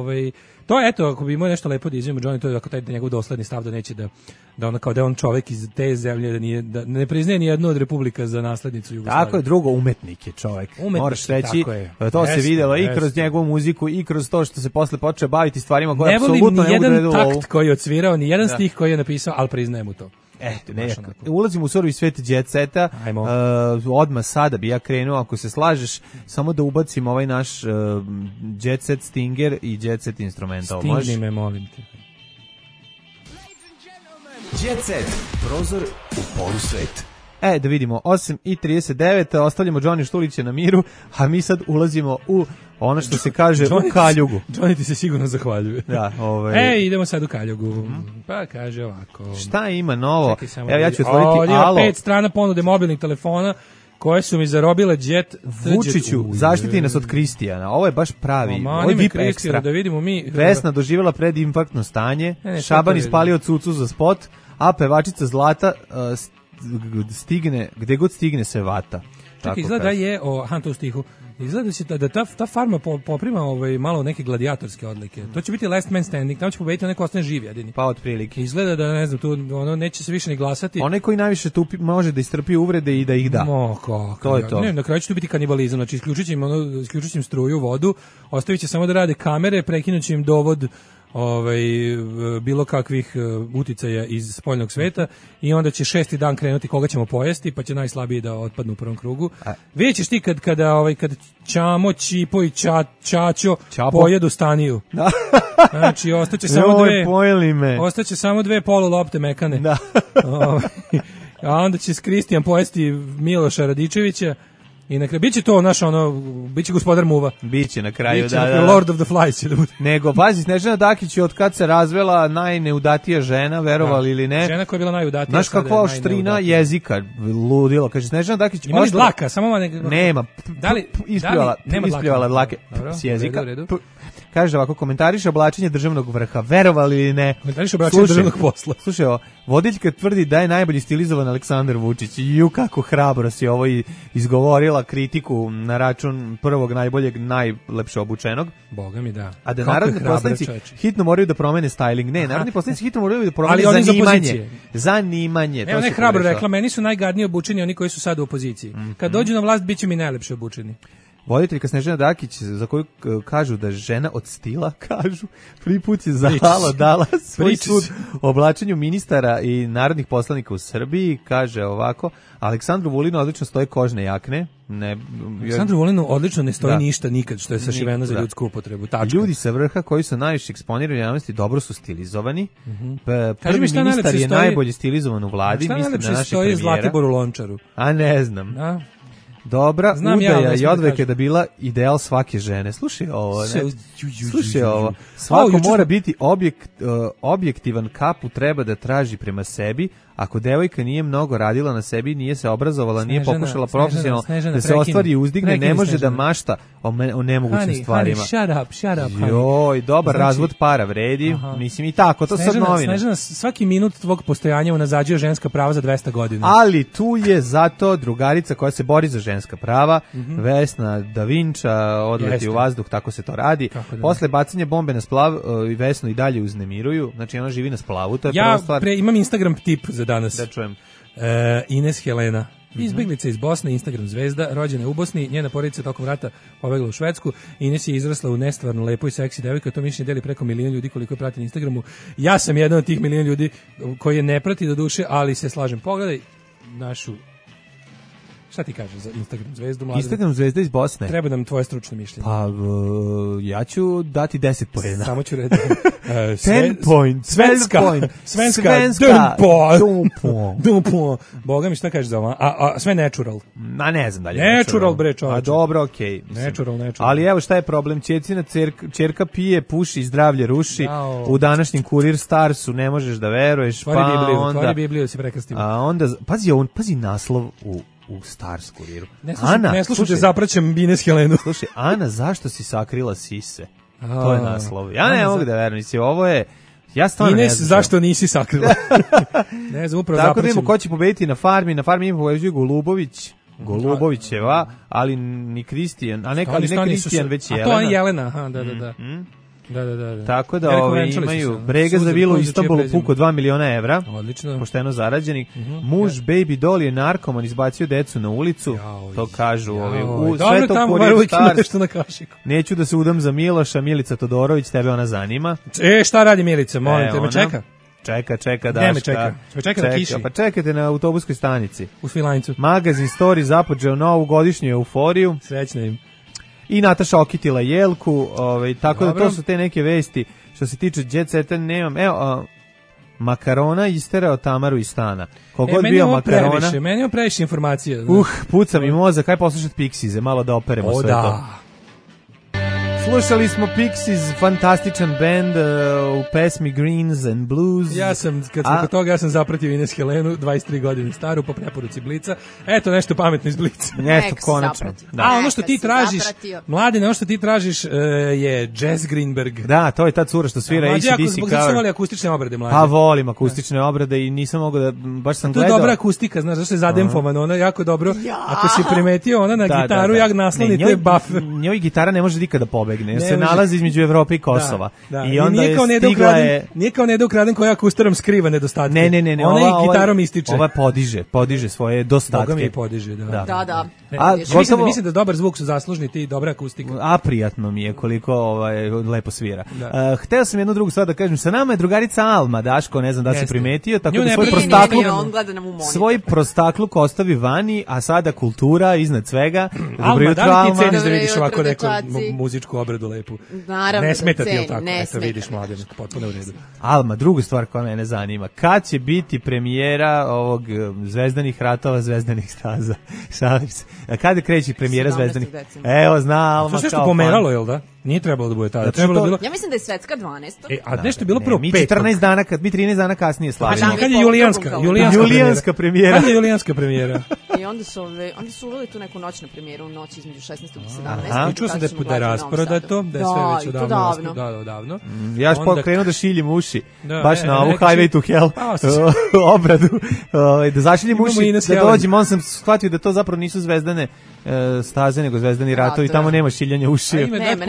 to je, eto, ako bi imao nešto lepo da izvijemo Johnny, to je ako taj njegov dosledni stav da neće da on kao da je on čovjek iz te zemlje, da ne priznaje ni jednu od republika za naslednicu Jugoslavije. Tako je, drugo, umetnik je čovjek. Moraš reći, to se videlo i kroz njegovu muziku i kroz to što se posle počeo baviti stvarima koje apsolutno ne mogu da redu. Ne volim ni jedan takt koji je odsvirao, ni jedan stih koji je napisao, ali priznaje mu to. Ulazimo u surovi svet jet seta. Odmah sada bi ja krenuo, ako se slažeš, samo da ubacim ovaj naš jet set Stinger i jet set instrumental. Stingni me, molim te. Jet set, prozor u polusvet. Da vidimo, 8:39, ostavljamo Johnny Štulića na miru, a mi sad ulazimo u ono što se kaže u kaljugu. Johnny ti se sigurno zahvaljuje. Da, idemo sad u kaljugu. Pa kaže ovako. Šta ima novo? Evo ja ću otvoriti Alo. 5 strana ponude mobilnih telefona koje su mi zarobile Jet. Vučiću, zaštiti nas od Kristijana. Ovo je baš pravi. Ovo je VIP ekstra. Da vidimo mi. Vesna doživjela predinfarktno stanje, Šaban ispalio cucu za spot, a pevačica Zlata stigne, gde god stigne se vata. Čekaj, izgleda je, to u stihu, izgleda da će ta farma poprima malo neke gladijatorske odlike. To će biti last man standing, tamo će pobediti neko ostane živ jedini. Pa otprilike. Izgleda da, ne znam, tu neće se više ni glasati. Onaj koji najviše može da istrpi uvrede i da ih da. To je to. Ne, na kraju će tu biti kanibalizam, znači isključit će im struju, vodu, ostavit će samo da rade kamere, prekinut će im dovod bilo kakvih uticaja iz spoljnog sveta i onda će 6. dan krenuti koga ćemo pojesti, pa će najslabiji da otpadnu u prvom krugu. Vidjet ćeš ti kada Ćamo, Čipo i Čačo pojedu Staniju. Znači, ostaće samo dve polu lopte mekane. Da. A onda će Kristijan pojesti Miloša Radičevića. I na kraju, biće to naš biće gospodar muva. Biće na kraju, biće da. Lord of the Flies će da bude. Nego, pazi, Snežana Dakić je od kad se razvela najneudatija žena, verovali ili ne. Žena koja je bila najudatija. Znaš kakva oštrina jezika, ludilo. Kaže, Snežana Dakić... Ima li dlaka? Samo nema. Ispljivala dlake s jezika. Kaže ovako, komentariše oblačenje državnog vrha, verovali ili ne. Komentariše oblačenje državnog posla. Slušaj, vodiljka tvrdi da je najbolji stilizovan Aleksandar Vučić. Ju, kako hrabro si ovo izgovorila kritiku na račun prvog najboljeg, najlepše obučenog. Boga mi da. A da narodni poslanici hitno moraju da promene styling. Ne, narodni poslanici hitno moraju da promene zanimanje. Evo, ne hrabro rekla, meni su najgadnije obučeni oni koji su sad u opoziciji. Kad dođu na vlast, bit će mi najlepše obučeni. Voditeljka Snežana Dakić, za koju kažu da žena od stila, kažu, prvi put je za Halo dala svoj sud o oblačenju ministara i narodnih poslanika u Srbiji, kaže ovako, Aleksandru Vulinu odlično stoje kožne jakne. Aleksandru Vulinu odlično ne stoji ništa nikad što je sašiveno za ljudsku upotrebu. Tačka. Ljudi sa vrha koji su najviše eksponirani u javnosti dobro su stilizovani. Prvi ministar je najbolje stilizovan u vladi, mislim na našeg premijera. Šta stoji Zlatiboru Lončaru? A ne znam. Dobra, udaja i odveke da bila ideal svake žene. Slušaj ovo, Slušaj ovo. Svako mora biti objektivan, kapu treba da traži prema sebi. Ako devojka nije mnogo radila na sebi, nije se obrazovala, nije pokušala profesionalno da se ostvari i uzdigne, ne može da mašta o nemogućim stvarima. Shut up. Joj, dobar razvod para vredi, mislim i tako, to sad novine. Snežana, svaki minut tvog postojanja unazađuje ženska prava za 200 godina. Ali tu je zato drugarica koja se bori za ženska prava, Vesna Davinča, odleti u vazduh, tako se to radi. Posle bacanja bombe na splav, Vesnu i dalje uznemiruju, znači ona živi na splavu, to je prva stvar. Ja imam Instagram tip za danas. Da čujem. Ines Helena, izbeglica iz Bosne, Instagram zvezda, rođena je u Bosni, njena porodica tokom rata pobegla u Švedsku. Ines je izrasla u nestvarno lepo i seksi devojka, to mišljenje deli preko 1 milion ljudi koliko je prati na Instagramu. Ja sam jedan od tih 1 milion ljudi koji je ne prati do duše, ali se slažem. Pogledaj našu... Šta ti kažeš za Instagram zvezdu? Mladen? Instagram zvezda iz Bosne. Treba nam tvoje stručno mišljenje. Pa, ja ću dati 10 poena. Samo ću reći. 10 point. Svenska. Dumpo. Boga mi šta kažeš za ovo? A sve natural. Ma ne znam da li je natural. Bre, čovječe. A dobro, okej. Natural. Ali evo šta je problem. Ćecina ćerka pije, puši, zdravlje ruši. U današnjem Kurir Starsu ne možeš da veruješ. Tvori Bibliju si prekrstimo. A onda, pazi naslov u Stars Kuriru. Ne slušajte, zapraćam Ines Helenu. Slušaj, Ana, zašto si sakrila sise? To je naslov. Ja ne mogu da verujem, ovo je... Ja stvarno Ines, ne znam. zašto nisi sakrila? Ne znam, upravo tako da imamo ko će pobediti na farmi imamo pobeđuju Golubovićeva, ali ni Kristijan, ne Kristijan, već Jelena. A to je Jelena, da. Da. Tako da imaju Brega za vilu u Istanbulu puko 2 miliona evra. Odlično. Pošteno zarađenih. Muž Baby Doll je narkoman, izbacio decu na ulicu. to kažu u sve to Kurir Stars. Neću da se udam za Miloša, Milica Todorović, tebe ona zanima. Šta radi Milica? Molim te, me čeka. Čeka Daška. Čeka na kiši. Pa čekajte na autobuskoj stanici. U Svilajncu. Magazin Story započeo novu godišnju euforiju. Srećna im. I Nataša okitila Jelku, tako da to su te neke vesti. Što se tiče Jet Seta, nemam. Evo, Makarona isterao Tamaru iz stana. Kogod bio Makarona... Meni je previše informacija. Puca mi mozak, kaj poslušati Pixies, malo da operemo sve to. Slušali smo Pixies, fantastičan band u pesmi Greens and Blues. Ja sam, kad sam kod toga, ja sam zapratio Ines Helenu, 23 godine staru, po preporuci Blica. Eto, nešto pametno iz Blica. Nešto, konačno. A ono što ti tražiš, Mladine, ono što ti tražiš je Jazz Greenberg. Da, to je ta cura što svira ACDC cover. Zbog da voli akustične obrade, Mlađe. Pa volim akustične obrade i nisam mogao da, baš sam gledao. To je dobra akustika, znaš, zašto je zademfovano, ona je jako dobro. Ako si primetio, ona na gitaru jak nasloni, to je buffer. Njoj gitara ne može nikada pobegne. Se nalazi između Evrope i Kosova. I onda nije kao Neda ukraden koja akustarom skriva nedostatke. Ne. Ona i gitarom ističe. Ova podiže svoje dostatke. Boga mi podiže, da. Mislim da dobar zvuk su zaslužni ti dobra akustika. A prijatno mi je koliko lepo svira. Hteo sam jednu drugu stvar da kažem. Sa nama je drugarica Alma, Daško, ne znam da si primetio, tako da svoj prostakluk ostavi vani, a sada kultura iznad svega. Alma, da li ti ceniš da vidiš ovako neku muzičku obradu lepu? Naravno, ne smeta ti, cenim, tako? Ne smeta. Vidiš, mladen, potpuno u redu. Alma, drugu stvar koja mene zanima. Kad će biti premijera ovog Zvezdanih ratova, Zvezdanih staza? Šalim se. Kada kreće premijera Zvezdanih? Evo, zna Alma. To sve što pomeralo, jel da? Nije trebalo da bude tada. Ja mislim da je svetska 12. A nešto je bilo prvo 5. Mi 13 dana kasnije slavimo. Kad je julijanska premijera. Kad je julijanska premijera? I onda su uveli tu neku noćnu premijeru, noć između 16. i 17. I čuo sam da je rasprodato, da je sve već odavno. Ja ću krenuo da šiljim uši, baš na ovu Highway to Hell obradu, da zašiljem uši, da dođem, on sam shvatio da to zapravo nisu zvezdane staze, nego Zvezdani ratovi, tamo nema šiljanja ušiju.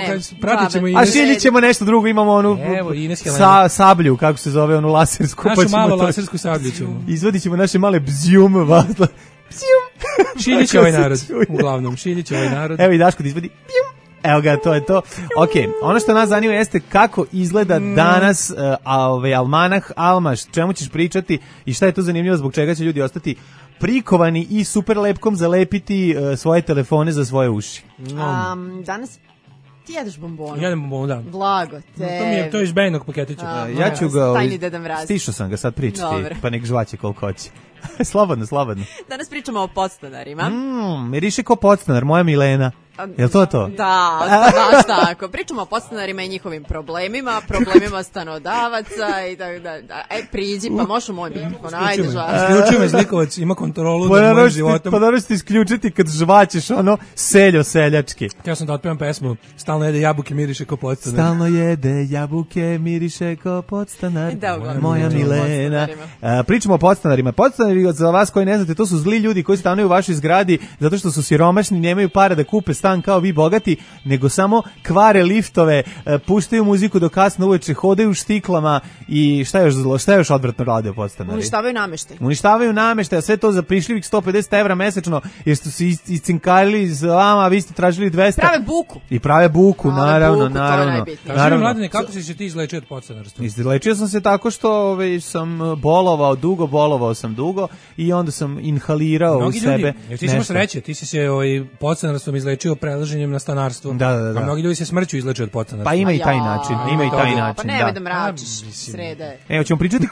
A šiljit ćemo nešto drugo, imamo onu sablju, kako se zove, onu lasersku. Našu malu lasersku sablju ćemo. Izvadit ćemo naše male bzjum, vatla. Šiljić ovaj narod, uglavnom, šiljić ovaj narod. Evo i Daško da izvadi pjum. Evo ga, to je to. Ok, ono što nas zanima jeste kako izgleda danas almanah. Alma, čemu ćeš pričati i šta je tu zanimljivo, zbog čega će ljudi ostati prikovani i super lepkom zalepiti svoje telefone za svoje uši? Danas ti jedeš bombonu. Jedem bombonu, da. Blago te. To je iz bejnog paketića. Ja ću ga... Tajni Deda Mraz. Stišao sam ga sad pričati, pa nek žvaće koliko hoće. Slobodno. Danas pričamo o podstanarima. Miriše ko podstanar, moja Milena. Je li to to? Da, baš tako. Pričamo o podstanarima i njihovim problemima stanodavaca i tako da. Priđi, pa možeš u moj mikrofon. Ajde, žvaće. Isključujem Zlikovac, ima kontrolu nad mojim životom. Pa naravno ćete isključiti kad žvaćeš ono seljački. Htio sam da otpevam pesmu Stalno jede jabuke, miriše ko podstanar. Stalno jede jabuke, miriše ko podstanar. Moja Milena. Pričamo o podstanarima. Podstanari, za vas koji ne znate, to su zli ljudi koji stanuju u vašoj zgradi zato što su siromašni, nemaju para da kupe stan kao vi bogati, nego samo kvare liftove, puštaju muziku do kasno uveče, hodajuštiklama i šta još odvratno rade podstanari? Uništavaju nameštaj, a sve to za prišljivih 150 evra mesečno, jer ste se iscinkarili za vama, a vi ste tražili 200. Prave buku, naravno. Naravno. Mladine, kako si se ti izlečio od podstanarstva? Izlečio sam se tako što sam bolovao sam dugo i onda sam inhalirao u sebe. Ti si imaš sreće, ti si se podstanarstvom izlečio prelaženjem na stanarstvo. Da. A mnogi ljudi se smrću izleče od podstanarstva. Pa ima i taj način. Pa nemoj da mračiš srede. Evo, ćemo pričati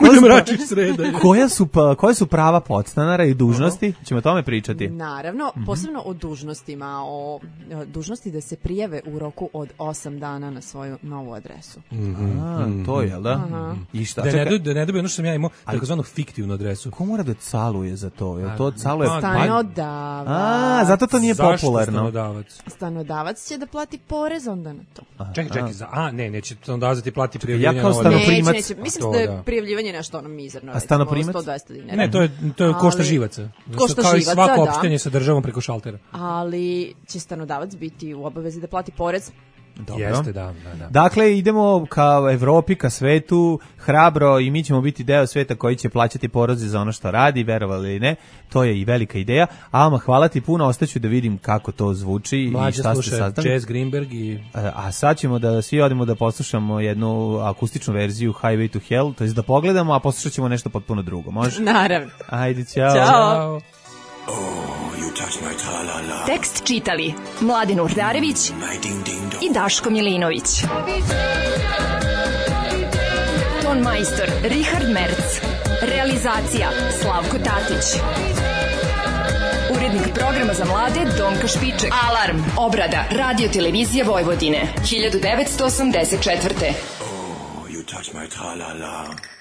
koje su prava podstanara i dužnosti. Ćemo o tome pričati. Naravno, posebno o dužnostima, o dužnosti da se prijave u roku od 8 dana na svoju novu adresu. To je, da? I šta? Da ne dobije ono što sam ja imao, takozvanu fiktivnu adresu. Ko mora da caluje za to? Je to caluje? Stanodavac. Zato to nije popularno. Stanodavac će da plati porez onda na to. Čekaj, neće stanodavac ti plati prijavljivanje. Ja kao stanoprimac. Neće. Mislim da je prijavljivanje nešto mizerno. A stanoprimac? 100-200 dinara. Ne, to je košta živaca. Kao i svako opštenje sa državom preko šaltera. Ali će stanodavac biti u obavezi da plati porez. Dobro. Jeste, da. Dakle, idemo ka Evropi, ka svetu, hrabro, i mi ćemo biti deo sveta koji će plaćati poreze za ono što radi, verovali ili ne. To je i velika ideja. Alma, hvala ti puno, ostaću da vidim kako to zvuči. Mlađe i šta sluša ste saznali. Jazz Greenberg i... A sad ćemo da svi odemo da poslušamo jednu akustičnu verziju Highway to Hell, to je da pogledamo, a poslušat ćemo nešto potpuno drugo. Može? Naravno. Ajde, ćao. Ćao. Tekst čitali Mladen Urdarević i Daško Milinović. Ton majstor Richard Merc. Realizacija Slavko Tatić. Urednik programa za mlade Donka Špiček. Alarm. Obrada Radio Televizije Vojvodine 1984. You touch my tra-la-la.